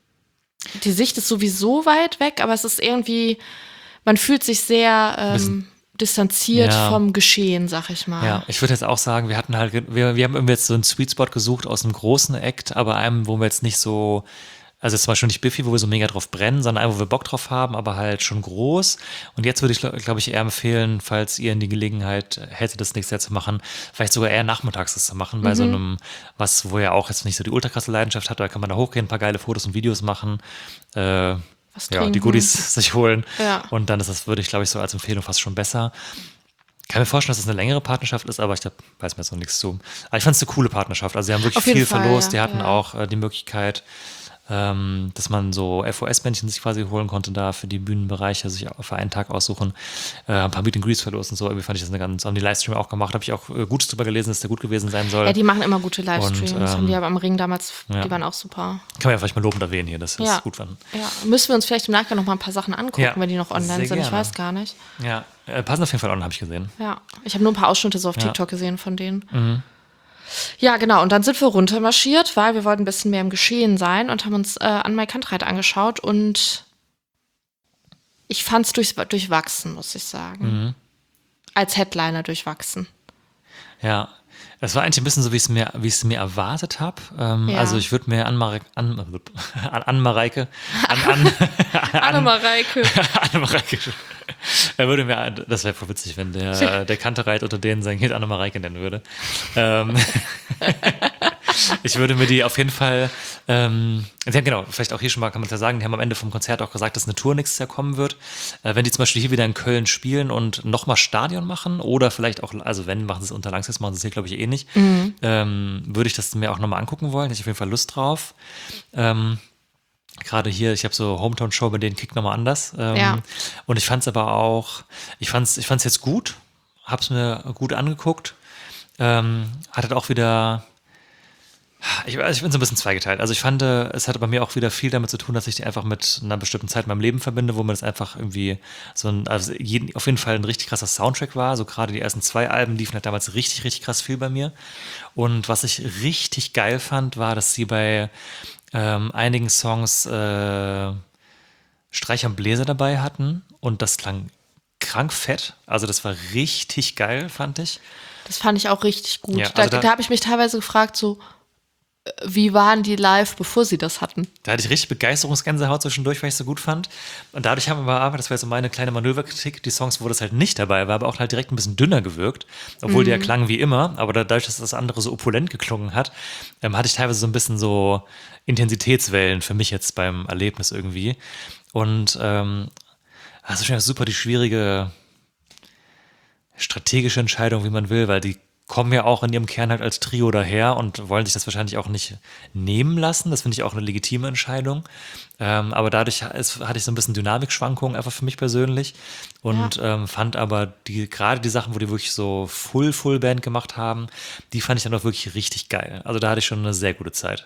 die Sicht ist sowieso weit weg, aber es ist irgendwie, man fühlt sich sehr ähm, distanziert Ja. vom Geschehen, sag ich mal. Ja, ich würde jetzt auch sagen, wir hatten halt, wir, wir haben irgendwie jetzt so einen Sweet Spot gesucht aus einem großen Act, aber einem, wo wir jetzt nicht so, also jetzt zum Beispiel nicht Biffy, wo wir so mega drauf brennen, sondern einem, wo wir Bock drauf haben, aber halt schon groß. Und jetzt würde ich, glaube ich, eher empfehlen, falls ihr in die Gelegenheit hättet, das nächstes Jahr zu machen, vielleicht sogar eher nachmittags das zu machen, bei so einem, was, wo ihr auch jetzt nicht so die ultra krasse Leidenschaft habt, da kann man da hochgehen, ein paar geile Fotos und Videos machen, äh, Was ja, trinken. die Goodies sich holen. Ja. Und dann ist das, würde ich, glaube ich, so als Empfehlung fast schon besser. Ich kann mir vorstellen, dass es eine längere Partnerschaft ist, aber ich glaub, weiß mir jetzt noch nichts zu. Aber ich fand es eine coole Partnerschaft. Also sie haben wirklich Auf jeden viel Fall, verlost. ja, Die hatten ja. auch äh, die Möglichkeit, ähm, dass man so F O S-Bändchen sich quasi holen konnte da für die Bühnenbereiche, sich auch für einen Tag aussuchen. Äh, ein paar Meet and Greets verlost und so. Irgendwie fand ich das eine ganz, haben die Livestream auch gemacht. Habe ich auch äh, Gutes drüber gelesen, dass der gut gewesen sein soll. Ja, die machen immer gute Livestreams. Und, ähm, haben die aber am Ring damals, ja. die waren auch super. Kann man ja vielleicht mal lobend erwähnen hier, dass wir Ja. es gut fanden. Ja, müssen wir uns vielleicht im Nachgang noch mal ein paar Sachen angucken, Ja, wenn die noch online sehr sind. Ich gerne. weiß gar nicht. Ja, äh, passen auf jeden Fall an, habe ich gesehen. Ja, ich habe nur ein paar Ausschnitte so auf Ja. TikTok gesehen von denen. Ja, genau. Und dann sind wir runtermarschiert, weil wir wollten ein bisschen mehr im Geschehen sein und haben uns äh, Anne Kantereit angeschaut. Und ich fand es durch, durchwachsen, muss ich sagen. Als Headliner durchwachsen. Ja, es war eigentlich ein bisschen so, wie ich es mir, wie ich es mir erwartet habe. Ähm, Ja. Also ich würde mir Anne-Mareike, an, an, an Mareike, an, an, Anne-Mareike. Anne-Mareike, er würde mir, das wäre voll witzig, wenn der, der Kantereit unter denen sein Kind Anne-Mareike nennen würde. Ähm, ich würde mir die auf jeden Fall, ähm, die haben, genau, vielleicht auch hier schon mal, kann man ja sagen, die haben am Ende vom Konzert auch gesagt, dass eine Tour nächstes Jahr kommen wird. Äh, wenn die zum Beispiel hier wieder in Köln spielen und nochmal Stadion machen oder vielleicht auch, also wenn, machen sie es unter Langsess, machen sie es hier, glaube ich, eh nicht, ähm, würde ich das mir auch nochmal angucken wollen. Hätte ich auf jeden Fall Lust drauf. Ähm, Gerade hier, ich habe so Hometown-Show, bei denen kickt nochmal anders. Ähm, Ja. Und ich fand es aber auch, ich fand es ich fand's jetzt gut, habe es mir gut angeguckt. Ähm, hat halt auch wieder, ich, also ich bin so ein bisschen zweigeteilt. Also ich fand, äh, es hatte bei mir auch wieder viel damit zu tun, dass ich die einfach mit einer bestimmten Zeit in meinem Leben verbinde, wo mir das einfach irgendwie so ein, also jeden, auf jeden Fall ein richtig krasser Soundtrack war. So gerade die ersten zwei Alben liefen halt damals richtig, richtig krass viel bei mir. Und was ich richtig geil fand, war, dass sie bei ähm, einigen Songs äh, Streicher und Bläser dabei hatten und das klang krank fett. Also das war richtig geil, fand ich. Das fand ich auch richtig gut. Ja, da also da, da- habe ich mich teilweise gefragt, so, äh, wie waren die live, bevor sie das hatten? Da hatte ich richtig Begeisterungsgänsehaut zwischendurch, weil ich es so gut fand. Und dadurch haben wir aber, das war so meine kleine Manöverkritik, die Songs, wo das halt nicht dabei war, aber auch halt direkt ein bisschen dünner gewirkt. Obwohl die ja klangen wie immer, aber dadurch, dass das andere so opulent geklungen hat, ähm, hatte ich teilweise so ein bisschen so Intensitätswellen für mich jetzt beim Erlebnis irgendwie. Und ähm, das ist schon super die schwierige strategische Entscheidung, wie man will, weil die kommen ja auch in ihrem Kern halt als Trio daher und wollen sich das wahrscheinlich auch nicht nehmen lassen. Das finde ich auch eine legitime Entscheidung. Ähm, aber dadurch ist, hatte ich so ein bisschen Dynamikschwankungen einfach für mich persönlich und ähm, fand aber die gerade die Sachen, wo die wirklich so Full, Full Band gemacht haben, die fand ich dann auch wirklich richtig geil. Also da hatte ich schon eine sehr gute Zeit.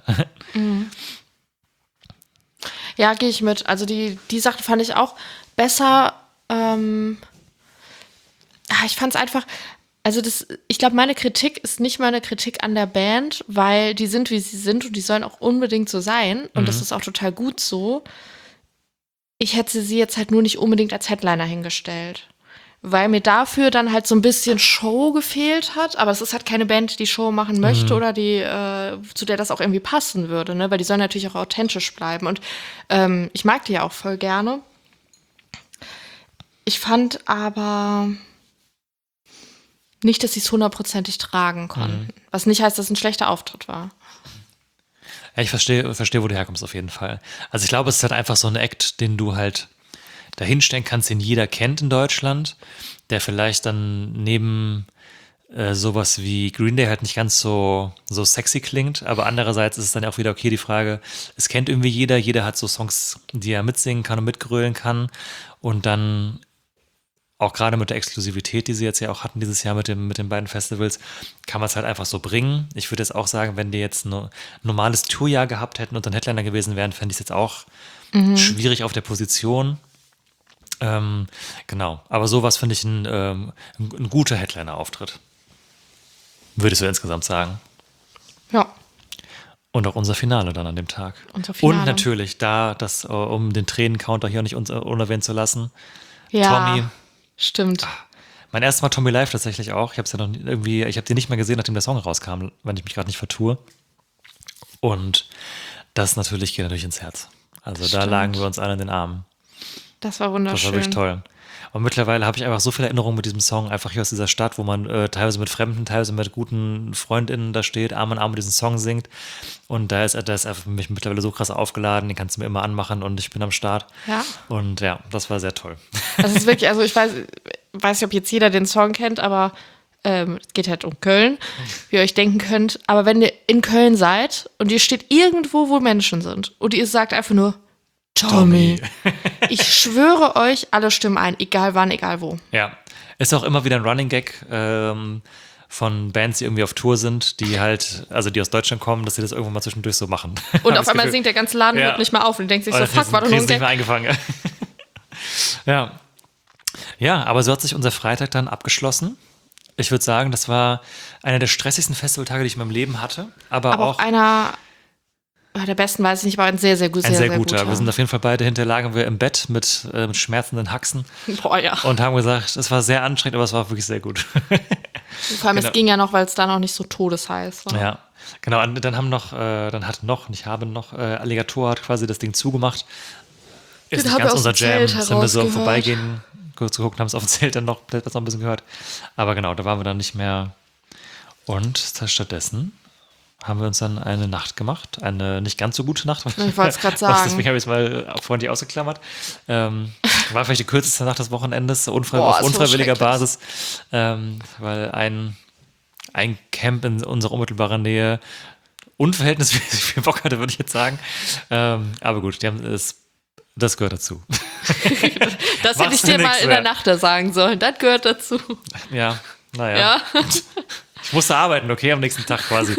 Ja, gehe ich mit. Also die, die Sachen fand ich auch besser. Ähm, ah, ich fand es einfach, Also das, ich glaube, meine Kritik ist nicht mal eine Kritik an der Band, weil die sind, wie sie sind und die sollen auch unbedingt so sein. Und Mhm. das ist auch total gut so. Ich hätte sie jetzt halt nur nicht unbedingt als Headliner hingestellt. Weil mir dafür dann halt so ein bisschen Show gefehlt hat. Aber es ist halt keine Band, die Show machen möchte oder die, äh, zu der das auch irgendwie passen würde. Ne? Weil die sollen natürlich auch authentisch bleiben. Und ähm, ich mag die ja auch voll gerne. Ich fand aber nicht, dass sie es hundertprozentig tragen konnten. Mhm. Was nicht heißt, dass es ein schlechter Auftritt war. Ja, ich verstehe, verstehe, wo du herkommst, auf jeden Fall. Also ich glaube, es ist halt einfach so ein Act, den du halt dahinstellen kannst, den jeder kennt in Deutschland, der vielleicht dann neben äh, sowas wie Green Day halt nicht ganz so, so sexy klingt, aber andererseits ist es dann auch wieder okay, die Frage, es kennt irgendwie jeder, jeder hat so Songs, die er mitsingen kann und mitgrölen kann und dann auch gerade mit der Exklusivität, die sie jetzt ja auch hatten dieses Jahr mit, dem, mit den beiden Festivals, kann man es halt einfach so bringen. Ich würde jetzt auch sagen, wenn die jetzt ein normales Tourjahr gehabt hätten und dann Headliner gewesen wären, fände ich es jetzt auch mhm. schwierig auf der Position. Ähm, genau, aber sowas finde ich ein, ähm, ein, ein guter Headliner-Auftritt. Würdest du insgesamt sagen. Ja. Und auch unser Finale dann an dem Tag. Unser Finale. Und natürlich da, das, äh, um den Tränen-Counter hier nicht un- unerwähnt zu lassen, Ja, Tommy. stimmt. Mein erstes Mal Tommy Live tatsächlich auch. Ich habe ja noch nie, irgendwie, ich habe den nicht mehr gesehen, nachdem der Song rauskam, wenn ich mich gerade nicht vertue. Und das natürlich geht natürlich ins Herz. Also da Stimmt. lagen wir uns alle in den Armen. Das war Das wunderschön. war wirklich toll. Und mittlerweile habe ich einfach so viele Erinnerungen mit diesem Song, einfach hier aus dieser Stadt, wo man äh, teilweise mit Fremden, teilweise mit guten FreundInnen da steht, Arm in Arm mit diesem Song singt. Und da ist, da ist er für mich mittlerweile so krass aufgeladen, den kannst du mir immer anmachen und ich bin am Start. Ja. Und ja, das war sehr toll. Das ist wirklich, also ich weiß, weiß nicht, ob jetzt jeder den Song kennt, aber ähm, es geht halt um Köln, wie ihr euch denken könnt. Aber wenn ihr in Köln seid und ihr steht irgendwo, wo Menschen sind und ihr sagt einfach nur Tommy. Ich schwöre euch, alle stimmen ein, egal wann, egal wo. Ja, ist auch immer wieder ein Running Gag ähm, von Bands, die irgendwie auf Tour sind, die halt, also die aus Deutschland kommen, dass sie das irgendwann mal zwischendurch so machen. Und auf einmal singt der ganze Laden Ja. hört nicht mehr auf und denkt sich so, Oder fuck, war doch nur ein nicht mehr Gag. eingefangen. Ja. Ja, aber so hat sich unser Freitag dann abgeschlossen. Ich würde sagen, das war einer der stressigsten Festivaltage, die ich in meinem Leben hatte. Aber, Aber auch auch einer der besten, weiß ich nicht, aber ein sehr, sehr, gut, ein sehr, sehr, sehr guter. guter. Wir sind auf jeden Fall beide hinterher, lagen wir im Bett mit, äh, mit schmerzenden Haxen Boah, ja. und haben gesagt, es war sehr anstrengend, aber es war wirklich sehr gut. Vor allem, genau. es ging ja noch, weil es da noch nicht so todesheiß war. Ja, genau. Und dann haben noch, äh, dann hat noch, nicht haben noch, äh, Alligator hat quasi das Ding zugemacht. Ist Den nicht haben ganz wir aus unser dem Jam. Zelt Sind wir so im herausgehört. Vorbeigehen kurz geguckt, haben es auf dem Zelt dann noch, das noch ein bisschen gehört. Aber genau, da waren wir dann nicht mehr. Und stattdessen haben wir uns dann eine Nacht gemacht. Eine nicht ganz so gute Nacht. Ich wollte es gerade Was, sagen. Deswegen habe ich es mal freundlich ausgeklammert. Ähm, war vielleicht die kürzeste Nacht des Wochenendes, unfrei Boah, auf so unfreiwilliger schrecklich. Basis. Ähm, weil ein, ein Camp in unserer unmittelbaren Nähe unverhältnismäßig viel Bock hatte, würde ich jetzt sagen. Ähm, aber gut, die haben es, das gehört dazu. Das Machst hätte ich du dir mal nix in der mehr. Nacht da sagen sollen. Das gehört dazu. Ja, naja. Ja. Ich musste arbeiten, okay, am nächsten Tag quasi.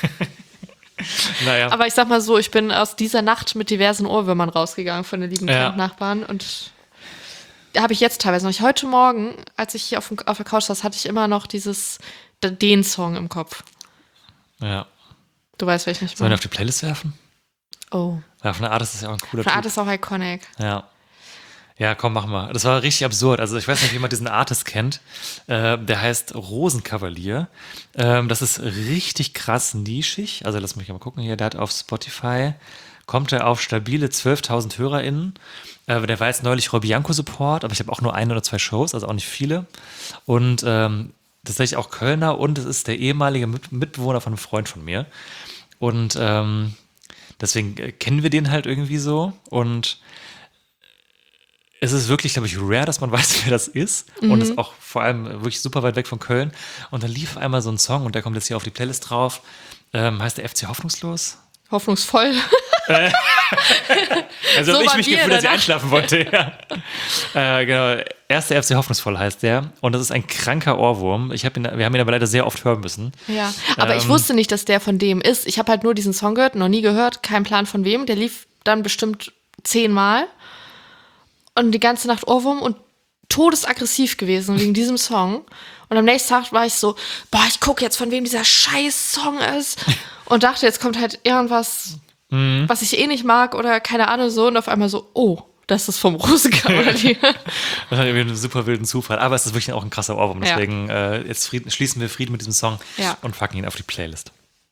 Naja. Aber ich sag mal so, ich bin aus dieser Nacht mit diversen Ohrwürmern rausgegangen von den lieben Ja. Nachbarn und da habe ich jetzt teilweise noch. Ich, heute Morgen, als ich hier auf, dem, auf der Couch saß, hatte ich immer noch dieses, den Song im Kopf. Ja. Du weißt, welchen ich Sollen wir meine. auf die Playlist werfen? Oh. Ja, von der Art ist das ja auch ein cooler Von Typ. Art ist auch iconic. Ja. Ja, komm, mach mal. Das war richtig absurd. Also ich weiß nicht, wie man diesen Artist kennt. Äh, der heißt Rosenkavalier. Ähm, das ist richtig krass nischig. Also lass mich mal gucken hier. Der hat auf Spotify, kommt er auf stabile zwölftausend HörerInnen. Äh, der war jetzt neulich Roy Bianco Support, aber ich habe auch nur ein oder zwei Shows, also auch nicht viele. Und ähm, tatsächlich auch Kölner und es ist der ehemalige Mit- Mitbewohner von einem Freund von mir. Und ähm, deswegen äh, kennen wir den halt irgendwie so. Und es ist wirklich, glaube ich, rare, dass man weiß, wer das ist. Und ist auch vor allem wirklich super weit weg von Köln. Und dann lief einmal so ein Song und der kommt jetzt hier auf die Playlist drauf. Ähm, heißt der F C Hoffnungslos? Hoffnungsvoll. Also So habe ich waren mich wir gefühlt, dass ich danach. einschlafen wollte. Ja. äh, genau. Erster F C Hoffnungsvoll heißt der. Und das ist ein kranker Ohrwurm. Ich hab ihn, wir haben ihn aber leider sehr oft hören müssen. Ja, aber ich Ähm, wusste nicht, dass der von dem ist. Ich habe halt nur diesen Song gehört, noch nie gehört, kein Plan von wem. Der lief dann bestimmt zehnmal und die ganze Nacht Ohrwurm und todesaggressiv gewesen wegen diesem Song. Und am nächsten Tag war ich so, boah, ich gucke jetzt, von wem dieser scheiß Song ist. Und dachte, jetzt kommt halt irgendwas, mhm. was ich eh nicht mag oder keine Ahnung so. Und auf einmal so, oh, das ist vom Rusika oder die. Das hat irgendwie einen super wilden Zufall. Aber es ist wirklich auch ein krasser Ohrwurm. Deswegen ja. äh, jetzt Frieden, schließen wir Frieden mit diesem Song ja. und packen ihn auf die Playlist.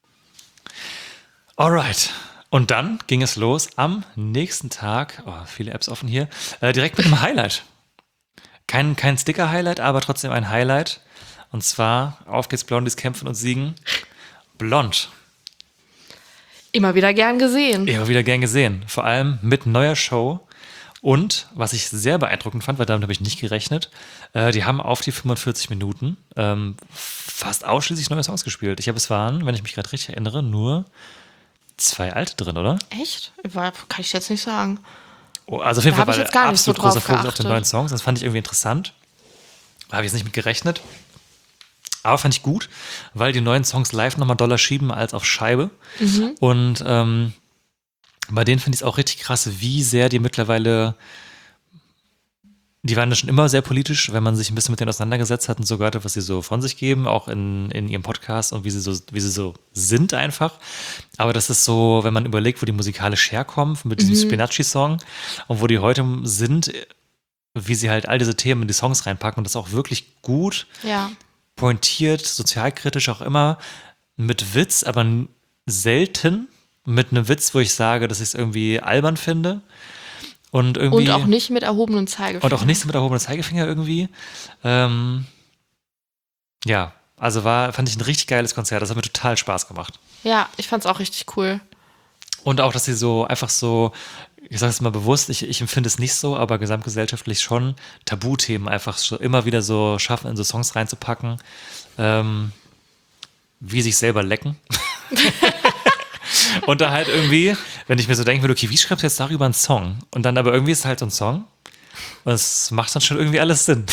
Alright. Und dann ging es los am nächsten Tag, oh, viele Apps offen hier, äh, direkt mit einem Highlight. Kein, kein Sticker-Highlight, aber trotzdem ein Highlight. Und zwar, auf geht's Blondies kämpfen und siegen. Blond. Immer wieder gern gesehen. Immer wieder gern gesehen. Vor allem mit neuer Show. Und, was ich sehr beeindruckend fand, weil damit habe ich nicht gerechnet, äh, die haben auf die fünfundvierzig Minuten ähm, fast ausschließlich neue Songs gespielt. Ich habe es waren, wenn ich mich gerade richtig erinnere, nur zwei alte drin, oder? Echt? War, kann ich jetzt nicht sagen. Oh, also auf jeden Da Fall hab ich war jetzt gar der nicht so absolut großer drauf Fokus auf geachtet. den neuen Songs. Das fand ich irgendwie interessant. Da habe ich jetzt nicht mit gerechnet. Aber fand ich gut, weil die neuen Songs live nochmal doller schieben als auf Scheibe. Mhm. Und ähm, bei denen finde ich es auch richtig krass, wie sehr die mittlerweile, die waren ja schon immer sehr politisch, wenn man sich ein bisschen mit denen auseinandergesetzt hat und so gehört hat, was sie so von sich geben, auch in, in ihrem Podcast und wie sie so, wie sie so sind einfach. Aber das ist so, wenn man überlegt, wo die musikalisch herkommen, mit diesem Mhm. Spinacci-Song und wo die heute sind, wie sie halt all diese Themen in die Songs reinpacken und das auch wirklich gut Ja. pointiert, sozialkritisch auch immer, mit Witz, aber n- selten mit einem Witz, wo ich sage, dass ich es irgendwie albern finde. Und irgendwie. Und auch nicht mit erhobenen Zeigefinger. Und auch nicht so mit erhobenem Zeigefinger irgendwie. Ähm, ja, also war, fand ich ein richtig geiles Konzert. Das hat mir total Spaß gemacht. Ja, ich fand's auch richtig cool. Und auch, dass sie so einfach so, ich sage es mal bewusst, ich, ich empfinde es nicht so, aber gesamtgesellschaftlich schon Tabuthemen einfach so immer wieder so schaffen, in so Songs reinzupacken, ähm, wie sich selber lecken. Und da halt irgendwie, wenn ich mir so denke, okay, wie schreibst du jetzt darüber einen Song? Und dann aber irgendwie ist es halt so ein Song und es macht dann schon irgendwie alles Sinn.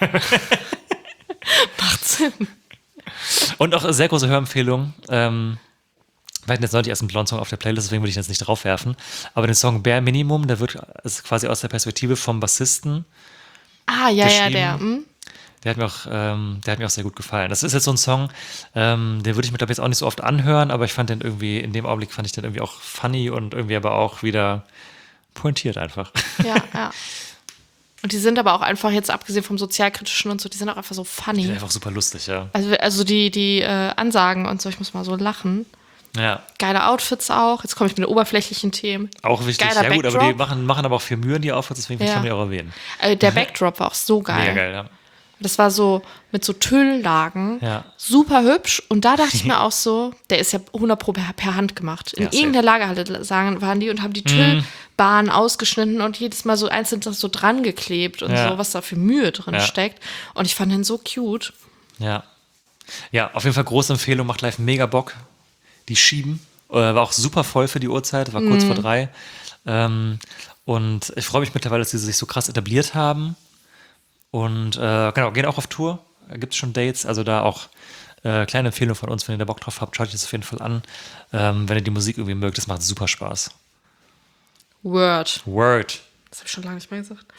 Macht Sinn. Und auch eine sehr große Hörempfehlung. Ähm, wir hatten jetzt neulich erst einen Blond-Song auf der Playlist, deswegen würde ich ihn jetzt nicht drauf werfen. Aber den Song Bare Minimum, der wird ist quasi aus der Perspektive vom Bassisten. Ah, ja, ja, geschrieben. der. Hm? Der hat mir auch, ähm, der hat mir auch sehr gut gefallen. Das ist jetzt so ein Song, ähm, den würde ich mir, glaube ich, jetzt auch nicht so oft anhören, aber ich fand den irgendwie, in dem Augenblick fand ich den irgendwie auch funny und irgendwie aber auch wieder pointiert einfach. Ja, ja. Und die sind aber auch einfach jetzt, abgesehen vom Sozialkritischen und so, die sind auch einfach so Die funny. sind einfach super lustig, ja. Also, also die, die äh, Ansagen und so, ich muss mal so lachen. Ja, Geile Outfits auch. Jetzt komme ich mit den oberflächlichen Themen. auch wichtig. Geiler Ja gut, aber die Backdrop. machen, machen aber auch viel Mühe in die Outfits, deswegen Ja. kann man die auch erwähnen. Äh, der Backdrop war auch so geil. Mega geil, ja. Das war so mit so Tülllagen. Ja. Super hübsch. Und da dachte ich mir auch so, der ist ja hundert Pro per, per Hand gemacht. In Ja, safe. irgendeiner Lagerhalle sagen, waren die und haben die Tüllbahn ausgeschnitten und jedes Mal so einzeln so dran geklebt und Ja. so, was da für Mühe drin Ja. steckt. Und ich fand den so cute. Ja. Ja, auf jeden Fall große Empfehlung, macht live mega Bock. Die schieben. Äh, war auch super voll für die Uhrzeit, war kurz vor drei. Ähm, und ich freue mich mittlerweile, dass sie sich so krass etabliert haben. Und äh, genau, gehen auch auf Tour. Gibt es schon Dates, also da auch äh, kleine Empfehlung von uns, wenn ihr da Bock drauf habt, schaut euch das auf jeden Fall an. Ähm, wenn ihr die Musik irgendwie mögt, das macht super Spaß. Word. Word. Das habe ich schon lange nicht mehr gesagt.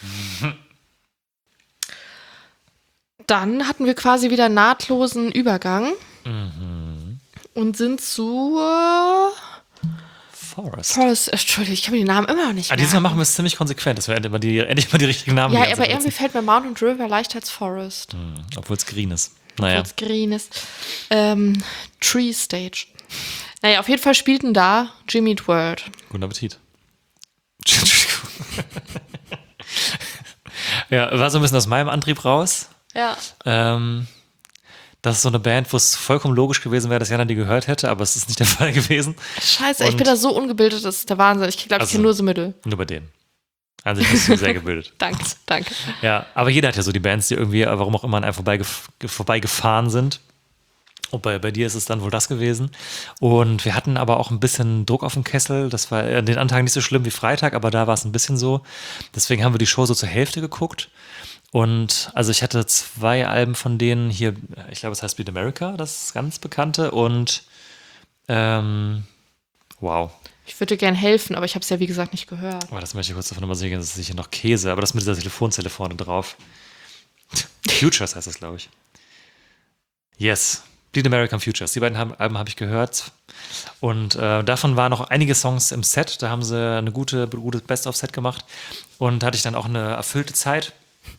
Dann hatten wir quasi wieder nahtlosen Übergang und sind zur Forest. Forest. Entschuldigung, ich kann mir den Namen immer noch nicht Ah, merken. dieses Mal machen wir es ziemlich konsequent, dass wir endlich mal die, endlich mal die richtigen Namen Ja, die ganze aber Zeit irgendwie fällt mir Mountain River leichter als Forest. nutzen. Obwohl es green ist. Naja. Als green ist. Ähm, Tree Stage. Naja, auf jeden Fall spielten da Jimmy Eat World. Guten Appetit. Ja, war so ein bisschen aus meinem Antrieb raus. Ja. Ähm, das ist so eine Band, wo es vollkommen logisch gewesen wäre, dass Jana die gehört hätte, aber es ist nicht der Fall gewesen. Scheiße, ich Und- bin da so ungebildet, das ist der Wahnsinn. Ich glaube, ich Also- kenne nur so Mittel. Nur bei denen. An sich bist du sehr gebildet. Danke, danke. Ja, aber jeder hat ja so die Bands, die irgendwie, warum auch immer, an einem vorbeigef vorbeigefahren sind. Und bei, bei dir ist es dann wohl das gewesen. Und wir hatten aber auch ein bisschen Druck auf dem Kessel. Das war an den Antagen nicht so schlimm wie Freitag, aber da war es ein bisschen so. Deswegen haben wir die Show so zur Hälfte geguckt. Und also ich hatte zwei Alben von denen hier, ich glaube, es heißt Bleed America, das ganz bekannte. Und ähm, wow. Ich würde dir gern helfen, aber ich habe es ja, wie gesagt, nicht gehört. Oh, das möchte ich kurz davon nochmal sehen, das ist sicher noch Käse, aber das mit dieser Telefonzelle vorne drauf. Futures heißt das, glaube ich. Yes. Bleed American Futures. Die beiden haben, Alben habe ich gehört. Und äh, davon waren noch einige Songs im Set. Da haben sie eine gute, gute Best-of-Set gemacht. Und da hatte ich dann auch eine erfüllte Zeit.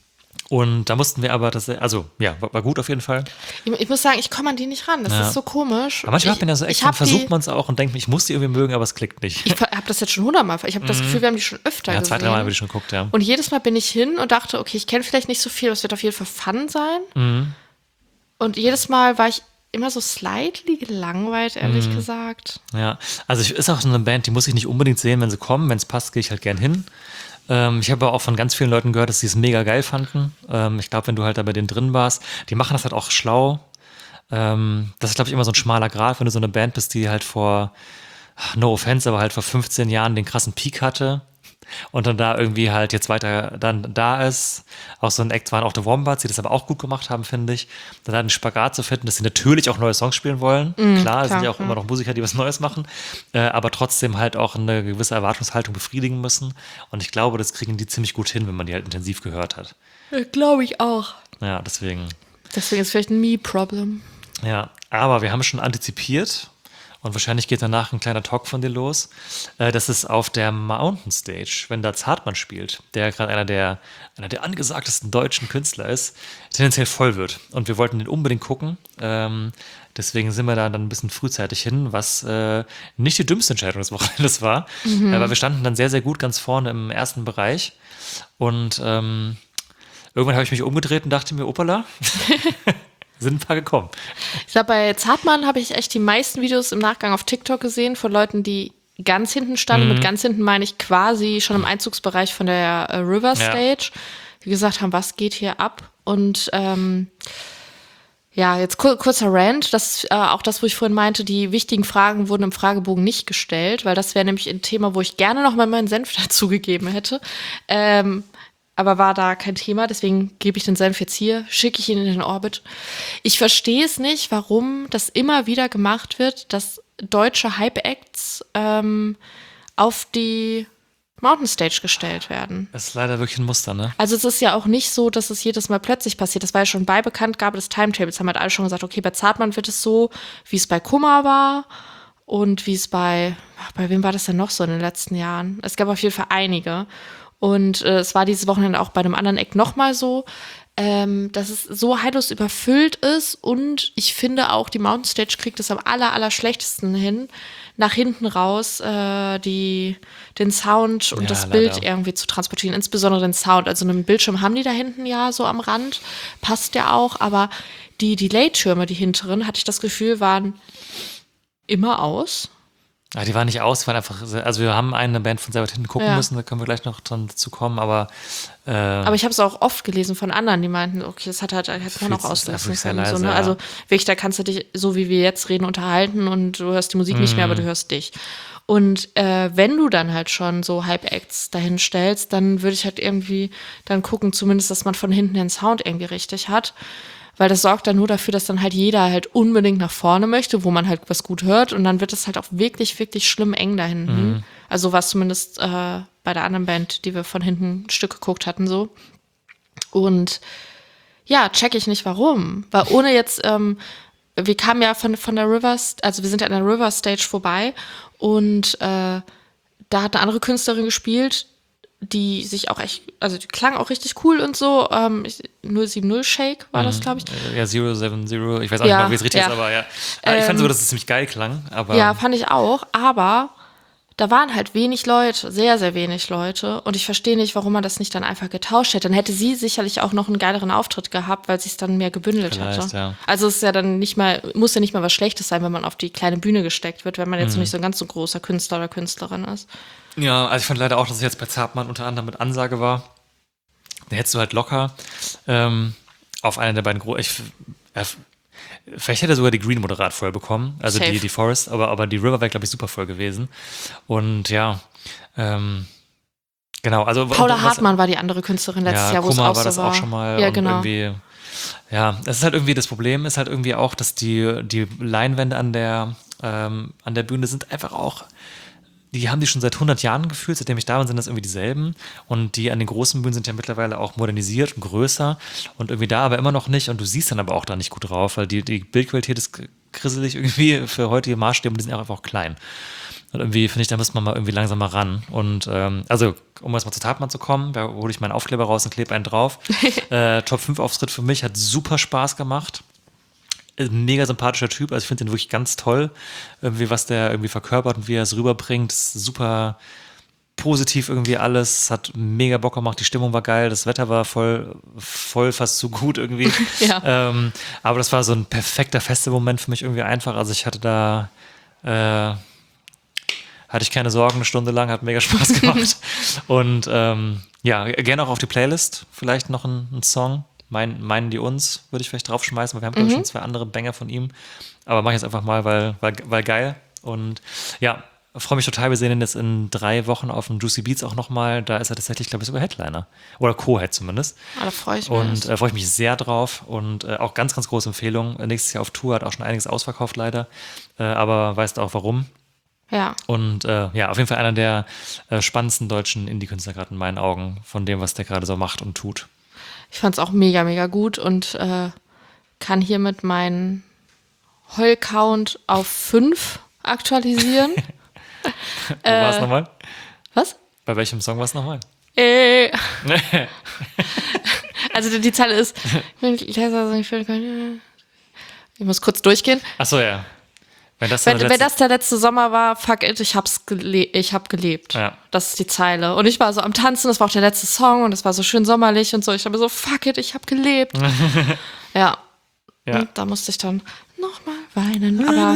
Und da mussten wir aber, das, also ja, war, war gut auf jeden Fall. Ich, ich muss sagen, ich komme an die nicht ran. Das Ja. ist so komisch. Aber manchmal ich, hat man ja so ich echt, dann hab versucht die- man es auch und denkt, ich muss die irgendwie mögen, aber es klickt nicht. Ich habe das jetzt schon hundertmal. Ich habe das Gefühl, wir haben die schon öfter Ja, gesehen. zwei, dreimal habe ich schon geguckt, ja. Und jedes Mal bin ich hin und dachte, okay, ich kenne vielleicht nicht so viel, aber es wird auf jeden Fall Fun sein. Mhm. Und jedes Mal war ich immer so slightly gelangweilt, ehrlich Mhm. gesagt. Ja, also ich, ist auch so eine Band, die muss ich nicht unbedingt sehen, wenn sie kommen. Wenn es passt, gehe ich halt gern hin. Ähm, ich habe aber auch von ganz vielen Leuten gehört, dass sie es mega geil fanden. Ähm, ich glaube, wenn du halt da bei denen drin warst, die machen das halt auch schlau. Ähm, das ist, glaube ich, immer so ein schmaler Grat, wenn du so eine Band bist, die halt vor, no offense, aber halt vor fünfzehn Jahren den krassen Peak hatte. Und dann da irgendwie halt jetzt weiter dann da ist. Auch so ein Act waren auch The Wombats, die das aber auch gut gemacht haben, finde ich. Dann einen Spagat zu finden, dass sie natürlich auch neue Songs spielen wollen. Klar, es sind ja auch immer noch Musiker, die was Neues machen, äh, aber trotzdem halt auch eine gewisse Erwartungshaltung befriedigen müssen. Und ich glaube, das kriegen die ziemlich gut hin, wenn man die halt intensiv gehört hat. Glaube ich auch. Ja, deswegen. Deswegen ist vielleicht ein Me-Problem. Ja, aber wir haben schon antizipiert. Und wahrscheinlich geht danach ein kleiner Talk von dir los. Äh, das ist auf der Mountain Stage, wenn da Zartmann spielt, der gerade einer der, einer der angesagtesten deutschen Künstler ist, tendenziell voll wird. Und wir wollten den unbedingt gucken. Ähm, deswegen sind wir da dann ein bisschen frühzeitig hin, was äh, nicht die dümmste Entscheidung des Wochenendes war. Mhm. Äh, weil wir standen dann sehr, sehr gut ganz vorne im ersten Bereich. Und ähm, irgendwann habe ich mich umgedreht und dachte mir, opala. Sind ein paar gekommen. Ich glaube, bei Zartmann habe ich echt die meisten Videos im Nachgang auf TikTok gesehen von Leuten, die ganz hinten standen. Mhm. Mit ganz hinten meine ich quasi schon im Einzugsbereich von der äh, River Stage, Ja. die gesagt haben, was geht hier ab? Und ähm, ja, jetzt kur kurzer Rant. Das ist äh, auch das, wo ich vorhin meinte, die wichtigen Fragen wurden im Fragebogen nicht gestellt, weil das wäre nämlich ein Thema, wo ich gerne noch mal meinen Senf dazugegeben hätte. Ähm, aber war da kein Thema, deswegen gebe ich den Senf jetzt hier, schicke ich ihn in den Orbit. Ich verstehe es nicht, warum das immer wieder gemacht wird, dass deutsche Hype-Acts ähm, auf die Mountain Stage gestellt werden. Das ist leider wirklich ein Muster, ne? Also es ist ja auch nicht so, dass es jedes Mal plötzlich passiert. Das war ja schon bei Bekanntgabe des Timetables. Haben halt alle schon gesagt, okay, bei Zartmann wird es so, wie es bei Kummer war und wie es bei, ach, bei wem war das denn noch so in den letzten Jahren? Es gab auf jeden Fall einige. Und äh, es war dieses Wochenende auch bei einem anderen Eck nochmal so, ähm, dass es so heillos überfüllt ist. Und ich finde auch, die Mountain Stage kriegt es am aller, aller schlechtesten hin, nach hinten raus äh, die, den Sound und Ja, das leider. Bild irgendwie zu transportieren. Insbesondere den Sound. Also einen Bildschirm haben die da hinten ja so am Rand. Passt ja auch. Aber die Delay-Türme, die hinteren, hatte ich das Gefühl, waren immer aus. Ja, die waren nicht aus, die waren einfach, sehr- also wir haben eine Band von sehr weit hinten gucken Ja. müssen, da können wir gleich noch dran dazu kommen, aber äh, Aber ich habe es auch oft gelesen von anderen, die meinten, okay, das hat halt hätte man auch Fühlt's- auslassen das ist sehr können. So, leise, ne? ja. Also wirklich, da kannst du dich, so wie wir jetzt reden, unterhalten und du hörst die Musik nicht mehr, aber du hörst dich. Und äh, wenn du dann halt schon so Hype-Acts dahin stellst, dann würde ich halt irgendwie dann gucken, zumindest, dass man von hinten den Sound irgendwie richtig hat. Weil das sorgt dann nur dafür, dass dann halt jeder halt unbedingt nach vorne möchte, wo man halt was gut hört. Und dann wird es halt auch wirklich, wirklich schlimm eng da hinten. Mhm. Also was zumindest äh, bei der anderen Band, die wir von hinten ein Stück geguckt hatten, so. Und ja, check ich nicht warum. Weil ohne jetzt, ähm, wir kamen ja von, von der River, also wir sind ja an der River Stage vorbei und äh, da hat eine andere Künstlerin gespielt, die sich auch echt, also die klang auch richtig cool und so. Ähm, ich- null sieben null Shake war das, glaube ich. äh, ja, Zero Seven Zero, ich weiß auch Ja, nicht mehr, wie es richtig ja. ist, aber ja. Äh, ich fand Ähm, so, dass es ziemlich geil klang, aber Ja, fand ich auch, aber da waren halt wenig Leute, sehr, sehr wenig Leute. Und ich verstehe nicht, warum man das nicht dann einfach getauscht hätte. Dann hätte sie sicherlich auch noch einen geileren Auftritt gehabt, weil sie es dann mehr gebündelt Vielleicht, hatte. ja. Also es ist ja dann nicht mal, muss ja nicht mal was Schlechtes sein, wenn man auf die kleine Bühne gesteckt wird, wenn man Mhm. jetzt nicht so ein ganz so großer Künstler oder Künstlerin ist. ja, also ich fand leider auch, dass es jetzt bei Zartmann unter anderem mit Ansage war. Da hättest du halt locker ähm, auf einer der beiden großen, ich äh, vielleicht hätte er sogar die Green moderat voll bekommen, also Safe. die, die Forest, aber, aber die River wäre, glaube ich, super voll gewesen. Und ja, ähm, genau, also Paula was- Hartmann war die andere Künstlerin letztes ja, Jahr, wo es Kummer auch war so das war. auch schon mal. Ja, und genau. Irgendwie, ja, es ist halt irgendwie, das Problem ist halt irgendwie auch, dass die, die Leinwände an der, ähm, an der Bühne sind einfach auch die haben die schon seit hundert Jahren gefühlt, seitdem ich da bin, sind das irgendwie dieselben. Und die an den großen Bühnen sind ja mittlerweile auch modernisiert und größer und irgendwie da aber immer noch nicht. Und du siehst dann aber auch da nicht gut drauf, weil die, die Bildqualität ist grisselig irgendwie für heutige Maßstäbe und die sind einfach auch klein. Und irgendwie finde ich, da muss man mal irgendwie langsam mal ran. Und ähm, also, um erstmal zu Tatmann zu kommen, da hole ich meinen Aufkleber raus und klebe einen drauf. äh, Top fünf Auftritt für mich, hat super Spaß gemacht. Ein mega sympathischer Typ, also ich finde den wirklich ganz toll, irgendwie was der irgendwie verkörpert und wie er es rüberbringt, ist super positiv irgendwie alles, hat mega Bock gemacht, die Stimmung war geil, das Wetter war voll, voll fast zu gut irgendwie, Ja. ähm, aber das war so ein perfekter Festivalmoment für mich irgendwie einfach, also ich hatte da äh, hatte ich keine Sorgen eine Stunde lang, hat mega Spaß gemacht und ähm, ja, gerne auch auf die Playlist, vielleicht noch ein, ein Song. Mein, meinen die uns, würde ich vielleicht draufschmeißen, weil wir haben, glaube ich, schon zwei andere Banger von ihm. Aber mache ich jetzt einfach mal, weil, weil, weil geil. Und ja, freue mich total. Wir sehen ihn jetzt in drei Wochen auf dem Juicy Beats auch nochmal. Da ist er tatsächlich, glaube ich, sogar Headliner. Oder Co-Head zumindest. Ah, da freue ich mich. Und äh, freue ich mich sehr drauf. Und äh, auch ganz, ganz große Empfehlung. Nächstes Jahr auf Tour, hat auch schon einiges ausverkauft leider. Äh, aber weißt auch warum. Ja. Und äh, ja, auf jeden Fall einer der äh, spannendsten deutschen Indie-Künstler gerade in meinen Augen, von dem, was der gerade so macht und tut. Ich fand es auch mega, mega gut und äh, kann hiermit meinen Heul-Count auf fünf aktualisieren. Wo war es nochmal? Was? Bei welchem Song war es nochmal? Äh. Also die, die Zeile ist, ich muss kurz durchgehen. Achso, ja. Wenn das, Wenn, der wenn letzte, das der letzte Sommer war, fuck it, ich hab's gele- ich hab gelebt. Ja. Das ist die Zeile. Und ich war so am Tanzen, das war auch der letzte Song und es war so schön sommerlich und so. Ich habe so, fuck it, ich hab gelebt. Ja. ja. Und da musste ich dann nochmal weinen. Aber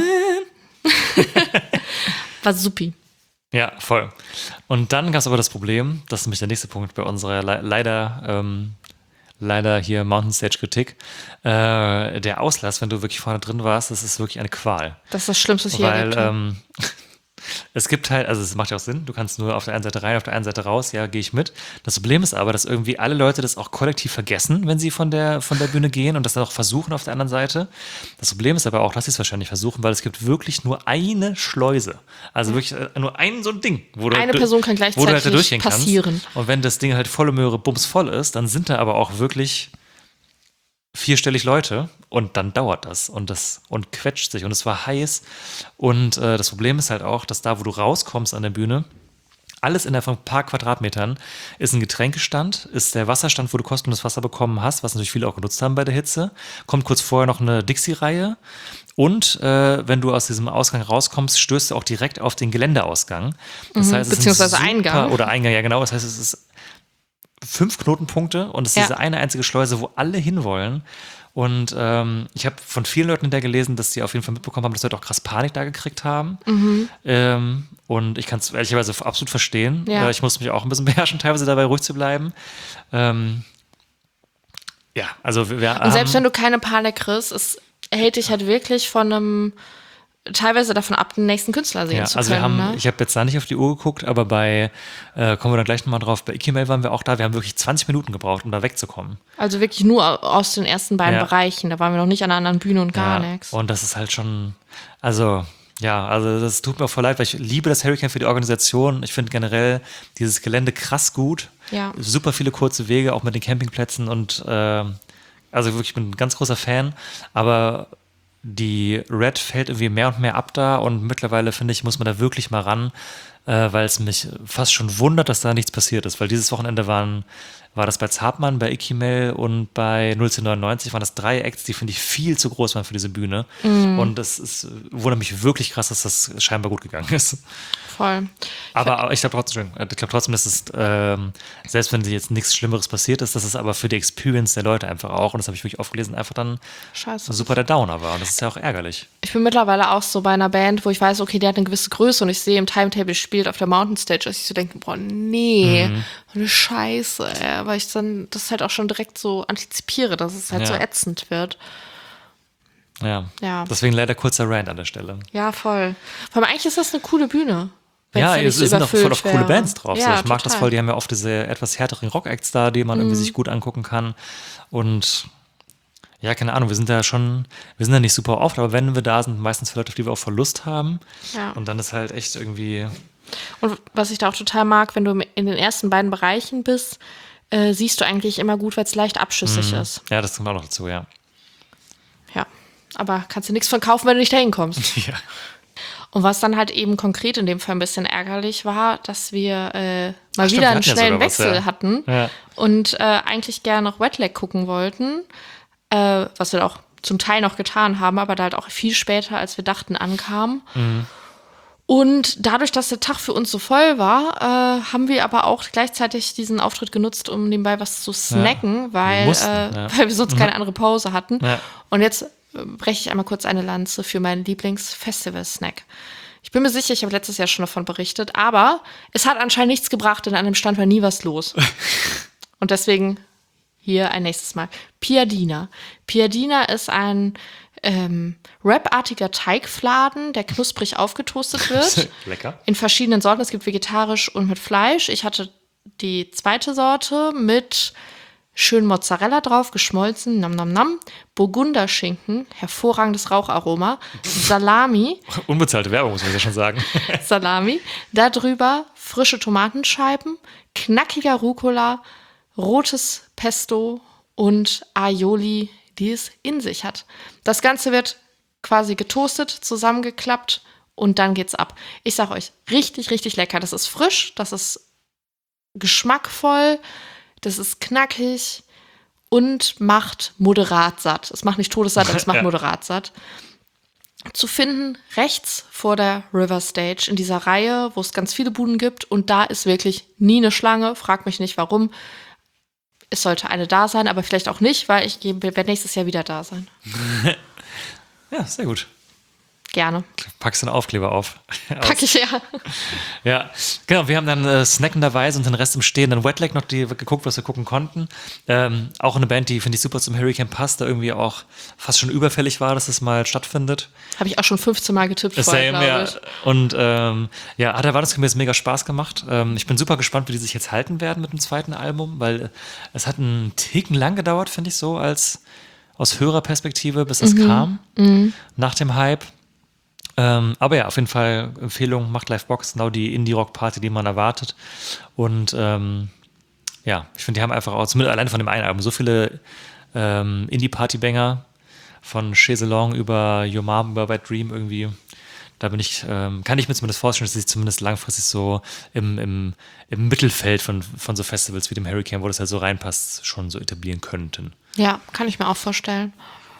war supi. Ja, voll. Und dann gab es aber das Problem, das ist nämlich der nächste Punkt bei unserer le- leider, ähm, leider hier Mountain Stage Kritik. Äh, der Auslass, wenn du wirklich vorne drin warst, das ist wirklich eine Qual. Das ist das Schlimmste, was ich je Weil erlebt habe. ähm, es gibt halt, also es macht ja auch Sinn, du kannst nur auf der einen Seite rein, auf der anderen Seite raus, ja, gehe ich mit. Das Problem ist aber, dass irgendwie alle Leute das auch kollektiv vergessen, wenn sie von der, von der Bühne gehen und das dann auch versuchen auf der anderen Seite. Das Problem ist aber auch, dass sie es wahrscheinlich versuchen, weil es gibt wirklich nur eine Schleuse. Also wirklich äh, nur ein so ein Ding, wo du, Eine Person kann wo du halt da gleichzeitig durchgehen passieren. kannst. Und wenn das Ding halt volle Möhre bumsvoll ist, dann sind da aber auch wirklich vierstellig Leute und dann dauert das und das und quetscht sich und es war heiß und äh, das Problem ist halt auch, dass da, wo du rauskommst an der Bühne, alles innerhalb von ein paar Quadratmetern ist ein Getränkestand, ist der Wasserstand, wo du kostenloses Wasser bekommen hast, was natürlich viele auch genutzt haben bei der Hitze, kommt kurz vorher noch eine Dixie-Reihe und äh, wenn du aus diesem Ausgang rauskommst, stößt du auch direkt auf den Geländeausgang. Das Mhm, heißt, es beziehungsweise ist ein super, Eingang. Oder Eingang, ja genau, das heißt, es ist fünf Knotenpunkte und es ist Ja. diese eine einzige Schleuse, wo alle hinwollen. Und ähm, ich habe von vielen Leuten hinterher gelesen, dass sie auf jeden Fall mitbekommen haben, dass Leute auch krass Panik da gekriegt haben. Mhm. Ähm, und ich kann es ehrlicherweise absolut verstehen. Ja. Äh, ich musste mich auch ein bisschen beherrschen, teilweise dabei ruhig zu bleiben. Ähm, ja, also wir, wir Und selbst wenn du keine Panik kriegst, es hält dich halt wirklich von einem, teilweise davon ab, den nächsten Künstler sehen Ja, zu also wir können. haben, ne? ich habe jetzt da nicht auf die Uhr geguckt, aber bei, äh, kommen wir dann gleich nochmal drauf, bei Ikimel waren wir auch da, wir haben wirklich zwanzig Minuten gebraucht, um da wegzukommen. Also wirklich nur aus den ersten beiden Ja. Bereichen. Da waren wir noch nicht an einer anderen Bühne und gar ja, nichts. Und das ist halt schon, also ja, also das tut mir auch voll leid, weil ich liebe das Hurricane für die Organisation. Ich finde generell dieses Gelände krass gut. Ja. Super viele kurze Wege, auch mit den Campingplätzen und äh, also wirklich, ich bin ein ganz großer Fan, aber die Red fällt irgendwie mehr und mehr ab da und mittlerweile, finde ich, muss man da wirklich mal ran, äh, weil es mich fast schon wundert, dass da nichts passiert ist, weil dieses Wochenende waren, war das bei Zartmann, bei Ikimel und bei null zehn neunundneunzig waren das drei Acts, die, finde ich, viel zu groß waren für diese Bühne und das ist, wundert mich wirklich krass, dass das scheinbar gut gegangen ist. Voll. Aber ich glaube trotzdem, ich glaube trotzdem, dass es, ähm, selbst wenn jetzt nichts Schlimmeres passiert ist, dass es aber für die Experience der Leute einfach auch, und das habe ich wirklich aufgelesen, einfach dann Scheiße. super der Downer war. Und das ist ja auch ärgerlich. Ich bin mittlerweile auch so bei einer Band, wo ich weiß, okay, die hat eine gewisse Größe und ich sehe im Timetable spielt auf der Mountain Stage, dass ich so denke, boah, nee, Mhm. eine Scheiße, ey, weil ich dann das halt auch schon direkt so antizipiere, dass es halt Ja. so ätzend wird. Ja. Ja. Deswegen leider kurzer Rant an der Stelle. Ja, voll. Vor allem eigentlich ist das eine coole Bühne. wenn Ja, ja es nicht so sind auch voll überfüllt auf coole wäre. Bands drauf. Ja, so. Ich mag das total. voll, die haben ja oft diese etwas härteren Rock-Acts da, die man irgendwie sich gut angucken kann. Und Ja, keine Ahnung, wir sind da schon, wir sind da nicht super oft, aber wenn wir da sind, meistens für Leute, auf die wir auch Verlust haben. Ja. Und dann ist halt echt irgendwie. Und was ich da auch total mag, wenn du in den ersten beiden Bereichen bist, äh, siehst du eigentlich immer gut, weil es leicht abschüssig Mhm. ist. Ja, das kommt auch noch dazu, ja. Ja, aber kannst du nichts von kaufen, wenn du nicht dahin kommst. Ja. Und was dann halt eben konkret in dem Fall ein bisschen ärgerlich war, dass wir äh, mal Ach, stimmt, wieder wir einen hatten ja schnellen sogar was, Wechsel ja. hatten Ja. und äh, eigentlich gerne noch Wetlag gucken wollten, äh, was wir auch zum Teil noch getan haben, aber da halt auch viel später, als wir dachten, ankam. Mhm. Und dadurch, dass der Tag für uns so voll war, äh, haben wir aber auch gleichzeitig diesen Auftritt genutzt, um nebenbei was zu snacken, weil, mussten, äh, ja. weil wir sonst keine andere Pause hatten. Ja. Und jetzt äh, breche ich einmal kurz eine Lanze für meinen Lieblings-Festival-Snack. Ich bin mir sicher, ich habe letztes Jahr schon davon berichtet, aber es hat anscheinend nichts gebracht, denn an dem Stand war nie was los. Und deswegen hier ein nächstes Mal. Piadina. Piadina ist ein ähm, Wrap-artiger Teigfladen, der knusprig aufgetoastet wird. Lecker. In verschiedenen Sorten. Es gibt vegetarisch und mit Fleisch. Ich hatte die zweite Sorte mit schön Mozzarella drauf, geschmolzen, nam nam nam. Burgunderschinken, hervorragendes Raucharoma. Salami, Unbezahlte Werbung, muss man ja schon sagen. Salami. Darüber frische Tomatenscheiben, knackiger Rucola, rotes Pesto und Aioli, die es in sich hat. Das Ganze wird quasi getoastet, zusammengeklappt und dann geht's ab. Ich sag euch, richtig, richtig lecker. Das ist frisch, das ist geschmackvoll, das ist knackig und macht moderat satt. Es macht nicht todessatt, aber es macht Ja. moderat satt. Zu finden rechts vor der River Stage in dieser Reihe, wo es ganz viele Buden gibt. Und da ist wirklich nie eine Schlange. Frag mich nicht, warum. Es sollte eine da sein, aber vielleicht auch nicht, weil ich werde nächstes Jahr wieder da sein. Ja, sehr gut. Gerne. Packst du einen Aufkleber auf. Pack ich ja. Ja, genau. Wir haben dann äh, snackenderweise und den Rest im Stehen dann Wetlag noch die, geguckt, was wir gucken konnten. Ähm, auch eine Band, die, finde ich, super zum Hurricane passt, da irgendwie auch fast schon überfällig war, dass das mal stattfindet. Habe ich auch schon fünfzehn Mal getippt vorher, Same, glaube ja. ich. Und ähm, ja, hat erwartungsgemäß mega Spaß gemacht. Ähm, ich bin super gespannt, wie die sich jetzt halten werden mit dem zweiten Album, weil äh, es hat einen Ticken lang gedauert, finde ich so, als aus Hörerperspektive, bis das kam, nach dem Hype. Ähm, aber ja, auf jeden Fall Empfehlung, macht Livebox, genau die Indie-Rock-Party, die man erwartet. Und ähm, ja, ich finde, die haben einfach auch, zumindest alleine von dem einen Album, so viele ähm, Indie-Party-Banger, von Chez Along über Your Mom, über Bad Dream irgendwie. Da bin ich, ähm, kann ich mir zumindest vorstellen, dass sie sich zumindest langfristig so im, im, im Mittelfeld von, von so Festivals wie dem Hurricane, wo das halt so reinpasst, schon so etablieren könnten. Ja, kann ich mir auch vorstellen.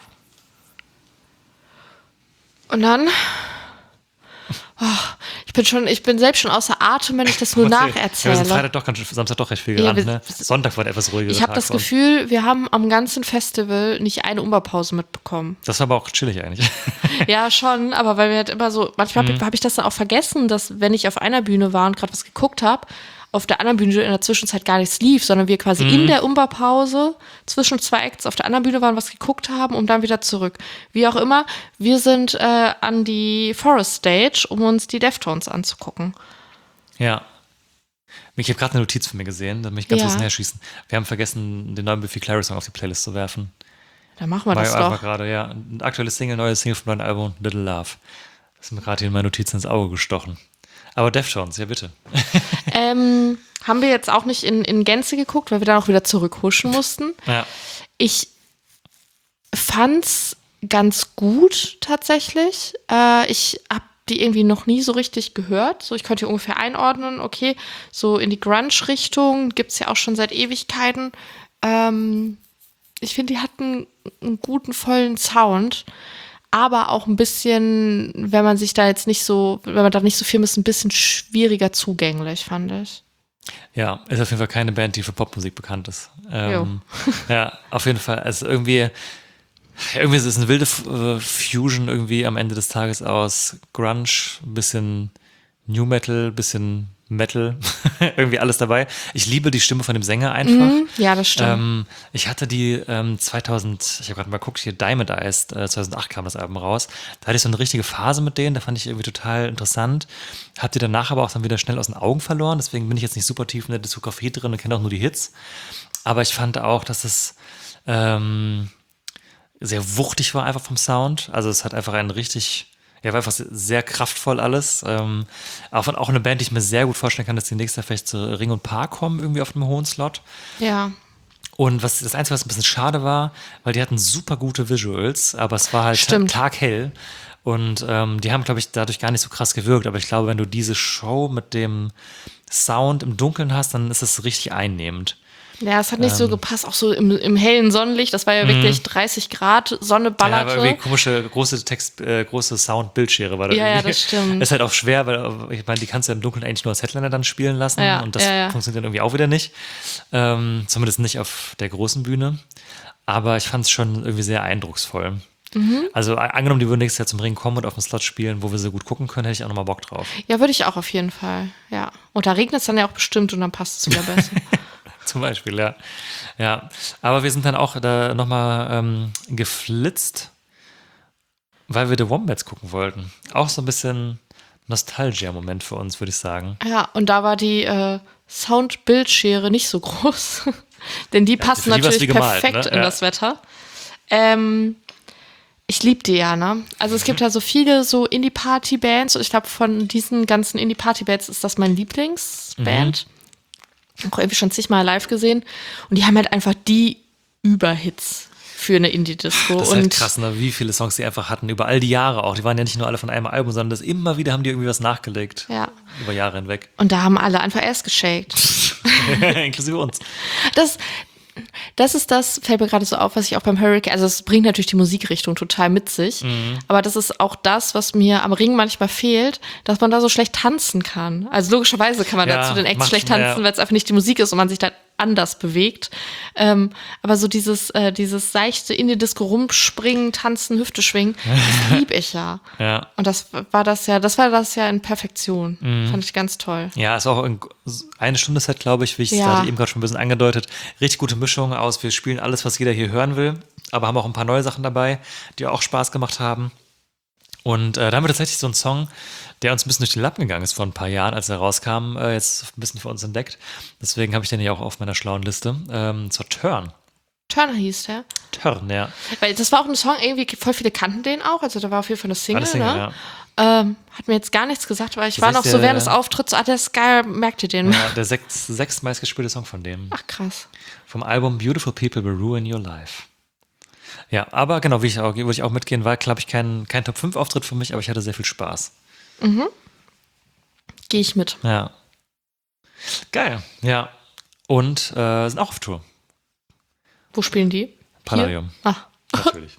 Und dann, oh, ich bin schon, ich bin selbst schon außer Atem, wenn ich das nur Ja, wir nacherzähle. sind Freitag doch ganz schön, Samstag doch recht viel Ja, gerannt, wir- ne? Sonntag war der etwas ruhiger. Ich habe das Gefühl, wir haben am ganzen Festival nicht eine Umbaupause mitbekommen. Das war aber auch chillig eigentlich. Ja, schon, aber weil wir halt immer so, manchmal Mhm. habe hab ich das dann auch vergessen, dass wenn ich auf einer Bühne war und gerade was geguckt habe, auf der anderen Bühne in der Zwischenzeit gar nichts lief, sondern wir quasi Mhm. in der Umbaupause zwischen zwei Acts auf der anderen Bühne waren, was geguckt haben und dann wieder zurück. Wie auch immer, wir sind äh, an die Forest Stage, um uns die Deftones anzugucken. Ja. Ich habe gerade eine Notiz von mir gesehen, da möchte ich ganz Ja. bisschen herschießen. Wir haben vergessen, den neuen Biffy Clyro Song auf die Playlist zu werfen. Dann machen wir War das einfach doch. gerade, ja. Ein aktuelles Single, neues Single vom neuen Album, Little Love. Das ist mir gerade hier in meine Notizen ins Auge gestochen. Aber Deftones, ja bitte. Ähm, haben wir jetzt auch nicht in, in Gänze geguckt, weil wir dann auch wieder zurückhuschen mussten. Ja. Ich fand's ganz gut tatsächlich. Äh, ich habe die irgendwie noch nie so richtig gehört. So, ich könnte hier ungefähr einordnen, okay, so in die Grunge-Richtung gibt's ja auch schon seit Ewigkeiten. Ähm, ich finde, die hatten einen guten, vollen Sound, aber auch ein bisschen, wenn man sich da jetzt nicht so, wenn man da nicht so viel ist, ein bisschen schwieriger zugänglich, fand ich. Ja, ist auf jeden Fall keine Band, die für Popmusik bekannt ist. Ähm, ja, auf jeden Fall. Also irgendwie, irgendwie ist es eine wilde äh, Fusion irgendwie am Ende des Tages aus Grunge, ein bisschen New Metal, ein bisschen Metal, irgendwie alles dabei. Ich liebe die Stimme von dem Sänger einfach. Mhm, ja, das stimmt. Ähm, ich hatte die ähm, zweitausend, ich habe gerade mal geguckt, hier Diamond Eyes, äh, zweitausendacht kam das Album raus. Da hatte ich so eine richtige Phase mit denen, da fand ich irgendwie total interessant. Hab die danach aber auch dann wieder schnell aus den Augen verloren, deswegen bin ich jetzt nicht super tief in der Diskografie drin und kenne auch nur die Hits. Aber ich fand auch, dass es ähm, sehr wuchtig war einfach vom Sound. Also es hat einfach ein richtig, ja, war einfach sehr kraftvoll alles. Ähm, auch, auch eine Band, die ich mir sehr gut vorstellen kann, dass die nächstes Jahr vielleicht zu Ring und Paar kommen, irgendwie auf einem hohen Slot. Ja. Und was das Einzige, was ein bisschen schade war, weil die hatten super gute Visuals, aber es war halt Stimmt. taghell. Und ähm, die haben, glaube ich, dadurch gar nicht so krass gewirkt. Aber ich glaube, wenn du diese Show mit dem Sound im Dunkeln hast, dann ist es richtig einnehmend. Ja, es hat nicht so gepasst, auch so im, im hellen Sonnenlicht. Das war ja wirklich dreißig Grad, Sonne Ja, ballerte. aber irgendwie komische, große Text, äh, große Sound-Bildschere war da Ja, ja, irgendwie. das stimmt. Ist halt auch schwer, weil ich meine, die kannst du im Dunkeln eigentlich nur als Headliner dann spielen lassen. Ja, und das ja, ja. funktioniert dann irgendwie auch wieder nicht. Ähm, zumindest nicht auf der großen Bühne. Aber ich fand es schon irgendwie sehr eindrucksvoll. Mhm. Also a- angenommen, die würden nächstes Jahr zum Ring kommen und auf dem Slot spielen, wo wir so gut gucken können, hätte ich auch nochmal Bock drauf. Ja, würde ich auch auf jeden Fall. Ja. Und da regnet es dann ja auch bestimmt und dann passt es wieder besser. Zum Beispiel, ja. Ja, aber wir sind dann auch da nochmal ähm, geflitzt, weil wir The Wombats gucken wollten. Auch so ein bisschen Nostalgia-Moment für uns, würde ich sagen. Ja, und da war die äh, Sound-Bildschere nicht so groß. Denn die passen für die war's natürlich wie gemalt, perfekt ne? in Ja. das Wetter. Ähm, ich liebe die ja, ne? Also es gibt ja so viele so Indie-Party-Bands und ich glaube, von diesen ganzen Indie-Party-Bands ist das mein Lieblingsband. Auch irgendwie schon zigmal live gesehen. Und die haben halt einfach die Überhits für eine Indie-Disco. Das ist und halt krass, ne? Wie viele Songs die einfach hatten, über all die Jahre auch. Die waren ja nicht nur alle von einem Album, sondern das immer wieder haben die irgendwie was nachgelegt. Ja. Über Jahre hinweg. Und da haben alle einfach erst geshaked. Inklusive uns. Das, das ist das, fällt mir gerade so auf, was ich auch beim Hurricane, also es bringt natürlich die Musikrichtung total mit sich, Mhm. aber das ist auch das, was mir am Ring manchmal fehlt, dass man da so schlecht tanzen kann. Also logischerweise kann man Ja, da zu den Acts macht- schlecht tanzen, ja. weil es einfach nicht die Musik ist und man sich da anders bewegt. Ähm, aber so dieses, äh, dieses seichte in die Disco rumspringen, tanzen, Hüfte schwingen, das lieb ich ja. Ja. Und das war das ja, das war das ja in Perfektion. Mhm. Fand ich ganz toll. Ja, ist auch ein, eine Stunde Set, glaube ich, wie ich es Ja. hatte eben gerade schon ein bisschen angedeutet. Richtig gute Mischung aus. Wir spielen alles, was jeder hier hören will, aber haben auch ein paar neue Sachen dabei, die auch Spaß gemacht haben. Und äh, da haben wir tatsächlich so einen Song, der uns ein bisschen durch die Lappen gegangen ist vor ein paar Jahren, als er rauskam, äh, jetzt ein bisschen für uns entdeckt. Deswegen habe ich den hier auch auf meiner schlauen Liste. Ähm, zur Turn. Turner hieß der. Turn, ja. Weil das war auch ein Song, irgendwie voll viele kannten den auch. Also da war auf jeden Fall eine Single, War eine Single, ne? ja. Ähm, hat mir jetzt gar nichts gesagt, weil ich Das war heißt, noch so der- während des Auftritts, ah, der ist geil, merkt ihr den? Ja, der sechs, sechs meistgespielte Song von dem. Ach krass. Vom Album Beautiful People Will Ruin Your Life. Ja, aber genau, wie ich auch, würde ich auch mitgehen, war, glaube ich, kein, kein Top fünf Auftritt für mich, aber ich hatte sehr viel Spaß. Gehe ich mit. Ja. Geil, ja. Und äh, sind auch auf Tour. Wo spielen die? Palladium. Ah, Natürlich.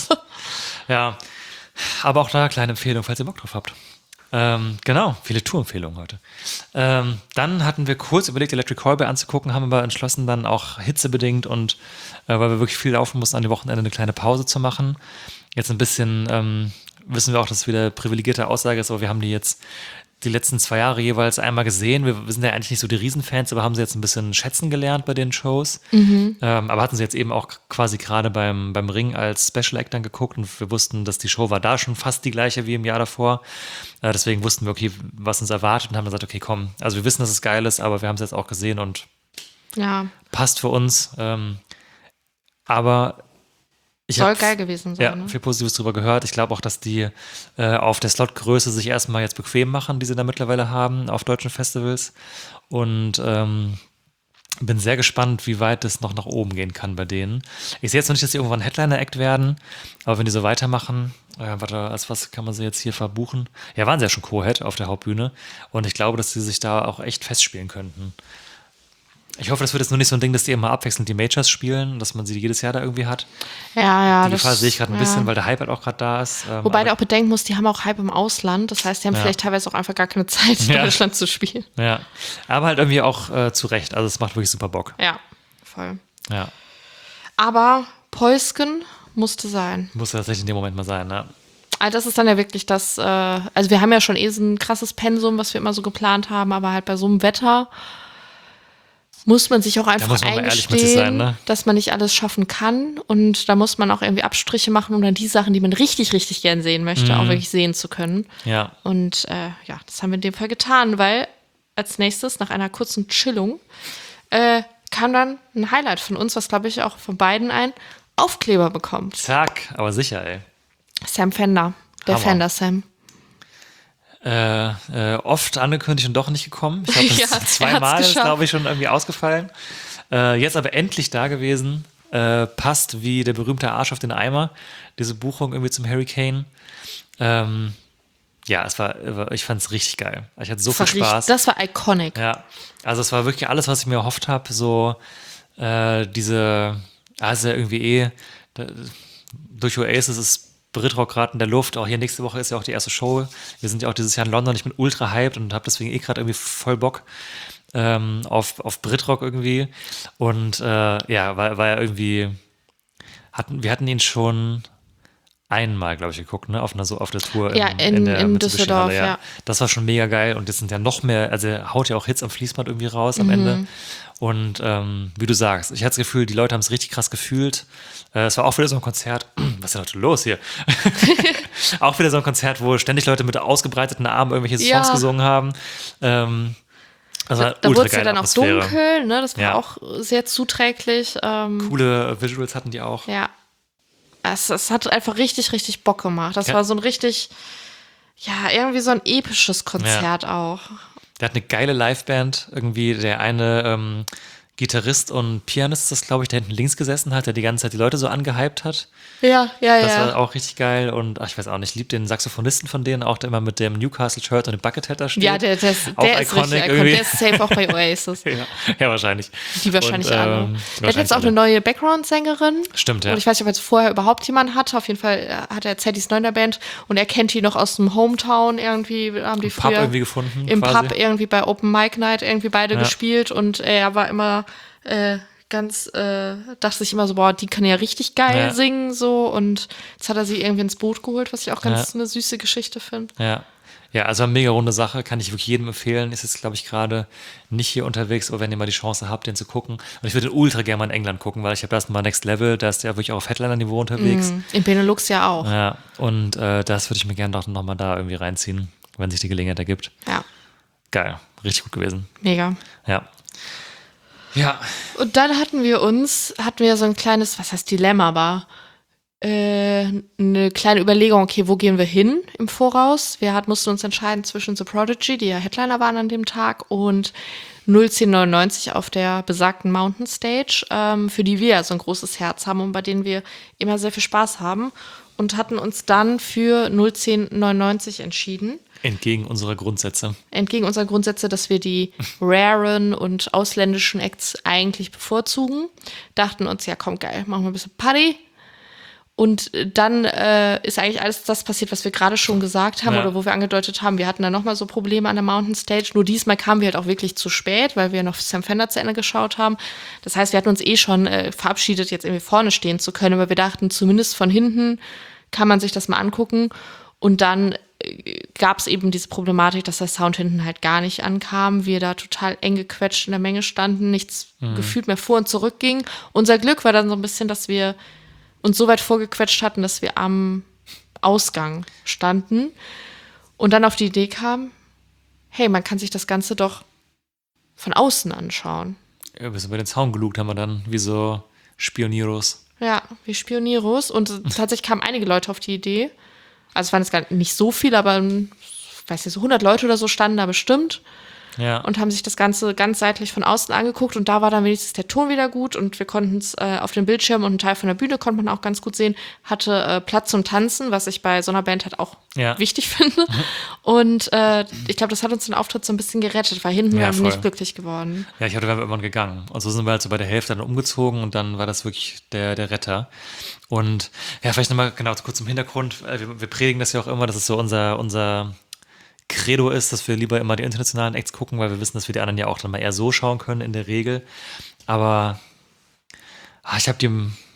Ja, aber auch da kleine Empfehlung, falls ihr Bock drauf habt. Ähm, genau, viele Tourempfehlungen heute. Ähm, dann hatten wir kurz überlegt, Electric Callboy anzugucken, haben aber entschlossen, dann auch hitzebedingt und äh, weil wir wirklich viel laufen mussten, an dem Wochenende eine kleine Pause zu machen. Jetzt ein bisschen ähm, wissen wir auch, dass es wieder eine privilegierte Aussage ist, aber wir haben die jetzt die letzten zwei Jahre jeweils einmal gesehen. Wir, wir sind ja eigentlich nicht so die Riesenfans, aber haben sie jetzt ein bisschen schätzen gelernt bei den Shows. Ähm, aber hatten sie jetzt eben auch quasi gerade beim, beim Ring als Special Act dann geguckt und wir wussten, dass die Show war da schon fast die gleiche wie im Jahr davor. Äh, deswegen wussten wir, okay, was uns erwartet und haben dann gesagt, okay, komm, also wir wissen, dass es geil ist, aber wir haben es jetzt auch gesehen und ja, passt für uns. Ähm, aber ich soll hab- geil gewesen sein. ja, ne? viel Positives drüber gehört. Ich glaube auch, dass die äh, auf der Slotgröße sich erstmal jetzt bequem machen, die sie da mittlerweile haben auf deutschen Festivals. Und ähm, bin sehr gespannt, wie weit es noch nach oben gehen kann bei denen. Ich sehe jetzt noch nicht, dass sie irgendwann Headliner-Act werden, aber wenn die so weitermachen, äh, warte, als was kann man sie jetzt hier verbuchen? Ja, waren sie ja schon Co-Head auf der Hauptbühne und ich glaube, dass sie sich da auch echt festspielen könnten. Ich hoffe, das wird jetzt nur nicht so ein Ding, dass die immer abwechselnd die Majors spielen, dass man sie jedes Jahr da irgendwie hat. Ja, ja. Die das- Gefahr sehe ich gerade ein ja. bisschen, weil der Hype halt auch gerade da ist. Ähm, Wobei aber- der auch bedenken muss, die haben auch Hype im Ausland. Das heißt, die haben Ja. vielleicht teilweise auch einfach gar keine Zeit, in Ja. Deutschland zu spielen. Ja, aber halt irgendwie auch äh, zu Recht. Also es macht wirklich super Bock. Ja, voll. Ja, Aber Päusken musste sein. muss ja tatsächlich in dem Moment mal sein, ne? Also das ist dann ja wirklich das, äh, also wir haben ja schon eh so ein krasses Pensum, was wir immer so geplant haben, aber halt bei so einem Wetter muss man sich auch einfach muss man mal ehrlich mit eingestehen, sich sein, ne? dass man nicht alles schaffen kann und da muss man auch irgendwie Abstriche machen, um dann die Sachen, die man richtig, richtig gern sehen möchte, Mhm. auch wirklich sehen zu können. Ja, Und äh, ja, das haben wir in dem Fall getan, weil als nächstes, nach einer kurzen Chillung, äh, kam dann ein Highlight von uns, was glaube ich auch von beiden ein Aufkleber bekommt. Zack, aber sicher, ey. Sam Fender, der Hammer. Fender Sam. Äh, äh, oft angekündigt und doch nicht gekommen. Ich glaube, das Ja, ist er zweimal hat's ist, geschafft. glaube ich, schon irgendwie ausgefallen. Äh, jetzt aber endlich da gewesen. Äh, passt wie der berühmte Arsch auf den Eimer. Diese Buchung irgendwie zum Hurricane. Ähm, ja, es war, ich fand es richtig geil. Ich hatte so Das war, viel richtig, Spaß. das war iconic. Ja, also es war wirklich alles, was ich mir erhofft habe. So äh, diese, also irgendwie eh, da, durch Oasis ist Britrock gerade in der Luft. Auch hier nächste Woche ist ja auch die erste Show. Wir sind ja auch dieses Jahr in London. Ich bin ultra hyped und habe deswegen eh gerade irgendwie voll Bock ähm, auf, auf Britrock irgendwie. Und äh, ja, war, war ja irgendwie, hatten, wir hatten ihn schon einmal, glaube ich, geguckt, ne, auf einer so auf der Tour Ja, in- der in Mitsubishi Düsseldorf, Halle, ja. Das war schon mega geil und jetzt sind ja noch mehr, also er haut ja auch Hits am Fließband irgendwie raus Mhm. am Ende. Und ähm, wie du sagst, ich hatte das Gefühl, die Leute haben es richtig krass gefühlt. Äh, es war auch wieder so ein Konzert, was ist denn heute los hier? Auch wieder so ein Konzert, wo ständig Leute mit ausgebreiteten Armen irgendwelche Songs Ja. gesungen haben. Ähm, das war Da ultra wurde es ja geile dann auch Atmosphäre. dunkel, ne? Das war Ja. auch sehr zuträglich. Ähm, Coole Visuals hatten die auch. Ja. Es, es hat einfach richtig, richtig Bock gemacht. Das Ja. war so ein richtig, ja, irgendwie so ein episches Konzert auch. Der hat eine geile Liveband. Irgendwie der eine ähm, Gitarrist und Pianist, das glaube ich, der hinten links gesessen hat, der die ganze Zeit die Leute so angehypt hat. Ja, ja, Das ja. war auch richtig geil. Und ach, ich weiß auch nicht, ich liebe den Saxophonisten von denen, auch der immer mit dem Newcastle-Shirt und dem Buckethead da steht. Ja, der, der, ist- Auch der ist iconic richtig iconic. irgendwie. Der ist safe auch bei Oasis. ja, ja, wahrscheinlich. Die wahrscheinlich Und, alle. ähm, Der hat wahrscheinlich jetzt auch alle. eine neue Background-Sängerin. Stimmt, ja. Und ich weiß nicht, ob er jetzt vorher überhaupt jemanden hatte. Auf jeden Fall äh, hat er erzählt, die ist neu in der Band. Und er kennt die noch aus dem Hometown irgendwie. Haben die Pub früher irgendwie gefunden, Im quasi. Pub irgendwie bei Open Mic Night irgendwie beide Ja. gespielt. Und er war immer äh, ganz, äh, dachte sich immer so, boah, die kann ja richtig geil Ja. singen. So. Und jetzt hat er sie irgendwie ins Boot geholt, was ich auch ganz Ja. eine süße Geschichte finde. Ja. Ja, also eine mega runde Sache, kann ich wirklich jedem empfehlen. Ist jetzt, glaube ich, gerade nicht hier unterwegs, aber wenn ihr mal die Chance habt, den zu gucken. Und ich würde den ultra gerne mal in England gucken, weil ich habe da erstmal Next Level, da ist der wirklich auch auf Headliner-Niveau unterwegs. Mhm. In Benelux ja auch. Ja, und äh, das würde ich mir gerne doch nochmal da irgendwie reinziehen, wenn sich die Gelegenheit ergibt. Ja, Geil, richtig gut gewesen. mega. Ja. Ja, Und dann hatten wir uns, hatten wir so ein kleines, was heißt Dilemma, aber äh, eine kleine Überlegung, okay, wo gehen wir hin im Voraus? Wir hat, mussten uns entscheiden zwischen The Prodigy, die ja Headliner waren an dem Tag, und null zehn neunundneunzig auf der besagten Mountain Stage, ähm, für die wir ja so ein großes Herz haben und bei denen wir immer sehr viel Spaß haben, und hatten uns dann für null zehn neunundneunzig entschieden. entgegen unserer Grundsätze. Entgegen unserer Grundsätze, dass wir die raren und ausländischen Acts eigentlich bevorzugen, dachten uns, ja komm, geil, machen wir ein bisschen Party. Und dann äh, ist eigentlich alles das passiert, was wir gerade schon gesagt haben, Ja. oder wo wir angedeutet haben, wir hatten dann nochmal so Probleme an der Mountain Stage. Nur diesmal kamen wir halt auch wirklich zu spät, weil wir noch Sam Fender zu Ende geschaut haben. Das heißt, wir hatten uns eh schon äh, verabschiedet, jetzt irgendwie vorne stehen zu können, aber wir dachten, zumindest von hinten kann man sich das mal angucken. Und dann gab es eben diese Problematik, dass der Sound hinten halt gar nicht ankam. Wir da total eng gequetscht in der Menge standen, nichts gefühlt mehr vor und zurück ging. Unser Glück war dann so ein bisschen, dass wir uns so weit vorgequetscht hatten, dass wir am Ausgang standen und dann auf die Idee kamen, hey, man kann sich das Ganze doch von außen anschauen. Ja, bis über den Zaun gelugt haben wir dann, wie so Spionieros. Ja, wie Spionieros. Und tatsächlich kamen einige Leute auf die Idee. Also es waren jetzt gar nicht so viele, aber ich weiß nicht, so hundert Leute oder so standen da bestimmt Ja. und haben sich das Ganze ganz seitlich von außen angeguckt. Und da war dann wenigstens der Ton wieder gut und wir konnten es äh, auf dem Bildschirm und einen Teil von der Bühne konnte man auch ganz gut sehen, hatte äh, Platz zum Tanzen, was ich bei so einer Band halt auch Ja. wichtig finde. Und äh, ich glaube, das hat uns den Auftritt so ein bisschen gerettet, weil hinten Ja, waren wir voll. nicht glücklich geworden. Ja, ich hatte wir irgendwann gegangen. Und so sind wir halt so bei der Hälfte dann umgezogen und dann war das wirklich der, der Retter. Und ja, vielleicht nochmal genau kurz zum Hintergrund. Äh, Wir, wir predigen das ja auch immer, dass es so unser, unser Credo ist, dass wir lieber immer die internationalen Acts gucken, weil wir wissen, dass wir die anderen ja auch dann mal eher so schauen können in der Regel. Aber ah, ich habe die,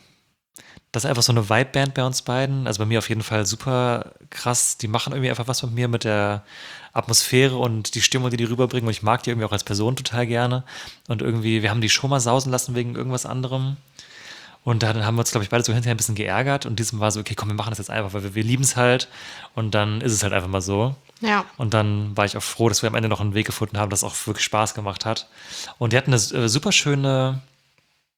das ist einfach so eine Vibe-Band bei uns beiden. Also bei mir auf jeden Fall super krass. Die machen irgendwie einfach was mit mir, mit der Atmosphäre und die Stimmung, die die rüberbringen. Und ich mag die irgendwie auch als Person total gerne. Und irgendwie, wir haben die schon mal sausen lassen wegen irgendwas anderem. Und dann haben wir uns, glaube ich, beide so hinterher ein bisschen geärgert. Und diesem war so, okay, komm, wir machen das jetzt einfach, weil wir, wir lieben es halt. Und dann ist es halt einfach mal so. Ja. Und dann war ich auch froh, dass wir am Ende noch einen Weg gefunden haben, das auch wirklich Spaß gemacht hat. Und die hatten eine äh, super schöne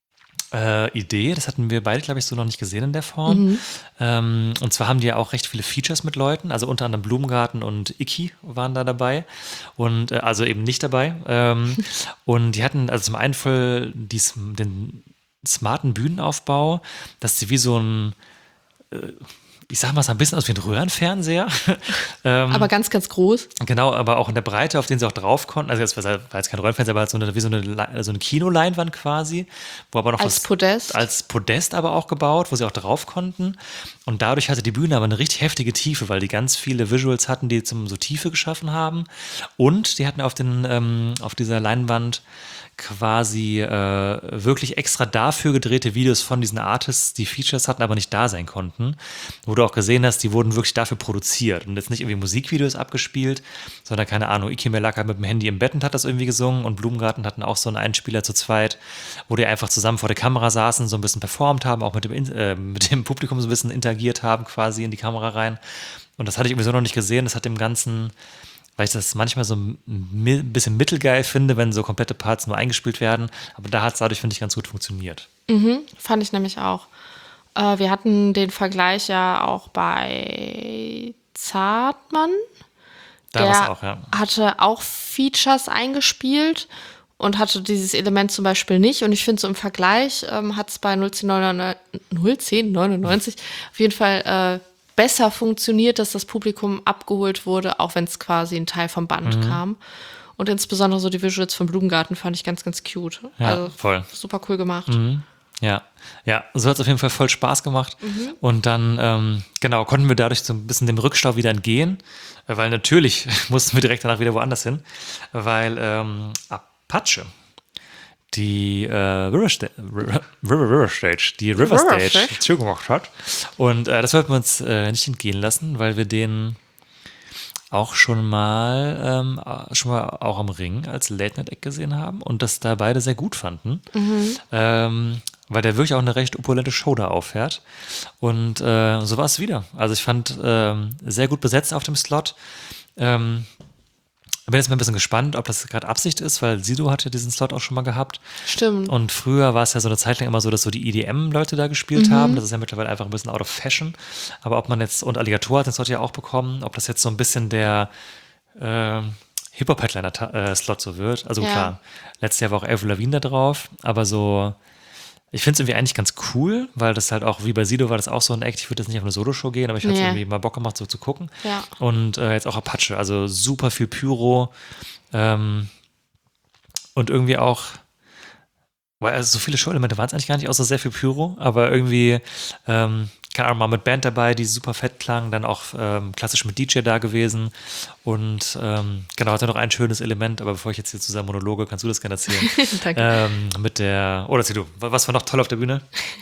Äh, Idee, das hatten wir beide, glaube ich, so noch nicht gesehen in der Form. Mhm. Ähm, und zwar haben die ja auch recht viele Features mit Leuten, also unter anderem Blumengarten und Icky waren da dabei und äh, also eben nicht dabei. Ähm, und die hatten also zum einen voll die, den smarten Bühnenaufbau, dass sie wie so ein äh, ich sag mal, es sah ein bisschen aus wie ein Röhrenfernseher. ähm, aber ganz, ganz groß. Genau, aber auch in der Breite, auf den sie auch drauf konnten. Also, das war jetzt kein Röhrenfernseher, aber halt so eine, wie so eine, so eine Kinoleinwand quasi. Wo aber noch als was, Podest. Als Podest aber auch gebaut, wo sie auch drauf konnten. Und dadurch hatte die Bühne aber eine richtig heftige Tiefe, weil die ganz viele Visuals hatten, die zum so Tiefe geschaffen haben. Und die hatten auf, den, ähm, auf dieser Leinwand quasi äh, wirklich extra dafür gedrehte Videos von diesen Artists, die Features hatten, aber nicht da sein konnten. Wo du auch gesehen hast, die wurden wirklich dafür produziert und jetzt nicht irgendwie Musikvideos abgespielt, sondern keine Ahnung, Iki Melaka mit dem Handy im Bett und hat das irgendwie gesungen und Blumengarten hatten auch so einen Einspieler zu zweit, wo die einfach zusammen vor der Kamera saßen, so ein bisschen performt haben, auch mit dem, äh, mit dem Publikum so ein bisschen interagiert haben quasi in die Kamera rein. Und das hatte ich irgendwie so noch nicht gesehen, das hat dem Ganzen, weil ich das manchmal so ein bisschen mittelgeil finde, wenn so komplette Parts nur eingespielt werden. Aber da hat es dadurch, finde ich, ganz gut funktioniert. Mhm, fand ich nämlich auch. Äh, wir hatten den Vergleich ja auch bei Zartmann. Da Der war's auch, ja. hatte auch Features eingespielt und hatte dieses Element zum Beispiel nicht. Und ich finde, so im Vergleich ähm, hat es bei null zehn neunundneunzig auf jeden Fall äh, besser funktioniert, dass das Publikum abgeholt wurde, auch wenn es quasi ein Teil vom Band mhm. kam. Und insbesondere so die Visuals von Blumengarten fand ich ganz, ganz cute. Ja, also voll. Super cool gemacht. Mhm. Ja, ja, so hat es auf jeden Fall voll Spaß gemacht. Mhm. Und dann, ähm, genau, konnten wir dadurch so ein bisschen dem Rückstau wieder entgehen, weil natürlich mussten wir direkt danach wieder woanders hin, weil ähm, Apache, die äh, River, Sta- River, River Stage, die River, River Stage, Stage zugemacht hat. Und äh, das wollten wir uns äh, nicht entgehen lassen, weil wir den auch schon mal, ähm, schon mal auch am Ring als Late-Night-Act gesehen haben und das da beide sehr gut fanden. Mhm. Ähm, weil der wirklich auch eine recht opulente Show da auffährt. Und äh, so war es wieder. Also ich fand ähm, sehr gut besetzt auf dem Slot. Ähm, bin jetzt mal ein bisschen gespannt, ob das gerade Absicht ist, weil Sido hat ja diesen Slot auch schon mal gehabt. Stimmt. Und früher war es ja so eine Zeit lang immer so, dass so die E D M-Leute da gespielt mhm. haben. Das ist ja mittlerweile einfach ein bisschen out of fashion. Aber ob man jetzt, und Alligator hat den Slot ja auch bekommen, ob das jetzt so ein bisschen der äh, Hip-Hop-Headliner-Slot so wird. Also ja. Klar, letztes Jahr war auch Avril Lavigne da drauf, aber so, ich finde es irgendwie eigentlich ganz cool, weil das halt auch, wie bei Sido war das auch so ein Act, ich würde jetzt nicht auf eine Solo-Show gehen, aber ich hatte nee. irgendwie mal Bock gemacht, so zu gucken. Ja. Und äh, jetzt auch Apache, also super viel Pyro ähm, und irgendwie auch, weil also so viele Show-Elemente waren es eigentlich gar nicht, außer sehr viel Pyro, aber irgendwie, ähm, keine Ahnung, mal mit Band dabei, die super fett klang, dann auch ähm, klassisch mit D J da gewesen und ähm, genau, hat er noch ein schönes Element, aber bevor ich jetzt hier zu seinem Monologe, kannst du das gerne erzählen? Danke. Ähm, mit der, oder erzähl du, was war noch toll auf der Bühne?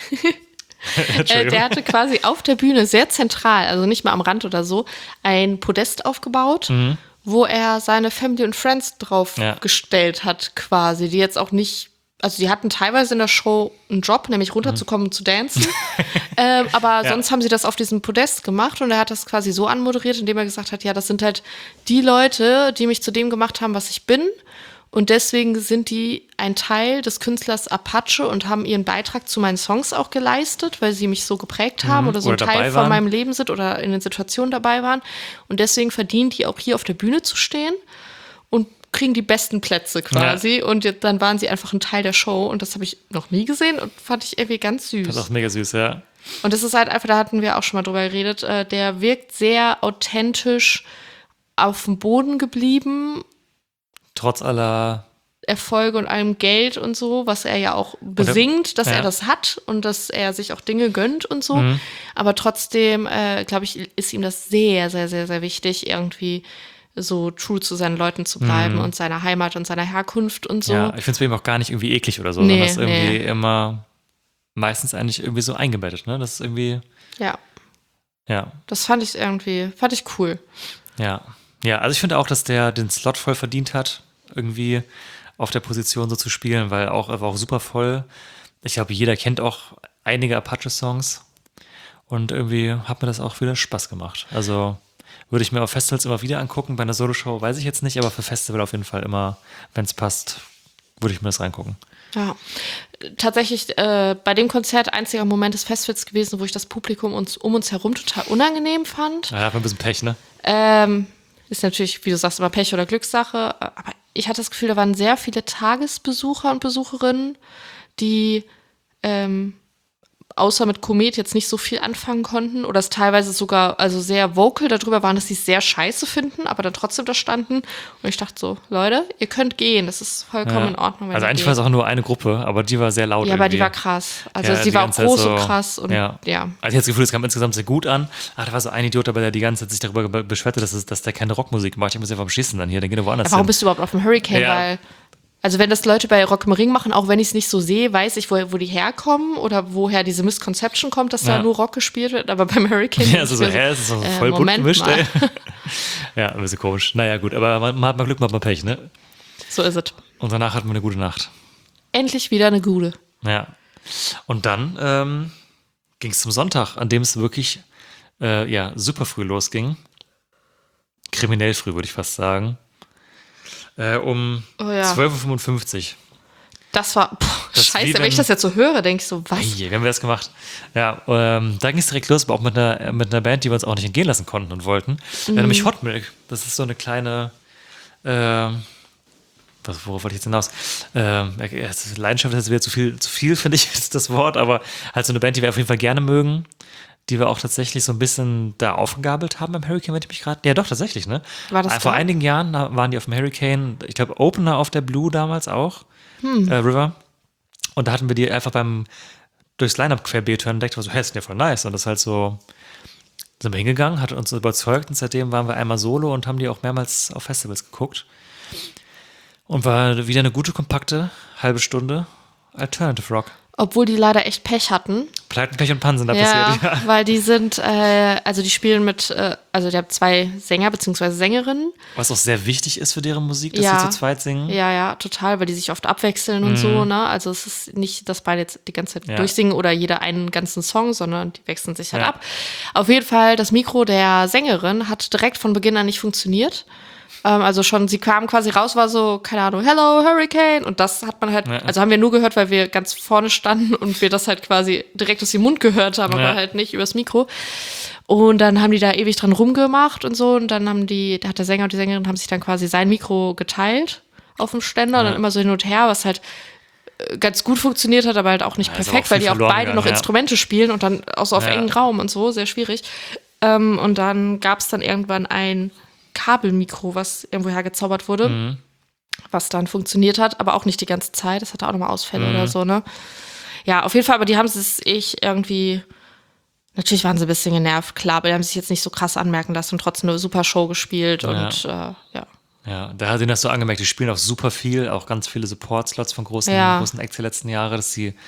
äh, der hatte quasi auf der Bühne sehr zentral, also nicht mal am Rand oder so, ein Podest aufgebaut, mhm. wo er seine Family und Friends drauf ja. gestellt hat quasi, die jetzt auch nicht, also die hatten teilweise in der Show einen Job, nämlich runterzukommen mhm. und zu dancen. ähm, aber ja. sonst haben sie das auf diesem Podest gemacht und er hat das quasi so anmoderiert, indem er gesagt hat, ja, das sind halt die Leute, die mich zu dem gemacht haben, was ich bin. Und deswegen sind die ein Teil des Künstlers Apache und haben ihren Beitrag zu meinen Songs auch geleistet, weil sie mich so geprägt haben mhm. oder so oder ein Teil von waren. meinem Leben sind oder in den Situationen dabei waren. Und deswegen verdienen die auch hier auf der Bühne zu stehen und kriegen die besten Plätze quasi. Ja. Und jetzt, dann waren sie einfach ein Teil der Show. Und das habe ich noch nie gesehen und fand ich irgendwie ganz süß. Das ist auch mega süß, ja. Und das ist halt einfach, da hatten wir auch schon mal drüber geredet, äh, der wirkt sehr authentisch auf dem Boden geblieben. Trotz aller Erfolge und allem Geld und so, was er ja auch besingt, dass ja. er das hat und dass er sich auch Dinge gönnt und so. Mhm. Aber trotzdem, äh, glaube ich, ist ihm das sehr, sehr, sehr, sehr wichtig, irgendwie so true zu seinen Leuten zu bleiben mhm. und seiner Heimat und seiner Herkunft und so. Ja, ich finde es bei ihm auch gar nicht irgendwie eklig oder so, nee, sondern das ist irgendwie nee. immer meistens eigentlich irgendwie so eingebettet, ne? Das ist irgendwie. Ja. Ja. Das fand ich irgendwie, fand ich cool. Ja. Ja, also ich finde auch, dass der den Slot voll verdient hat, irgendwie auf der Position so zu spielen, weil auch, er war auch super voll. Ich glaube, jeder kennt auch einige Apache-Songs und irgendwie hat mir das auch wieder Spaß gemacht. Also würde ich mir auf Festivals immer wieder angucken. Bei einer Soloshow weiß ich jetzt nicht, aber für Festival auf jeden Fall immer, wenn es passt, würde ich mir das reingucken. Ja. Tatsächlich äh, bei dem Konzert einziger Moment des Festivals gewesen, wo ich das Publikum uns, um uns herum total unangenehm fand. Ja, hat man ein bisschen Pech, ne? Ähm, ist natürlich, wie du sagst, immer Pech oder Glückssache. Aber ich hatte das Gefühl, da waren sehr viele Tagesbesucher und Besucherinnen, die ähm, außer mit Komet jetzt nicht so viel anfangen konnten oder es teilweise sogar also sehr vocal darüber waren, dass sie es sehr scheiße finden, aber dann trotzdem da standen. Und ich dachte so, Leute, ihr könnt gehen, das ist vollkommen Ja. in Ordnung. Wenn Also ihr eigentlich geht. war es auch nur eine Gruppe, aber die war sehr laut Ja, aber die irgendwie. war krass. Also Ja, sie die war ganze Zeit groß so, und krass und ja. Also ich hatte das Gefühl, es kam insgesamt sehr gut an. Ach, da war so ein Idiot dabei, der die ganze Zeit sich darüber be- beschwerte, dass, es, dass der keine Rockmusik macht. Ich muss ja vom Schießen dann hier, dann geht er woanders Warum hin. bist du überhaupt auf dem Hurricane? Ja. Weil, also wenn das Leute bei Rock im Ring machen, auch wenn ich es nicht so sehe, weiß ich, wo, wo die herkommen oder woher diese Misconception kommt, dass Ja. da nur Rock gespielt wird, aber beim Hurricane Ja, also so, ist hä, es ist so äh, voll bunt Moment gemischt, mal. ey. Ja, ein bisschen komisch. Naja, gut, aber man, man hat mal Glück, man hat mal Pech, ne? So ist es. Und danach hatten wir eine gute Nacht. Endlich wieder eine gute. Ja. Und dann ähm, ging es zum Sonntag, an dem es wirklich äh, ja, super früh losging. Kriminell früh, würde ich fast sagen. Äh, um Oh ja. zwölf Uhr fünfundfünfzig. Das war, puh, Das ist wie scheiße, wenn wenn- ich das jetzt so höre, denke ich so, was? Hey, wie haben wir das gemacht? Ja, ähm, da ging es direkt los, aber auch mit einer, mit einer Band, die wir uns auch nicht entgehen lassen konnten und wollten. Mhm. Äh, nämlich Hot Milk. Das ist so eine kleine, ähm, was, worauf wollte ich jetzt hinaus? Ähm, ja, Leidenschaft ist jetzt wieder zu viel, zu viel, finde ich, ist das Wort, aber halt so eine Band, die wir auf jeden Fall gerne mögen, die wir auch tatsächlich so ein bisschen da aufgegabelt haben beim Hurricane, wenn ich mich gerade. Ja, doch, tatsächlich, ne? War das Äh, Vor da? einigen Jahren da waren die auf dem Hurricane, ich glaube, Opener auf der Blue damals auch, Hm. äh, River. Und da hatten wir die einfach beim durchs Line-Up querbeet hören und dachten so, hey, das ist ja voll nice. Und das ist halt so, sind wir hingegangen, hat uns überzeugt und seitdem waren wir einmal solo und haben die auch mehrmals auf Festivals geguckt. Und war wieder eine gute, kompakte halbe Stunde Alternative Rock. Obwohl die leider echt Pech hatten. Pleiten, Pech und Pannen sind da Ja, passiert. Ja. weil die sind, äh, also die spielen mit, äh, also die haben zwei Sänger bzw. Sängerinnen. Was auch sehr wichtig ist für deren Musik, dass Ja. sie zu zweit singen. Ja, ja, total, weil die sich oft abwechseln und so, ne? Also es ist nicht, dass beide jetzt die ganze Zeit Mhm. Ja. durchsingen oder jeder einen ganzen Song, sondern die wechseln sich halt Ja. ab. Auf jeden Fall, das Mikro der Sängerin hat direkt von Beginn an nicht funktioniert. Ähm, also schon, sie kam quasi raus, war so, keine Ahnung, hello, Hurricane. Und das hat man halt, Ja. also haben wir nur gehört, weil wir ganz vorne standen und wir das halt quasi direkt aus dem Mund gehört haben, Ja. aber halt nicht übers Mikro. Und dann haben die da ewig dran rumgemacht und so. Und dann haben die, da hat der Sänger und die Sängerin haben sich dann quasi sein Mikro geteilt auf dem Ständer und Ja. dann immer so hin und her, was halt äh, ganz gut funktioniert hat, aber halt auch nicht Ja, ist perfekt, aber auch weil viel die auch verloren beide noch gegangen, ja. Instrumente spielen und dann auch so auf Ja. engen Raum und so, sehr schwierig. Ähm, und dann gab es dann irgendwann ein Kabelmikro, was irgendwo hergezaubert wurde, Mhm. was dann funktioniert hat, aber auch nicht die ganze Zeit. Das hatte auch nochmal Ausfälle Mhm. oder so, ne? Ja, auf jeden Fall, aber die haben es ich irgendwie. Natürlich waren sie ein bisschen genervt, klar, aber die haben sich jetzt nicht so krass anmerken lassen und trotzdem eine super Show gespielt Ja. und äh, ja. Ja, da hat ihnen das so angemerkt, die spielen auch super viel, auch ganz viele Support-Slots von großen, Ja. großen Acts der letzten Jahre, dass sie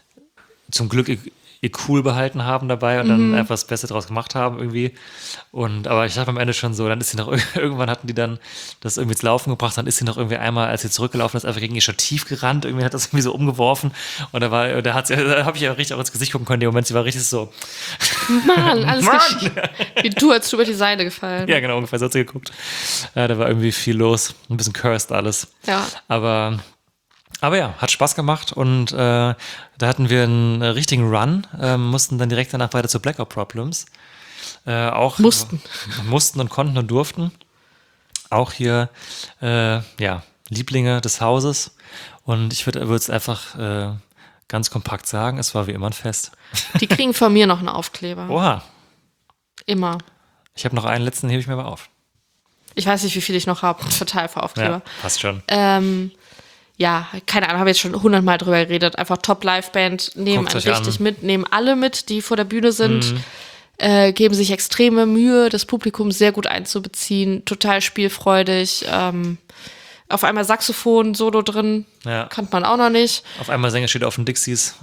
zum Glück ihr, ihr cool behalten haben dabei und Mhm. dann einfach das Beste draus gemacht haben irgendwie. Und aber ich dachte am Ende schon so, dann ist sie noch irgendwann hatten die dann das irgendwie ins Laufen gebracht, dann ist sie noch irgendwie einmal, als sie zurückgelaufen ist, einfach gegen ihr Stativ gerannt, irgendwie hat das irgendwie so umgeworfen und da war, da hat sie, da habe ich ja richtig auch ins Gesicht gucken können, in dem Moment, sie war richtig so, Mann, alles Mann! richtig. Wie du, als du über die Seite gefallen. ja genau, ungefähr so hat sie geguckt. Ja, da war irgendwie viel los, ein bisschen cursed alles. Ja. Aber, aber ja, hat Spaß gemacht und äh, da hatten wir einen äh, richtigen Run, äh, mussten dann direkt danach weiter zu Blackout Problems. Äh, auch Mussten. Äh, mussten und konnten und durften. Auch hier, äh, ja, Lieblinge des Hauses. Und ich würde es einfach äh, ganz kompakt sagen, es war wie immer ein Fest. Die kriegen von mir noch einen Aufkleber. Oha, Immer. ich habe noch einen letzten, hebe ich mir mal auf. Ich weiß nicht, wie viel ich noch habe. Total für Aufkleber. Ja, passt schon. Ähm, ja, keine Ahnung, habe jetzt schon hundertmal drüber geredet. Einfach Top-Live-Band, nehmen Guckt einen euch richtig an. mit, nehmen alle mit, die vor der Bühne sind, Mhm. äh, geben sich extreme Mühe, das Publikum sehr gut einzubeziehen, total spielfreudig. Ähm, auf einmal Saxophon, Solo drin, Ja. kannte man auch noch nicht. Auf einmal Sänger steht auf den Dixies.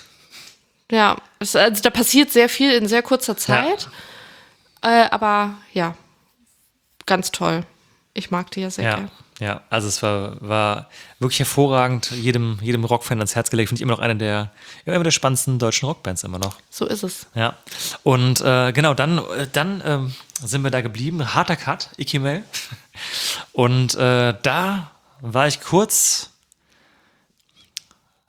Ja, es, also da passiert sehr viel in sehr kurzer Zeit. Äh, aber ja, ganz toll. Ich mag die ja sehr Ja, gerne. ja, also es war, war wirklich hervorragend, jedem, jedem Rockfan ans Herz gelegt. Finde ich immer noch eine der, ja, immer der spannendsten deutschen Rockbands immer noch. So ist es. Ja. Und äh, genau, dann, äh, dann ähm, sind wir da geblieben. Harter Cut, Ikimel. Und äh, da war ich kurz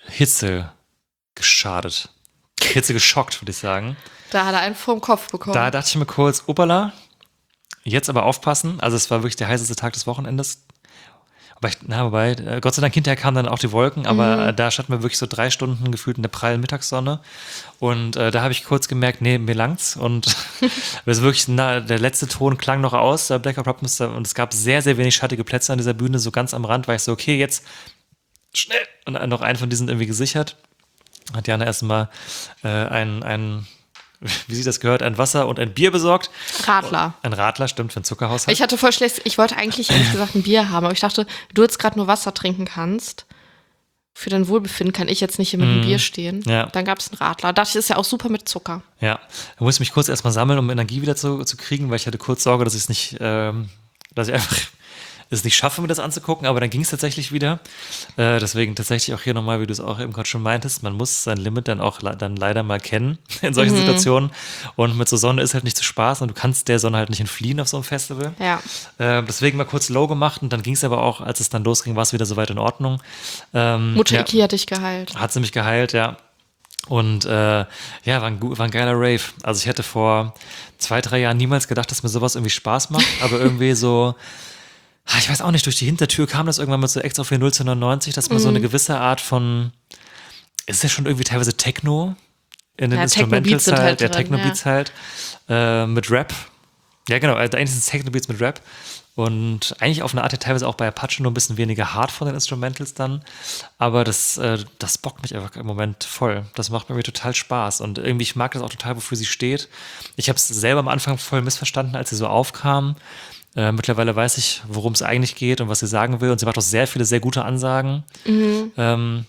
Hitze geschadet. Hitze geschockt, würde ich sagen. Da hat er einen vorm Kopf bekommen. Da dachte ich mir kurz, upala, jetzt aber aufpassen. Also es war wirklich der heißeste Tag des Wochenendes. Aber ich, na, wobei, äh, Gott sei Dank hinterher kamen dann auch die Wolken, aber Mhm. äh, da standen wir wirklich so drei Stunden gefühlt in der prallen Mittagssonne. Und äh, da habe ich kurz gemerkt, nee, mir langt's. Und das ist wirklich, na, der letzte Ton klang noch aus, der Black Eyed Problems, und es gab sehr, sehr wenig schattige Plätze an dieser Bühne, so ganz am Rand war ich so, okay, jetzt schnell. Und dann noch einen von diesen irgendwie gesichert. Hat Jana erstmal äh, ein, ein, wie sie das gehört, ein Wasser und ein Bier besorgt. Radler. Ein Radler, stimmt, für ein Zuckerhaushalt. Ich hatte voll schlecht, ich wollte eigentlich ehrlich gesagt ein Bier haben, aber ich dachte, du jetzt gerade nur Wasser trinken kannst, für dein Wohlbefinden kann ich jetzt nicht hier mit einem Bier stehen. Ja. Dann gab es einen Radler. Dachte ich, ist ja auch super mit Zucker. Ja, da musste ich mich kurz erstmal sammeln, um Energie wieder zu, zu kriegen, weil ich hatte kurz Sorge, dass ich es nicht, ähm, dass ich einfach es nicht schaffe, mir das anzugucken, aber dann ging es tatsächlich wieder. Äh, deswegen tatsächlich auch hier nochmal, wie du es auch eben gerade schon meintest, man muss sein Limit dann auch le- dann leider mal kennen in solchen Mhm. Situationen. Und mit so Sonne ist halt nicht zu Spaß und du kannst der Sonne halt nicht entfliehen auf so einem Festival. Ja. Äh, deswegen mal kurz Low gemacht und dann ging es aber auch, als es dann losging, war es wieder soweit in Ordnung. Ähm, Mutter ja. Iki hat dich geheilt. Hat sie mich geheilt, ja. Und äh, ja, war ein, gu- war ein geiler Rave. Also ich hätte vor zwei, drei Jahren niemals gedacht, dass mir sowas irgendwie Spaß macht, aber irgendwie so, ah, ich weiß auch nicht, durch die Hintertür kam das irgendwann mit so Extra für null zu neunundneunzig, dass man so eine gewisse Art von, ist ja schon irgendwie teilweise Techno in den Ja, Instrumentals Techno-Beats sind halt, halt der drin, Techno-Beats halt, äh, mit Rap. Ja, genau, also eigentlich sind es Techno-Beats mit Rap. Und eigentlich auf eine Art ja teilweise auch bei Apache nur ein bisschen weniger hart von den Instrumentals dann. Aber das, äh, das bockt mich einfach im Moment voll. Das macht mir irgendwie total Spaß. Und irgendwie, ich mag das auch total, wofür sie steht. Ich habe es selber am Anfang voll missverstanden, als sie so aufkam. Äh, mittlerweile weiß ich, worum es eigentlich geht und was sie sagen will. Und sie macht auch sehr viele, sehr gute Ansagen. Ähm,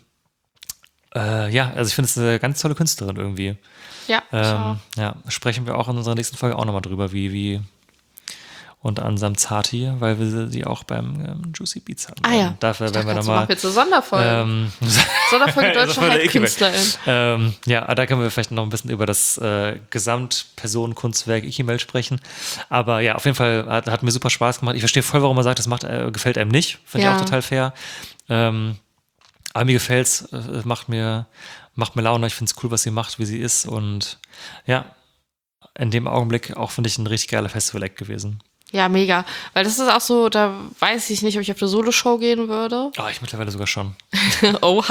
äh, ja, also ich finde es eine ganz tolle Künstlerin irgendwie. Ja, ich auch. Ähm, ja, sprechen wir auch in unserer nächsten Folge auch nochmal drüber, wie, wie unter anderem Zati, weil wir sie auch beim ähm, Juicy Beats hatten. Ah ja. Dafür Ich werden wir dachte, du nochmal. machst jetzt eine Sonderfolge. Ähm, Sonderfolge deutsche Sonderfolge Halbkünstlerin. ähm, ja, da können wir vielleicht noch ein bisschen über das äh, Gesamtpersonenkunstwerk Ichimel sprechen. Aber ja, auf jeden Fall hat, hat mir super Spaß gemacht. Ich verstehe voll, warum man sagt, das macht, äh, gefällt einem nicht. Finde Ja. ich auch total fair. Ähm, aber mir gefällt's, äh, macht mir, macht mir Laune. Ich finde es cool, was sie macht, wie sie ist. Und ja, in dem Augenblick auch, finde ich, ein richtig geiler Festival-Act gewesen. Ja, mega. Weil das ist auch so, da weiß ich nicht, ob ich auf eine Solo-Show gehen würde. Oh, ich mittlerweile sogar schon. Oha.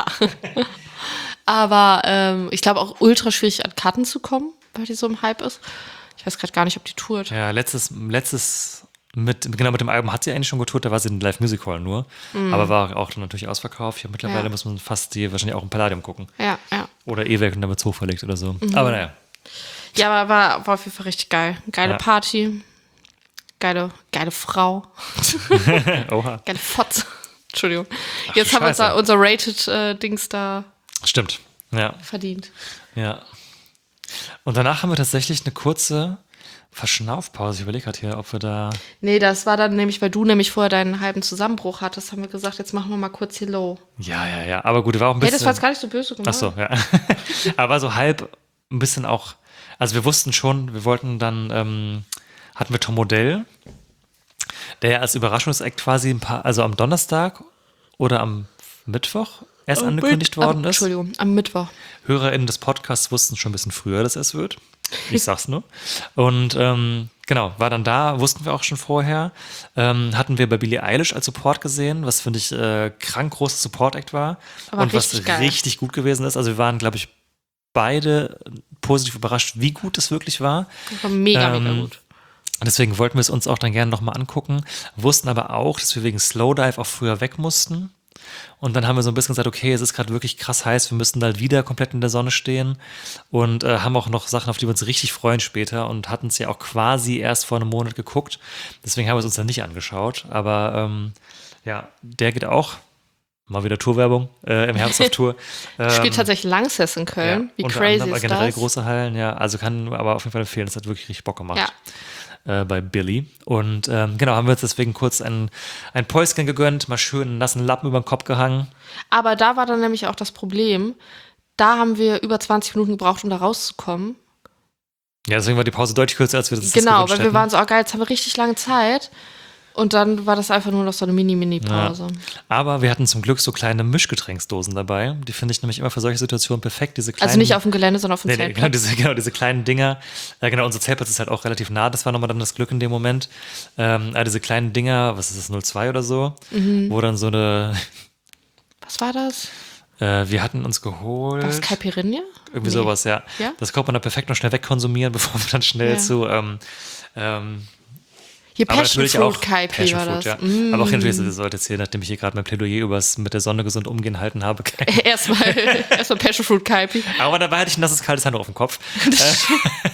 Aber ähm, ich glaube auch ultra schwierig an Karten zu kommen, weil die so im Hype ist. Ich weiß gerade gar nicht, ob die tourt. Ja, letztes, letztes mit, genau mit dem Album hat sie eigentlich schon getourt, da war sie in Live Music Hall nur. Aber war auch natürlich ausverkauft. Ja, mittlerweile Ja. muss man fast die wahrscheinlich auch im Palladium gucken. Ja, ja. Oder E-Werk und dann wird's hochverlegt oder so. Aber naja. Ja, aber war, war auf jeden Fall richtig geil. Geile Ja. Party. Geile, geile Frau. Oha. Geile Fotze. Entschuldigung. Jetzt du haben wir Scheiße. unser, unser Rated-Dings da Stimmt. Ja, verdient. ja. Und danach haben wir tatsächlich eine kurze Verschnaufpause. Ich überlege gerade hier, ob wir da. Nee, das war dann nämlich, weil du nämlich vorher deinen halben Zusammenbruch hattest, haben wir gesagt, jetzt machen wir mal kurz hier low. Ja, ja, ja. Aber gut, war auch ein Hey, bisschen. das war jetzt gar nicht so böse gemacht. Ach so, ja. Aber so halb ein bisschen auch, also wir wussten schon, wir wollten dann, ähm, hatten wir Tom Modell, der ja als Überraschungsakt quasi ein paar, also am Donnerstag oder am Mittwoch erst angekündigt worden Am- ist. Entschuldigung, am Mittwoch. HörerInnen des Podcasts wussten schon ein bisschen früher, dass es wird. Ich sag's nur. Und ähm, genau, war dann da, wussten wir auch schon vorher. Ähm, hatten wir bei Billie Eilish als Support gesehen, was finde ich äh, krank großes Support-Act war. Aber und was richtig geil. richtig gut gewesen ist. Also wir waren, glaube ich, beide positiv überrascht, wie gut es wirklich war. Das war mega, mega Ähm, gut. Deswegen wollten wir es uns auch dann gerne nochmal angucken, wussten aber auch, dass wir wegen Slowdive auch früher weg mussten. Und dann haben wir so ein bisschen gesagt, okay, es ist gerade wirklich krass heiß, wir müssen halt wieder komplett in der Sonne stehen und äh, haben auch noch Sachen, auf die wir uns richtig freuen später und hatten es ja auch quasi erst vor einem Monat geguckt. Deswegen haben wir es uns dann nicht angeschaut. Aber ähm, ja, der geht auch. Mal wieder Tourwerbung, äh, im Herbst auf Tour. Ähm, Spielt tatsächlich Langsess in Köln. ja, Wie unter crazy anderem ist generell das? große Hallen, ja. Also kann aber auf jeden Fall empfehlen, das hat wirklich richtig Bock gemacht. Ja. Äh, bei Billy. Und ähm, genau, haben wir uns deswegen kurz ein, ein Päuschen gegönnt, mal schön einen nassen Lappen über den Kopf gehangen. Aber da war dann nämlich auch das Problem. Da haben wir über zwanzig Minuten gebraucht, um da rauszukommen. Ja, deswegen war die Pause deutlich kürzer, als wir das Genau, gewünscht weil wir hätten. waren so, oh geil, jetzt haben wir richtig lange Zeit. Und dann war das einfach nur noch so eine Mini-Mini-Pause. Ja. Aber wir hatten zum Glück so kleine Mischgetränksdosen dabei. Die finde ich nämlich immer für solche Situationen perfekt. Diese kleinen, Also nicht auf dem Gelände, sondern auf dem nee, nee, Zeltplatz. genau, diese, genau, diese kleinen Dinger. Ja, genau, unser Zeltplatz ist halt auch relativ nah. Das war nochmal dann das Glück in dem Moment. Ähm, aber diese kleinen Dinger, was ist das, null zwei oder so, Mhm. wo dann so eine, Was war das? äh, wir hatten uns geholt. War das Caipirinha? Irgendwie Nee. sowas, ja. Ja? Das konnte man dann perfekt noch schnell wegkonsumieren, bevor wir dann schnell Ja. zu ähm, ähm, Hier aber Passion natürlich auch Fruit Caipi Passion war Fruit, das. ja. Mm. Aber auch natürlich, das sollte jetzt hier, nachdem ich hier gerade mein Plädoyer über das mit der Sonne gesund umgehen halten habe, kein Erstmal, erstmal Passion Fruit Caipi. Aber dabei hatte ich ein nasses, kaltes Handtuch auf dem Kopf. Äh,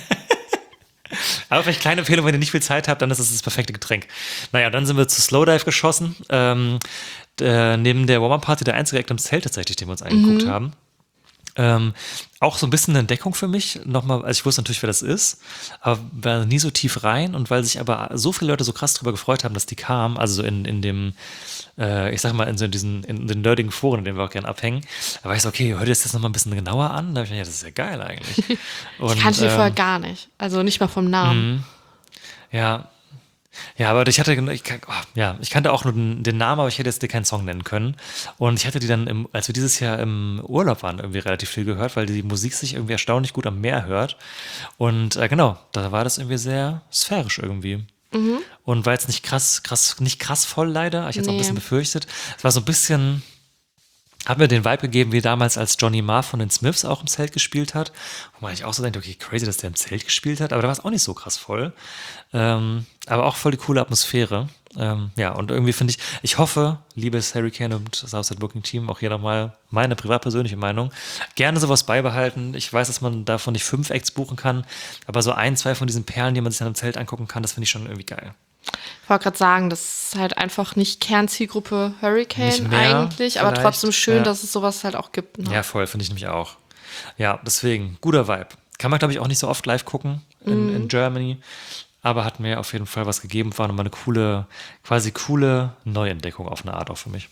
Aber vielleicht kleine Empfehlung, wenn ihr nicht viel Zeit habt, dann ist es das perfekte Getränk. Naja, dann sind wir zu Slowdive geschossen. Ähm, äh, neben der Warm-Up-Party der einzige Act im Zelt tatsächlich, den wir uns angeguckt haben. Ähm, auch so ein bisschen eine Entdeckung für mich. Nochmal, also ich wusste natürlich, wer das ist, aber war nie so tief rein. Und weil sich aber so viele Leute so krass drüber gefreut haben, dass die kamen, also so in, in dem, äh, ich sag mal, in so diesen, in den nerdigen Foren, in denen wir auch gerne abhängen, da war ich so, okay, hört ihr das nochmal ein bisschen genauer an? Da hab ich mir gedacht, ja, das ist ja geil eigentlich. Und, Ich kannte die ähm, vorher gar nicht. Also nicht mal vom Namen. Ja. Ja, aber ich hatte, ich, kan- oh, ja, ich kannte auch nur den, den Namen, aber ich hätte jetzt dir keinen Song nennen können. Und ich hatte die dann, im, als wir dieses Jahr im Urlaub waren, irgendwie relativ viel gehört, weil die Musik sich irgendwie erstaunlich gut am Meer hört. Und äh, genau, da war das irgendwie sehr sphärisch irgendwie. Und war jetzt nicht krass, krass, nicht krass voll leider. Ich hätte es auch ein Nee. bisschen befürchtet. Es war so ein bisschen, hat mir den Vibe gegeben, wie damals, als Johnny Marr von den Smiths auch im Zelt gespielt hat. Wo man ich auch so denkt, okay, crazy, dass der im Zelt gespielt hat, aber da war es auch nicht so krass voll. Ähm, aber auch voll die coole Atmosphäre. Ähm, ja, und irgendwie finde ich, ich hoffe, liebes Harry Kane und Southside Booking Team, auch hier nochmal meine privat persönliche Meinung, gerne sowas beibehalten. Ich weiß, dass man davon nicht fünf Acts buchen kann, aber so ein, zwei von diesen Perlen, die man sich dann im Zelt angucken kann, das finde ich schon irgendwie geil. Ich wollte gerade sagen, das ist halt einfach nicht Kernzielgruppe Hurricane Nicht mehr, eigentlich, aber vielleicht, trotzdem schön, ja. dass es sowas halt auch gibt. Ne? Ja, voll, finde ich nämlich auch. Ja, deswegen, guter Vibe. Kann man, glaube ich, auch nicht so oft live gucken in, in Germany, aber hat mir auf jeden Fall was gegeben, war nochmal eine coole, quasi coole Neuentdeckung auf eine Art auch für mich.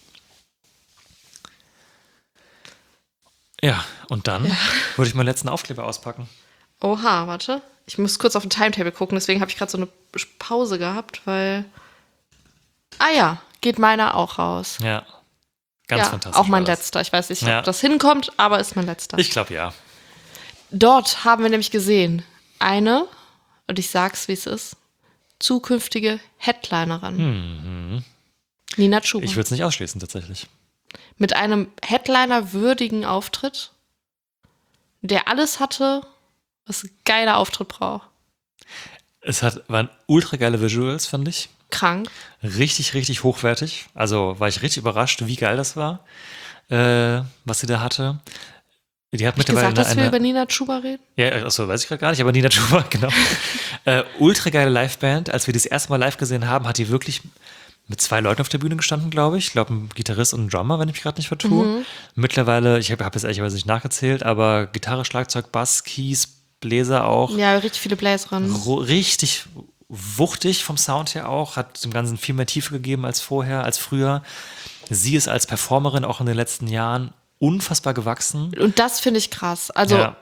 Ja, und dann würde ich meinen letzten Aufkleber auspacken. Oha, warte. Ich muss kurz auf den Timetable gucken, deswegen habe ich gerade so eine Pause gehabt, weil. Ah ja, geht meiner auch raus. Ja, ganz ja, fantastisch. auch mein war das. letzter. Ich weiß nicht, Ja. ob das hinkommt, aber ist mein letzter. Ich glaube ja. Dort haben wir nämlich gesehen, eine, und ich sag's wie es ist, zukünftige Headlinerin. Nina Chuba. Ich würde es nicht ausschließen, tatsächlich. Mit einem Headliner-würdigen Auftritt, der alles hatte, was ein geiler Auftritt braucht. Es hat, waren ultra geile Visuals, fand ich. Krank. Richtig, richtig hochwertig. Also war ich richtig überrascht, wie geil das war, äh, was sie da hatte. Die hat Ich mittlerweile gesagt, dass eine, wir über Nina Chuba reden? ja, achso, weiß ich gerade gar nicht, aber Nina Chuba, genau. äh, ultra geile Liveband. Als wir die das erste Mal live gesehen haben, hat die wirklich mit zwei Leuten auf der Bühne gestanden, glaube ich. Ich glaube, ein Gitarrist und ein Drummer, wenn ich mich gerade nicht vertue. Mhm. Mittlerweile, ich habe hab jetzt ehrlicherweise nicht nachgezählt, aber Gitarre, Schlagzeug, Bass, Keys, Bläser auch. Ja, richtig viele Bläserinnen. Ro- richtig wuchtig vom Sound her auch, hat dem Ganzen viel mehr Tiefe gegeben als vorher, als früher. Sie ist als Performerin auch in den letzten Jahren unfassbar gewachsen. Und das finde ich krass. Also, ja,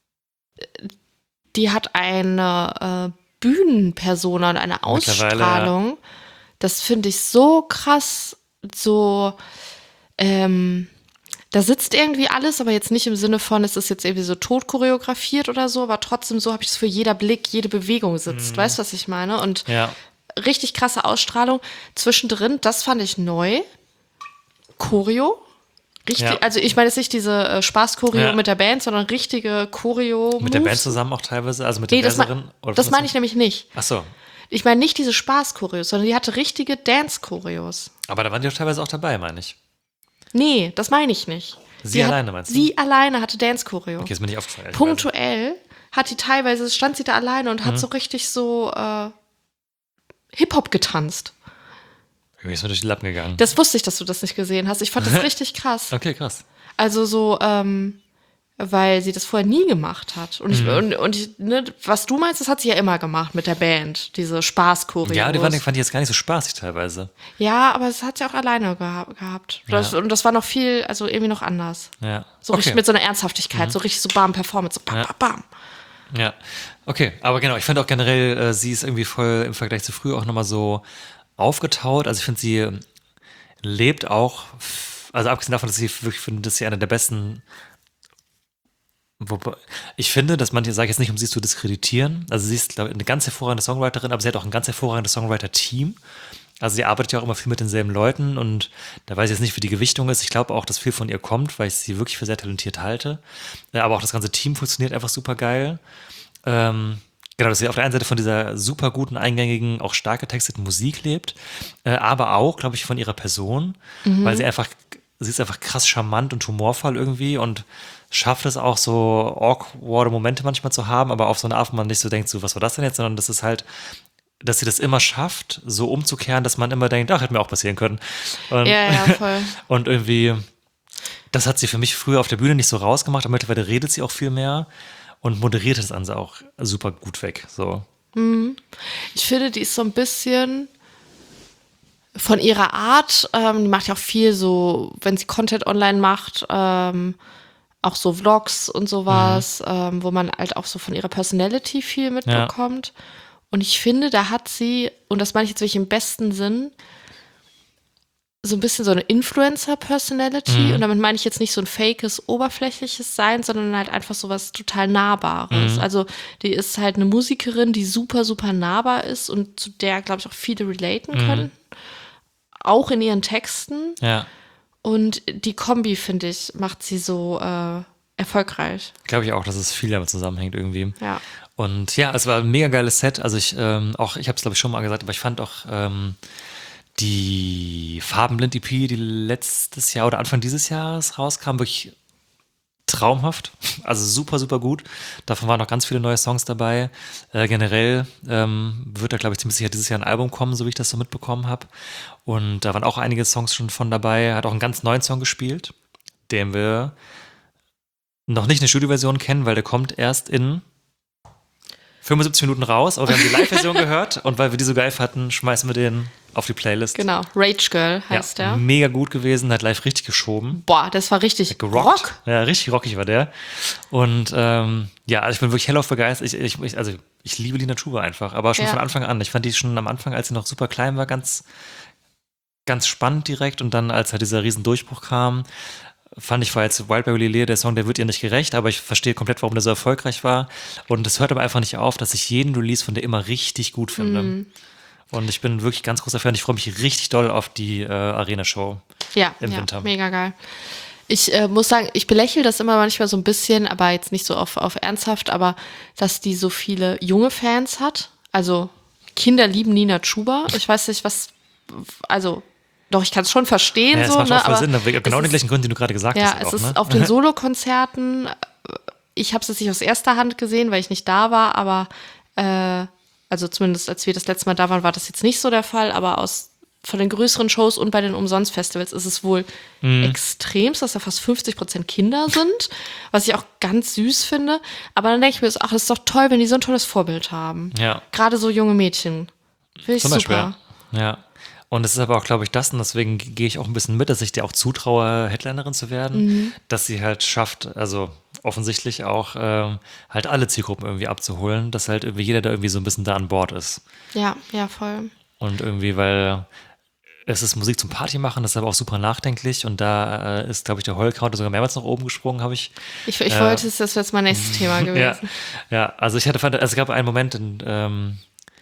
die hat eine äh, Bühnenpersona und eine Mittlerweile, Ausstrahlung. Das finde ich so krass, so, ähm, da sitzt irgendwie alles, aber jetzt nicht im Sinne von, es ist jetzt irgendwie so tot choreografiert oder so, aber trotzdem so habe ich es für jeder Blick, jede Bewegung sitzt. Weißt du, was ich meine? Und ja, richtig krasse Ausstrahlung. Zwischendrin, das fand ich neu. Choreo. Richtig, Ja. also ich meine jetzt nicht diese äh, Spaß-Choreo Ja. mit der Band, sondern richtige Choreo. mit der Band zusammen auch teilweise, also mit Nee, der das, Bläserin. mein, oder das was meine ist ich nämlich nicht. Ach so, Ich meine nicht diese Spaß-Choreos, sondern die hatte richtige Dance-Choreos. aber da waren die auch teilweise auch dabei, meine ich. Nee, das meine ich nicht. Sie Die alleine, hat, meinst du? Sie alleine hatte Dance-Choreo. Okay, ist mir nicht aufgefallen. ehrlicherweise. Punktuell hat die teilweise, stand sie da alleine und hat Mhm. so richtig so äh, Hip-Hop getanzt. Irgendwie ist mir durch die Lappen gegangen. Das wusste ich, dass du das nicht gesehen hast. Ich fand das richtig krass. Okay, krass. Also so, ähm, weil sie das vorher nie gemacht hat. Und, ich, Mhm. und, und ich, ne, was du meinst, das hat sie ja immer gemacht mit der Band, diese Spaß-Choreos. Ja, die fand, fand ich jetzt gar nicht so spaßig teilweise. Ja, aber es hat sie auch alleine geha gehabt. Das, Ja. Und das war noch viel, also irgendwie noch anders. Ja. So okay. richtig mit so einer Ernsthaftigkeit, so richtig so bam, Performance, so bam, Ja. bam, bam. Ja, okay. Aber genau, ich fand auch generell, äh, sie ist irgendwie voll im Vergleich zu früher auch nochmal so aufgetaut. Also ich finde, sie lebt auch, also abgesehen davon, dass ich wirklich finde, dass sie eine der besten, wobei, ich finde, dass manche, sage ich jetzt nicht, um sie zu diskreditieren, also sie ist, glaube ich, eine ganz hervorragende Songwriterin, aber sie hat auch ein ganz hervorragendes Songwriter-Team. Also sie arbeitet ja auch immer viel mit denselben Leuten und da weiß ich jetzt nicht, wie die Gewichtung ist. Ich glaube auch, dass viel von ihr kommt, weil ich sie wirklich für sehr talentiert halte. Aber auch das ganze Team funktioniert einfach super geil. Ähm, genau, dass sie auf der einen Seite von dieser super guten, eingängigen, auch stark getexteten Musik lebt, äh, aber auch, glaube ich, von ihrer Person, mhm. weil sie einfach, sie ist einfach krass charmant und humorvoll irgendwie und schafft es auch so awkward Momente manchmal zu haben, aber auf so eine Art, wo man nicht so denkt, so, was war das denn jetzt, sondern das ist halt, dass sie das immer schafft, so umzukehren, dass man immer denkt, ach, hätte mir auch passieren können. Und, ja, ja, voll. Und irgendwie, das hat sie für mich früher auf der Bühne nicht so rausgemacht, aber mittlerweile redet sie auch viel mehr und moderiert das Ganze auch super gut weg. So. Ich finde, die ist so ein bisschen von ihrer Art, ähm, die macht ja auch viel so, wenn sie Content online macht, ähm, auch so Vlogs und sowas, mhm. ähm, wo man halt auch so von ihrer Personality viel mitbekommt. Ja. Und ich finde, da hat sie, und das meine ich jetzt wirklich im besten Sinn, so ein bisschen so eine Influencer-Personality. Mhm. Und damit meine ich jetzt nicht so ein fakes, oberflächliches Sein, sondern halt einfach so was total Nahbares. Mhm. Also die ist halt eine Musikerin, die super, super nahbar ist und zu der, glaube ich, auch viele relaten mhm. können. Auch in ihren Texten. Ja. Und die Kombi, finde ich, macht sie so äh, erfolgreich. Glaube ich auch, dass es viel damit zusammenhängt irgendwie. Ja. Und ja, es war ein mega geiles Set. Also ich ähm, auch, ich habe es glaube ich schon mal gesagt, aber ich fand auch ähm, die Farbenblind-E P, die letztes Jahr oder Anfang dieses Jahres rauskam, wirklich traumhaft. Also super, super gut. Davon waren noch ganz viele neue Songs dabei. Äh, generell ähm, wird da, glaube ich, ziemlich sicher dieses Jahr ein Album kommen, so wie ich das so mitbekommen habe. Und da waren auch einige Songs schon von dabei. Hat auch einen ganz neuen Song gespielt, den wir noch nicht eine Studioversion kennen, weil der kommt erst in fünfundsiebzig Minuten raus, aber wir haben die Live-Version gehört und weil wir die so geil fanden, schmeißen wir den auf die Playlist. Genau, Rage Girl heißt ja, der. Mega gut gewesen, hat live richtig geschoben. Boah, das war richtig gerockt. Rock. Ja, richtig rockig war der. Und ähm, ja, also ich bin wirklich hellauf begeistert. Ich, ich, ich, also ich liebe Lina Chuba einfach, aber schon ja. von Anfang an. Ich fand die schon am Anfang, als sie noch super klein war, ganz, ganz spannend direkt und dann, als halt dieser riesen Durchbruch kam, fand ich, war jetzt Wild by Willie Lear, der Song, der wird ihr nicht gerecht, aber ich verstehe komplett, warum der so erfolgreich war. Und es hört aber einfach nicht auf, dass ich jeden Release von der immer richtig gut finde. Mm. Und ich bin wirklich ganz großer Fan. Ich freue mich richtig doll auf die äh, Arena-Show ja, im ja, Winter. Mega geil. Ich äh, muss sagen, ich belächle das immer manchmal so ein bisschen, aber jetzt nicht so auf, auf ernsthaft, aber dass die so viele junge Fans hat. Also Kinder lieben Lina Chuba. Ich weiß nicht, was, also doch, ich kann es schon verstehen. Ja, so, das macht ne, auch voll aber Sinn, aber genau den gleichen Gründen, die du gerade gesagt ja, hast. Ja, es auch, ist ne? auf den Solokonzerten, ich habe es jetzt nicht aus erster Hand gesehen, weil ich nicht da war, aber äh, also zumindest als wir das letzte Mal da waren, war das jetzt nicht so der Fall, aber aus von den größeren Shows und bei den Umsonst-Festivals ist es wohl mhm. extremst, dass da fast fünfzig Prozent Kinder sind, was ich auch ganz süß finde. Aber dann denke ich mir, ach, das ist doch toll, wenn die so ein tolles Vorbild haben. Ja. Gerade so junge Mädchen. Finde ich Zum super. Beispiel. Ja. Und es ist aber auch, glaube ich, das, und deswegen gehe ich auch ein bisschen mit, dass ich dir auch zutraue, Headlinerin zu werden, mhm. dass sie halt schafft, also offensichtlich auch ähm, halt alle Zielgruppen irgendwie abzuholen, dass halt irgendwie jeder da irgendwie so ein bisschen da an Bord ist. Ja, ja, voll. Und irgendwie, weil es ist Musik zum Party machen, das ist aber auch super nachdenklich und da äh, ist, glaube ich, der Heulkraut sogar mehrmals nach oben gesprungen, habe ich. Ich, ich äh, wollte, das wäre jetzt mein nächstes Thema gewesen. Ja, ja, also ich hatte, also es gab einen Moment, in, ähm,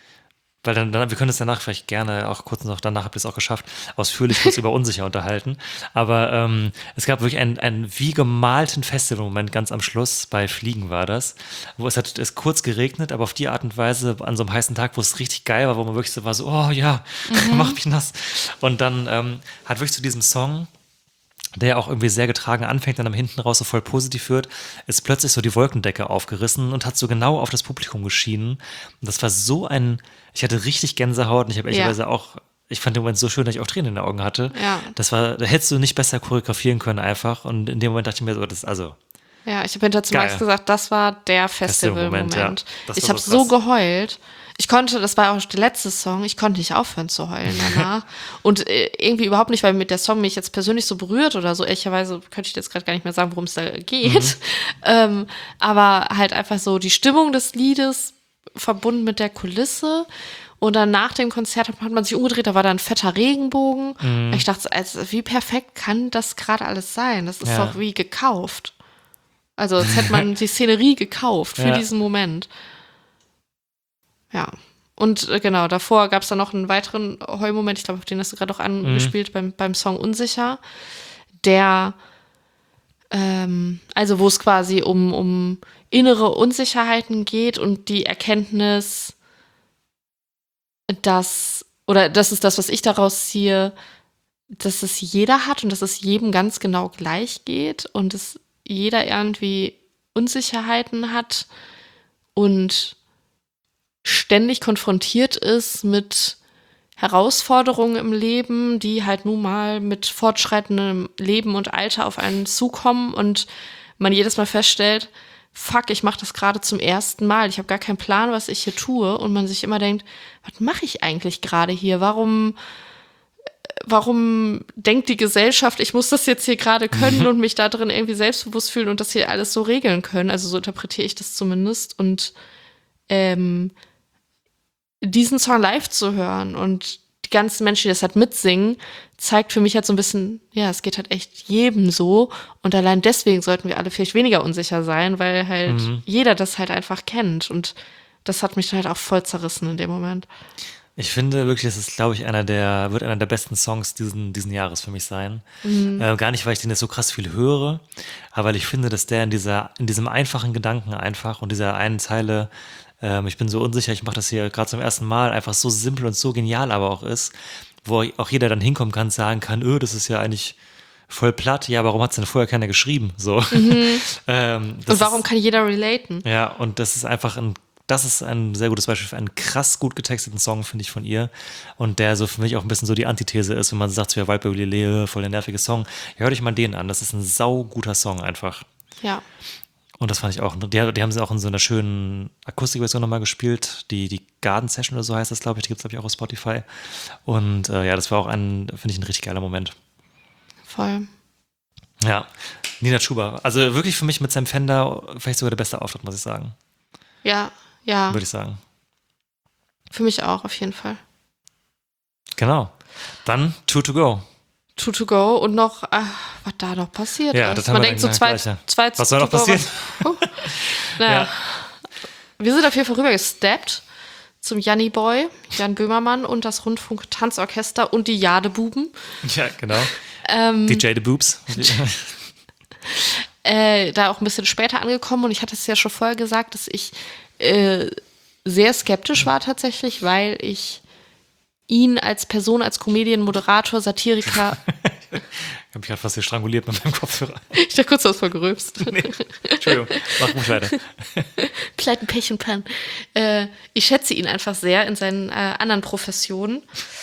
weil dann, dann, wir können es danach vielleicht gerne auch kurz noch, danach habt ihr es auch geschafft, ausführlich kurz über Unsicher unterhalten. Aber ähm, es gab wirklich einen, einen wie gemalten Festivalmoment ganz am Schluss, bei Fliegen war das, wo es hat es kurz geregnet, aber auf die Art und Weise an so einem heißen Tag, wo es richtig geil war, wo man wirklich so war, so, oh ja, mhm. mach mich nass. Und dann ähm, hat wirklich zu diesem Song, der auch irgendwie sehr getragen anfängt, dann am hinten raus so voll positiv wird, ist plötzlich so die Wolkendecke aufgerissen und hat so genau auf das Publikum geschienen. Und das war so ein, ich hatte richtig Gänsehaut und ich habe ehrlicherweise ja. auch, ich fand den Moment so schön, dass ich auch Tränen in den Augen hatte. Ja. Das war, da hättest du nicht besser choreografieren können einfach. Und in dem Moment dachte ich mir so, das ist also. Ja, ich habe hinter zu geil. Max gesagt, das war der Festivalmoment. Festival ja. Ich habe so, so geheult. Ich konnte, das war auch der letzte Song, ich konnte nicht aufhören zu heulen danach. Und äh, irgendwie überhaupt nicht, weil mit der Song mich jetzt persönlich so berührt oder so. Ehrlicherweise könnte ich jetzt gerade gar nicht mehr sagen, worum es da geht. Mhm. Ähm, aber halt einfach so die Stimmung des Liedes verbunden mit der Kulisse. Und dann nach dem Konzert hat man sich umgedreht, da war da ein fetter Regenbogen. Mhm. Ich dachte, also, wie perfekt kann das gerade alles sein? Das ist Ja. doch wie gekauft. Also als hätte man die Szenerie gekauft für Ja. diesen Moment. Ja. Und äh, genau, davor gab es dann noch einen weiteren Heulmoment, ich glaube, auf den hast du gerade auch angespielt, beim, beim Song Unsicher, der, ähm, also wo es quasi um, um innere Unsicherheiten geht und die Erkenntnis, dass, oder das ist das, was ich daraus ziehe, dass es jeder hat und dass es jedem ganz genau gleich geht und dass jeder irgendwie Unsicherheiten hat und ständig konfrontiert ist mit Herausforderungen im Leben, die halt nun mal mit fortschreitendem Leben und Alter auf einen zukommen und man jedes Mal feststellt, fuck, ich mache das gerade zum ersten Mal, ich habe gar keinen Plan, was ich hier tue und man sich immer denkt, was mache ich eigentlich gerade hier? Warum warum denkt die Gesellschaft, ich muss das jetzt hier gerade können und mich da drin irgendwie selbstbewusst fühlen und das hier alles so regeln können? Also so interpretiere ich das zumindest und ähm, diesen Song live zu hören und die ganzen Menschen, die das halt mitsingen, zeigt für mich halt so ein bisschen, ja, es geht halt echt jedem so und allein deswegen sollten wir alle vielleicht weniger unsicher sein, weil halt Mhm. jeder das halt einfach kennt und das hat mich halt auch voll zerrissen in dem Moment. Ich finde wirklich, das ist, glaube ich, einer der, wird einer der besten Songs diesen, diesen Jahres für mich sein. Mhm. Äh, gar nicht, weil ich den jetzt so krass viel höre, aber weil ich finde, dass der in dieser, in diesem einfachen Gedanken einfach und dieser einen Zeile, ähm, ich bin so unsicher, ich mache das hier gerade zum ersten Mal, einfach so simpel und so genial aber auch ist, wo auch jeder dann hinkommen kann, sagen kann, öh, das ist ja eigentlich voll platt, ja, warum hat es denn vorher keiner geschrieben? So. Mhm. ähm, das Und warum ist, kann jeder relaten? ja, und das ist einfach ein Das ist ein sehr gutes Beispiel für einen krass gut getexteten Song, finde ich, von ihr. Und der so für mich auch ein bisschen so die Antithese ist, wenn man sagt, so ja, Waldberg Lillet, voll der nervige Song. Ja, hört euch mal den an. Das ist ein sauguter Song einfach. Ja. Und das fand ich auch. Die, die haben sie auch in so einer schönen Akustikversion nochmal gespielt. Die, die Garden Session oder so heißt das, glaube ich. Die gibt es, glaube ich, auch auf Spotify. Und äh, ja, das war auch ein, finde ich, ein richtig geiler Moment. Voll. Ja, Nina Chuba. Also wirklich für mich mit Sam Fender vielleicht sogar der beste Auftritt, muss ich sagen. Ja, ja. Würde ich sagen. Für mich auch, auf jeden Fall. Genau. Dann Two to Go. Two to go und noch, äh, was da noch passiert Ja, ist. das haben Man wir denkt so dann zwei, gleich, ja. zwei Was soll noch to go, passieren? was- Huh. Naja. Ja. Wir sind auf jeden Fall rübergesteppt zum Janni Boy, Jan Böhmermann und das Rundfunk-Tanzorchester und die Jadebuben. Ja, genau. Ähm, Die Jade Boobs. äh, da auch ein bisschen später angekommen und ich hatte es ja schon vorher gesagt, dass ich äh, sehr skeptisch war tatsächlich, weil ich ihn als Person, als Comedian, Moderator, Satiriker, Ich habe mich gerade fast hier stranguliert mit meinem Kopfhörer. ich dachte kurz was vergröbst. Nee. Entschuldigung, mach mich weiter. Pleiten, Pech und Pannen. Äh, ich schätze ihn einfach sehr in seinen äh, anderen Professionen,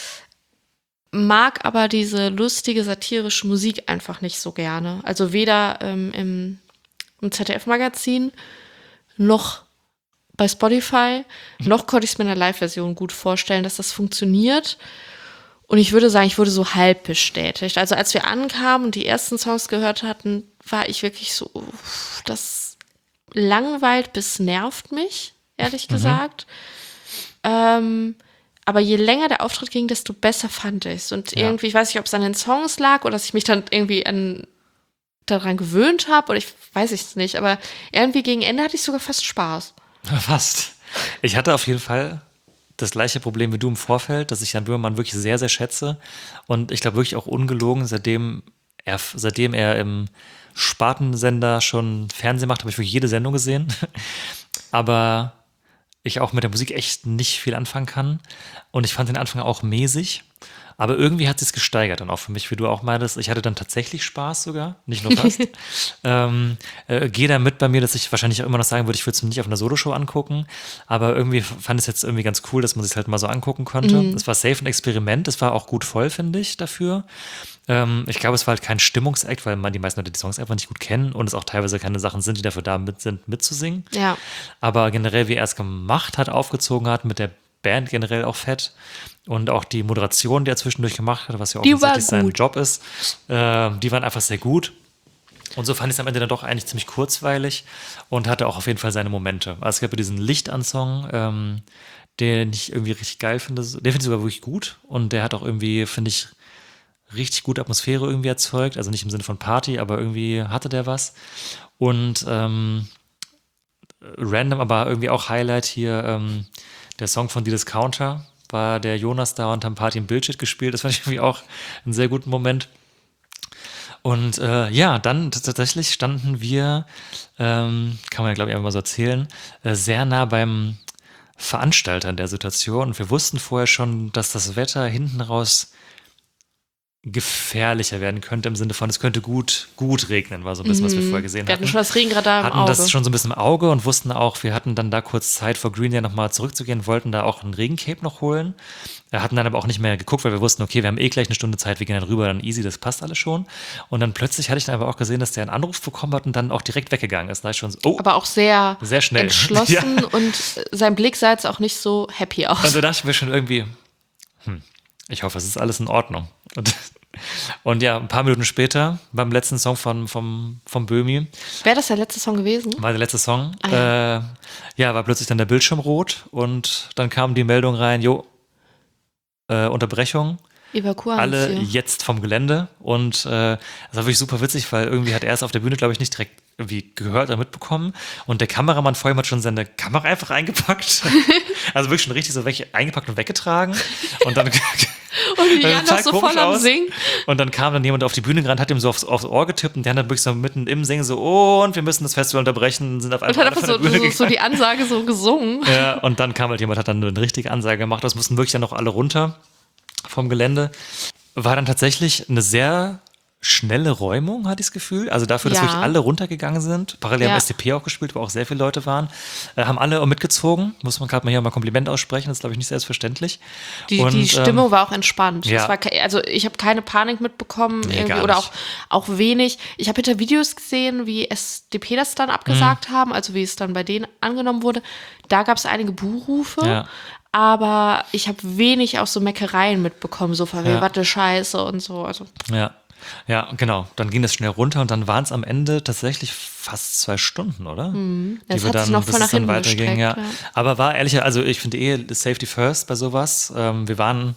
mag aber diese lustige, satirische Musik einfach nicht so gerne. Also weder ähm, im, im Z D F-Magazin noch bei Spotify, noch konnte ich es mir in der Live-Version gut vorstellen, dass das funktioniert. Und ich würde sagen, ich wurde so halb bestätigt. Also als wir ankamen und die ersten Songs gehört hatten, war ich wirklich so, uff, das langweilt bis nervt mich, ehrlich gesagt. Ähm, aber je länger der Auftritt ging, desto besser fand ich es. Und Ja. irgendwie, ich weiß nicht, ob es an den Songs lag oder dass ich mich dann irgendwie an, daran gewöhnt habe oder ich weiß es nicht. Aber irgendwie gegen Ende hatte ich sogar fast Spaß. Fast. Ich hatte auf jeden Fall das gleiche Problem wie du im Vorfeld, dass ich Jan Böhmermann wirklich sehr, sehr schätze. Und ich glaube wirklich auch ungelogen, seitdem er, seitdem er im Spartensender schon Fernsehen macht, habe ich wirklich jede Sendung gesehen. Aber ich auch mit der Musik echt nicht viel anfangen kann. Und ich fand den Anfang auch mäßig. Aber irgendwie hat sich's gesteigert dann auch für mich, wie du auch meintest. Ich hatte dann tatsächlich Spaß sogar, nicht nur fast. ähm, äh, Gehe da mit bei mir, dass ich wahrscheinlich auch immer noch sagen würde, ich würde es mir nicht auf einer Soloshow angucken. Aber irgendwie fand ich es jetzt irgendwie ganz cool, dass man sich halt mal so angucken konnte. Es war safe ein Experiment, es war auch gut voll, finde ich, dafür. Ähm, ich glaube, es war halt kein Stimmungsakt, weil man die meisten Leute die Songs einfach nicht gut kennen und es auch teilweise keine Sachen sind, die dafür da mit sind, mitzusingen. Ja. Aber generell, wie er es gemacht hat, aufgezogen hat, mit der Band generell auch fett. Und auch die Moderation, die er zwischendurch gemacht hat, was ja Die war offensichtlich sein gut. Job ist, äh, die waren einfach sehr gut. Und so fand ich es am Ende dann doch eigentlich ziemlich kurzweilig und hatte auch auf jeden Fall seine Momente. Also es gab ja diesen Lichtansong, ähm, den ich irgendwie richtig geil finde. Den finde ich sogar wirklich gut. Und der hat auch irgendwie, finde ich, richtig gute Atmosphäre irgendwie erzeugt. Also nicht im Sinne von Party, aber irgendwie hatte der was. Und ähm, random, aber irgendwie auch Highlight hier, ähm, der Song von The Discounter, war der Jonas da und haben Party im Bildschirm gespielt. Das fand ich irgendwie auch einen sehr guten Moment. Und äh, ja, dann t- tatsächlich standen wir, ähm, kann man ja glaube ich einfach mal so erzählen, äh, sehr nah beim Veranstalter in der Situation. Und wir wussten vorher schon, dass das Wetter hinten raus gefährlicher werden könnte, im Sinne von, es könnte gut, gut regnen, war so ein bisschen, was wir vorher gesehen Wir hatten hatten. schon das Regenradar im hatten Auge. das schon so ein bisschen im Auge und wussten auch, wir hatten dann da kurz Zeit vor Green Day nochmal zurückzugehen, wollten da auch ein Regencape noch holen. Wir hatten dann aber auch nicht mehr geguckt, weil wir wussten, okay, wir haben eh gleich eine Stunde Zeit, wir gehen dann rüber, dann easy, das passt alles schon. Und dann plötzlich hatte ich dann aber auch gesehen, dass der einen Anruf bekommen hat und dann auch direkt weggegangen ist. Da ich schon so, oh, aber auch sehr, sehr schnell. entschlossen Ja. und sein Blick sah jetzt auch nicht so happy aus. Und da dachte ich mir schon irgendwie, hm, ich hoffe, es ist alles in Ordnung. Und, und ja, ein paar Minuten später, beim letzten Song von, vom, vom Böhmi, Wäre das der letzte Song gewesen? war der letzte Song, Ah, ja. äh, ja, war plötzlich dann der Bildschirm rot und dann kam die Meldung rein, jo, äh, Unterbrechung, Evakuierung. alle jetzt vom Gelände und äh, das war wirklich super witzig, weil irgendwie hat er es auf der Bühne, glaube ich, nicht direkt irgendwie gehört oder mitbekommen und der Kameramann vor ihm hat schon seine Kamera einfach eingepackt, also wirklich schon richtig so weg, eingepackt und weggetragen und dann Und die das Jan sah noch so komisch voll am aus. Singen. Und dann kam dann jemand auf die Bühne gerannt, hat ihm so aufs, aufs Ohr getippt und der hat dann wirklich so mitten im Singen so, oh, und wir müssen das Festival unterbrechen, sind auf Und einmal hat alle einfach von so, der Bühne so, so die Ansage so gesungen. gegangen. Ja, und dann kam halt jemand, hat dann eine richtige Ansage gemacht, das mussten wirklich dann noch alle runter vom Gelände. War dann tatsächlich eine sehr schnelle Räumung, hatte ich das Gefühl. Also dafür, dass Ja. wirklich alle runtergegangen sind. Parallel Ja. haben S D P auch gespielt, wo auch sehr viele Leute waren. Äh, haben alle auch mitgezogen. Muss man gerade mal hier mal Kompliment aussprechen. Das ist, glaube ich, nicht selbstverständlich. Die, Und, die Stimmung war auch entspannt. ja. Es war, ke- also ich habe keine Panik mitbekommen Nee, irgendwie, gar oder nicht. auch, auch wenig. Ich habe hinter Videos gesehen, wie S D P das dann abgesagt Mhm. haben, also wie es dann bei denen angenommen wurde. Da gab es einige Buhrufe. Ja. Aber ich habe wenig auch so Meckereien mitbekommen, so von Ja. ja. Watte Scheiße und so. Also Ja, ja, genau. Dann ging das schnell runter und dann waren es am Ende tatsächlich fast zwei Stunden, oder? Das Die wir hat sich dann, noch bis voll es nach dann hinten weiterging, ja. gestreckt, ja. Aber war ehrlich, also ich finde eh Safety First bei sowas. Ähm, wir waren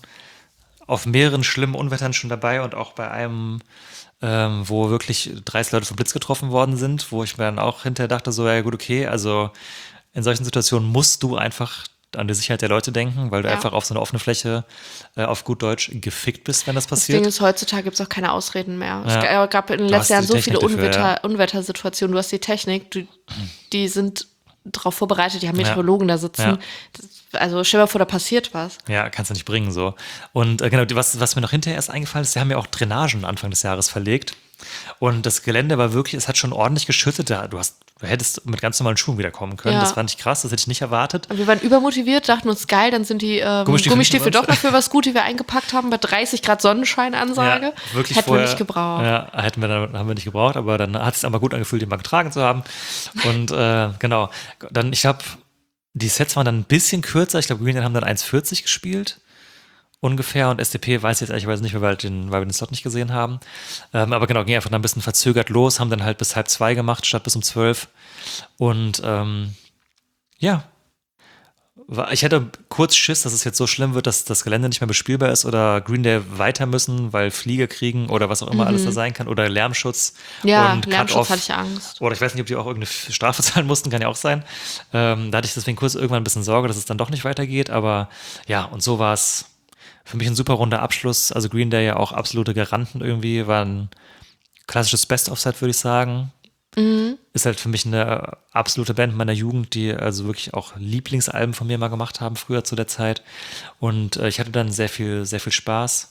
auf mehreren schlimmen Unwettern schon dabei und auch bei einem, ähm, wo wirklich dreißig Leute vom Blitz getroffen worden sind, wo ich mir dann auch hinterher dachte, so, ja gut, okay, also in solchen Situationen musst du einfach an die Sicherheit der Leute denken, weil du Ja. einfach auf so eine offene Fläche äh, auf gut Deutsch gefickt bist, wenn das das passiert. Ding ist, heutzutage gibt es auch keine Ausreden mehr. Ja. Es gab in den Du hast letzten Jahren die so Technik viele dafür, Unwetter, ja. Unwettersituationen. Du hast die Technik, du, die sind darauf vorbereitet, die haben Ja. Meteorologen da sitzen. Ja. Das, also stell dir mal vor, da passiert was. Ja, kannst du nicht bringen so. Und äh, genau, was, was mir noch hinterher erst eingefallen ist, sie haben ja auch Drainagen Anfang des Jahres verlegt. Und das Gelände war wirklich, es hat schon ordentlich geschüttet. Da, du, hast, du hättest mit ganz normalen Schuhen wieder kommen können. Ja. Das fand ich krass, das hätte ich nicht erwartet. Wir waren übermotiviert, dachten uns, geil, dann sind die ähm, Gummistiefel Gummistiefel nicht doch noch für was gut, die wir eingepackt haben, bei dreißig Grad Sonnenschein-Ansage. Ja, wirklich Hätten vorher, wir nicht gebraucht. Ja, hätten wir dann, haben wir nicht gebraucht, aber dann hat es sich aber gut angefühlt, den mal getragen zu haben. Und äh, genau, dann, ich habe, die Sets waren dann ein bisschen kürzer. Ich glaube, Green Day haben dann eins vierzig gespielt. Ungefähr, und S D P weiß ich jetzt ehrlicherweise nicht mehr, weil, den, weil wir den Slot nicht gesehen haben. Ähm, aber genau, ging einfach dann ein bisschen verzögert los, haben dann halt bis halb zwei gemacht, statt bis um zwölf. Und ähm, ja, war, ich hätte kurz Schiss, dass es jetzt so schlimm wird, dass das Gelände nicht mehr bespielbar ist oder Green Day weiter müssen, weil Flieger kriegen oder was auch immer alles da sein kann oder Lärmschutz. Ja, und Lärmschutz Cut-Off. hatte ich Angst. Oder ich weiß nicht, ob die auch irgendeine Strafe zahlen mussten, kann ja auch sein. Ähm, da hatte ich deswegen kurz irgendwann ein bisschen Sorge, dass es dann doch nicht weitergeht. Aber ja, und so war es für mich ein super runder Abschluss. Also Green Day ja auch absolute Garanten irgendwie, war ein klassisches Best-of-Set, würde ich sagen. Mhm. Ist halt für mich eine absolute Band meiner Jugend, die also wirklich auch Lieblingsalben von mir mal gemacht haben, früher zu der Zeit. Und äh, ich hatte dann sehr viel, sehr viel Spaß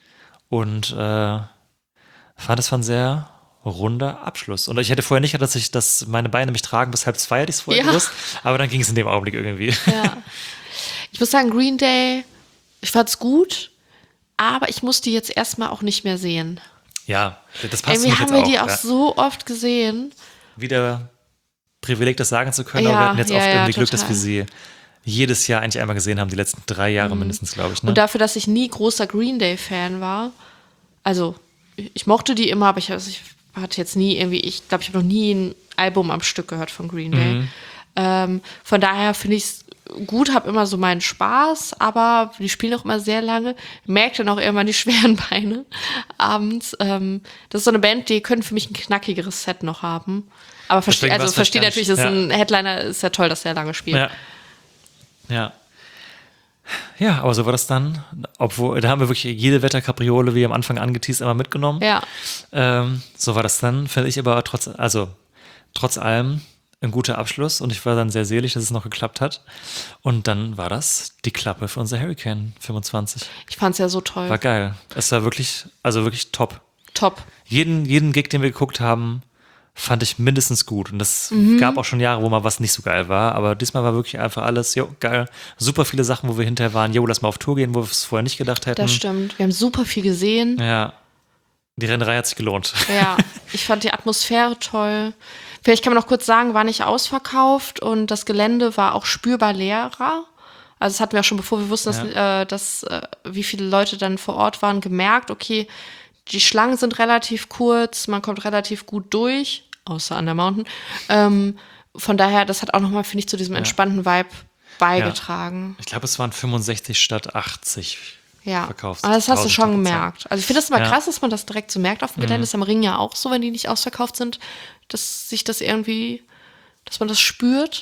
und äh, fand es war ein sehr runder Abschluss. Und ich hätte vorher nicht gedacht, dass ich, dass meine Beine mich tragen, bis halb zwei hätte ich es vorher Ja. gewusst, aber dann ging es in dem Augenblick irgendwie. Ja. Ich muss sagen, Green Day, ich fand's gut, aber ich musste jetzt erstmal auch nicht mehr sehen. Ja, das passt für Irgendwie mich haben jetzt wir die auch. auch Ja. so oft gesehen. Wieder Privileg, das sagen zu können, Ja, aber wir hatten jetzt ja, oft ja, irgendwie Glück, dass total. wir sie jedes Jahr eigentlich einmal gesehen haben, die letzten drei Jahre mindestens, glaube ich. Ne? Und dafür, dass ich nie großer Green Day-Fan war, also ich, ich mochte die immer, aber ich, also ich hatte jetzt nie irgendwie, ich glaube, ich habe noch nie ein Album am Stück gehört von Green Day. Mhm. Ähm, von daher finde ich es gut, habe immer so meinen Spaß, aber die spielen auch immer sehr lange. Merke dann auch irgendwann die schweren Beine abends. Ähm, das ist so eine Band, die können für mich ein knackigeres Set noch haben. Aber verste Deswegen also war's verstehe vielleicht natürlich, gar ist nicht- ein Headliner, ist ja toll, dass der lange spielt. Ja. Ja. Ja, aber so war das dann. Obwohl, da haben wir wirklich jede Wetterkapriole, wie am Anfang angeteased, einmal mitgenommen. Ja. Ähm, so war das dann, finde ich aber trotz, also trotz allem ein guter Abschluss und ich war dann sehr selig, dass es noch geklappt hat. Und dann war das die Klappe für unser Hurricane fünfundzwanzig. Ich fand es ja so toll. War geil. Es war wirklich, also wirklich top. Top. Jeden, jeden Gig, den wir geguckt haben, fand ich mindestens gut. Und das Mhm. gab auch schon Jahre, wo mal was nicht so geil war. Aber diesmal war wirklich einfach alles, jo, geil. Super viele Sachen, wo wir hinterher waren, jo, lass mal auf Tour gehen, wo wir es vorher nicht gedacht hätten. Das stimmt. Wir haben super viel gesehen. Ja. Die Rennerei hat sich gelohnt. Ja, ich fand die Atmosphäre toll. Vielleicht kann man noch kurz sagen, war nicht ausverkauft und das Gelände war auch spürbar leerer. Also das hatten wir auch schon, bevor wir wussten, dass, äh, dass äh, wie viele Leute dann vor Ort waren, gemerkt, okay, die Schlangen sind relativ kurz, man kommt relativ gut durch, außer an der Mountain. Ähm, von daher, das hat auch nochmal, finde ich, zu diesem entspannten Vibe beigetragen. Ich glaube, es waren fünfundsechzig statt achtzig Ja, verkaufst. aber das hast du schon tausend gemerkt. Also ich finde das immer Ja. krass, dass man das direkt so merkt auf dem Gelände. Das ist am Ring ja auch so, wenn die nicht ausverkauft sind, dass sich das irgendwie, dass man das spürt.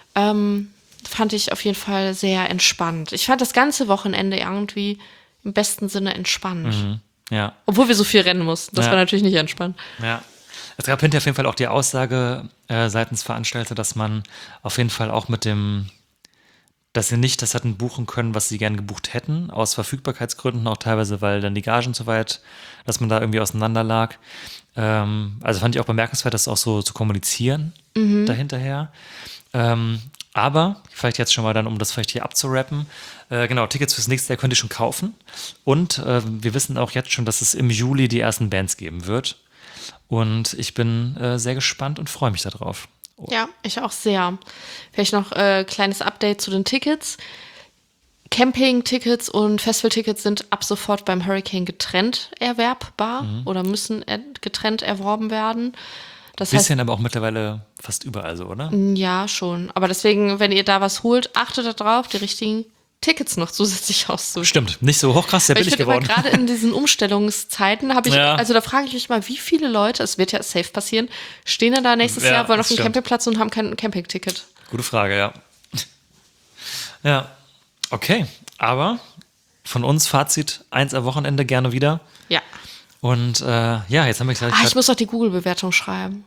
Ähm, fand ich auf jeden Fall sehr entspannt. Ich fand das ganze Wochenende irgendwie im besten Sinne entspannt. Mhm. Ja, Obwohl wir so viel rennen mussten. Das Ja. war natürlich nicht entspannt. ja. Es gab hinterher auf jeden Fall auch die Aussage äh, seitens Veranstalter, dass man auf jeden Fall auch mit dem, dass sie nicht das hatten buchen können, was sie gern gebucht hätten, aus Verfügbarkeitsgründen, auch teilweise, weil dann die Gagen zu weit, dass man da irgendwie auseinander lag. Ähm, also fand ich auch bemerkenswert, das auch so zu kommunizieren dahinterher. Ähm, aber, vielleicht jetzt schon mal dann, um das vielleicht hier abzurappen, äh, genau, Tickets fürs nächste Jahr könnt ihr schon kaufen. Und äh, wir wissen auch jetzt schon, dass es im Juli die ersten Bands geben wird. Und ich bin äh, sehr gespannt und freue mich darauf. Ja, ich auch sehr. Vielleicht noch ein äh, kleines Update zu den Tickets. Camping-Tickets und Festival-Tickets sind ab sofort beim Hurricane getrennt erwerbbar oder müssen er getrennt erworben werden. Das heißt, Bisschen aber auch mittlerweile fast überall so, oder? ja, schon. Aber deswegen, wenn ihr da was holt, achtet darauf, die richtigen Tickets noch zusätzlich auszusuchen. Stimmt, nicht so hochkrass, sehr Weil ich billig finde immer geworden. gerade in diesen Umstellungszeiten habe ich, Ja. also da frage ich mich mal, wie viele Leute, es wird ja safe passieren, stehen dann da nächstes Ja, Jahr, wollen auf das den stimmt. Campingplatz und haben kein Campingticket. Gute Frage, ja. Ja, okay. Aber von uns Fazit, eins am Wochenende gerne wieder. Ja. Und äh, ja, jetzt haben wir gleich Ah, ich muss doch die Google-Bewertung schreiben.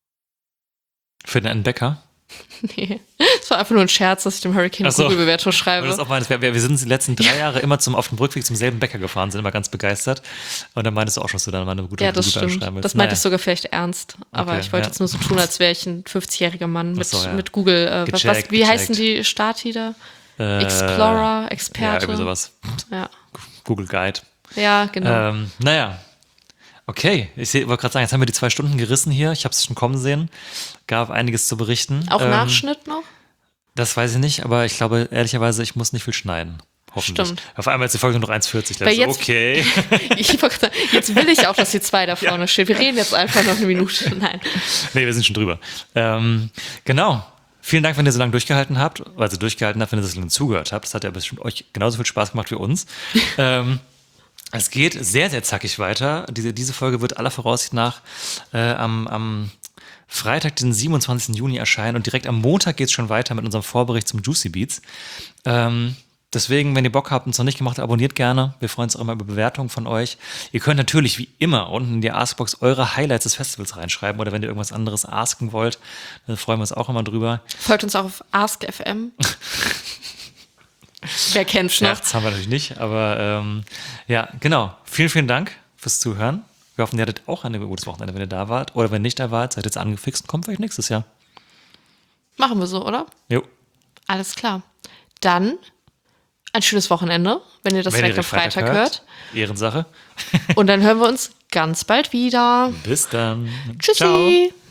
für den Bäcker. Nee, es war einfach nur ein Scherz, dass ich dem Hurricane eine Ach so. Google-Bewertung Und schreibe. das ist auch meines, wir, wir sind die letzten drei Jahre immer zum, auf dem Rückweg zum selben Bäcker gefahren, sind immer ganz begeistert. Und dann meintest du auch schon, dass du dann mal eine gute Ja, das Google stimmt. schreiben willst. Das meinte Naja. ich sogar vielleicht ernst. Aber Okay, ich wollte ja. jetzt nur so tun, als wäre ich ein fünfzigjähriger Mann mit, Ach so, ja. mit Google. Äh, was, Gecheckt, wie gecheckt. heißen die Stati da? Äh, Explorer, Ja, Experte. irgendwie sowas. Ja, Google Guide. ja genau. Ähm, naja. Okay, ich seh- wollte gerade sagen, jetzt haben wir die zwei Stunden gerissen hier. Ich habe es schon kommen sehen. Gab einiges zu berichten. Auch ähm, Nachschnitt noch? Das weiß ich nicht, aber ich glaube, ehrlicherweise, ich muss nicht viel schneiden. Hoffentlich. Stimmt. Auf einmal ist die Folge nur noch eins vierzig. Weil So, jetzt- okay. Ich wollte gerade sagen, jetzt will ich auch, dass die zwei da vorne steht. Wir reden jetzt einfach noch eine Minute. Nein. Nee, wir sind schon drüber. Ähm, genau. Vielen Dank, wenn ihr so lange durchgehalten habt. Also durchgehalten habt, wenn ihr so lange zugehört habt. Das hat ja bestimmt euch genauso viel Spaß gemacht wie uns. ähm, es geht sehr, sehr zackig weiter. Diese, diese Folge wird aller Voraussicht nach äh, am, am Freitag, den siebenundzwanzigsten Juni erscheinen. Und direkt am Montag geht es schon weiter mit unserem Vorbericht zum Juicy Beats. Ähm, Deswegen, wenn ihr Bock habt und es noch nicht gemacht habt, abonniert gerne. Wir freuen uns auch immer über Bewertungen von euch. Ihr könnt natürlich wie immer unten in die Askbox eure Highlights des Festivals reinschreiben oder wenn ihr irgendwas anderes asken wollt, dann freuen wir uns auch immer drüber. Folgt uns auch auf Ask F M. Wer kennt's noch? Scherz haben wir natürlich nicht, aber ähm, ja, genau. Vielen, vielen Dank fürs Zuhören. Wir hoffen, ihr hattet auch ein gutes Wochenende, wenn ihr da wart. Oder wenn nicht da wart, seid jetzt angefixt und kommt vielleicht nächstes Jahr. Machen wir so, oder? Jo. Alles klar. Dann ein schönes Wochenende, wenn ihr das Wenn ihr direkt den am Freitag hört. Ehrensache. Und dann hören wir uns ganz bald wieder. Bis dann. Tschüssi. Ciao.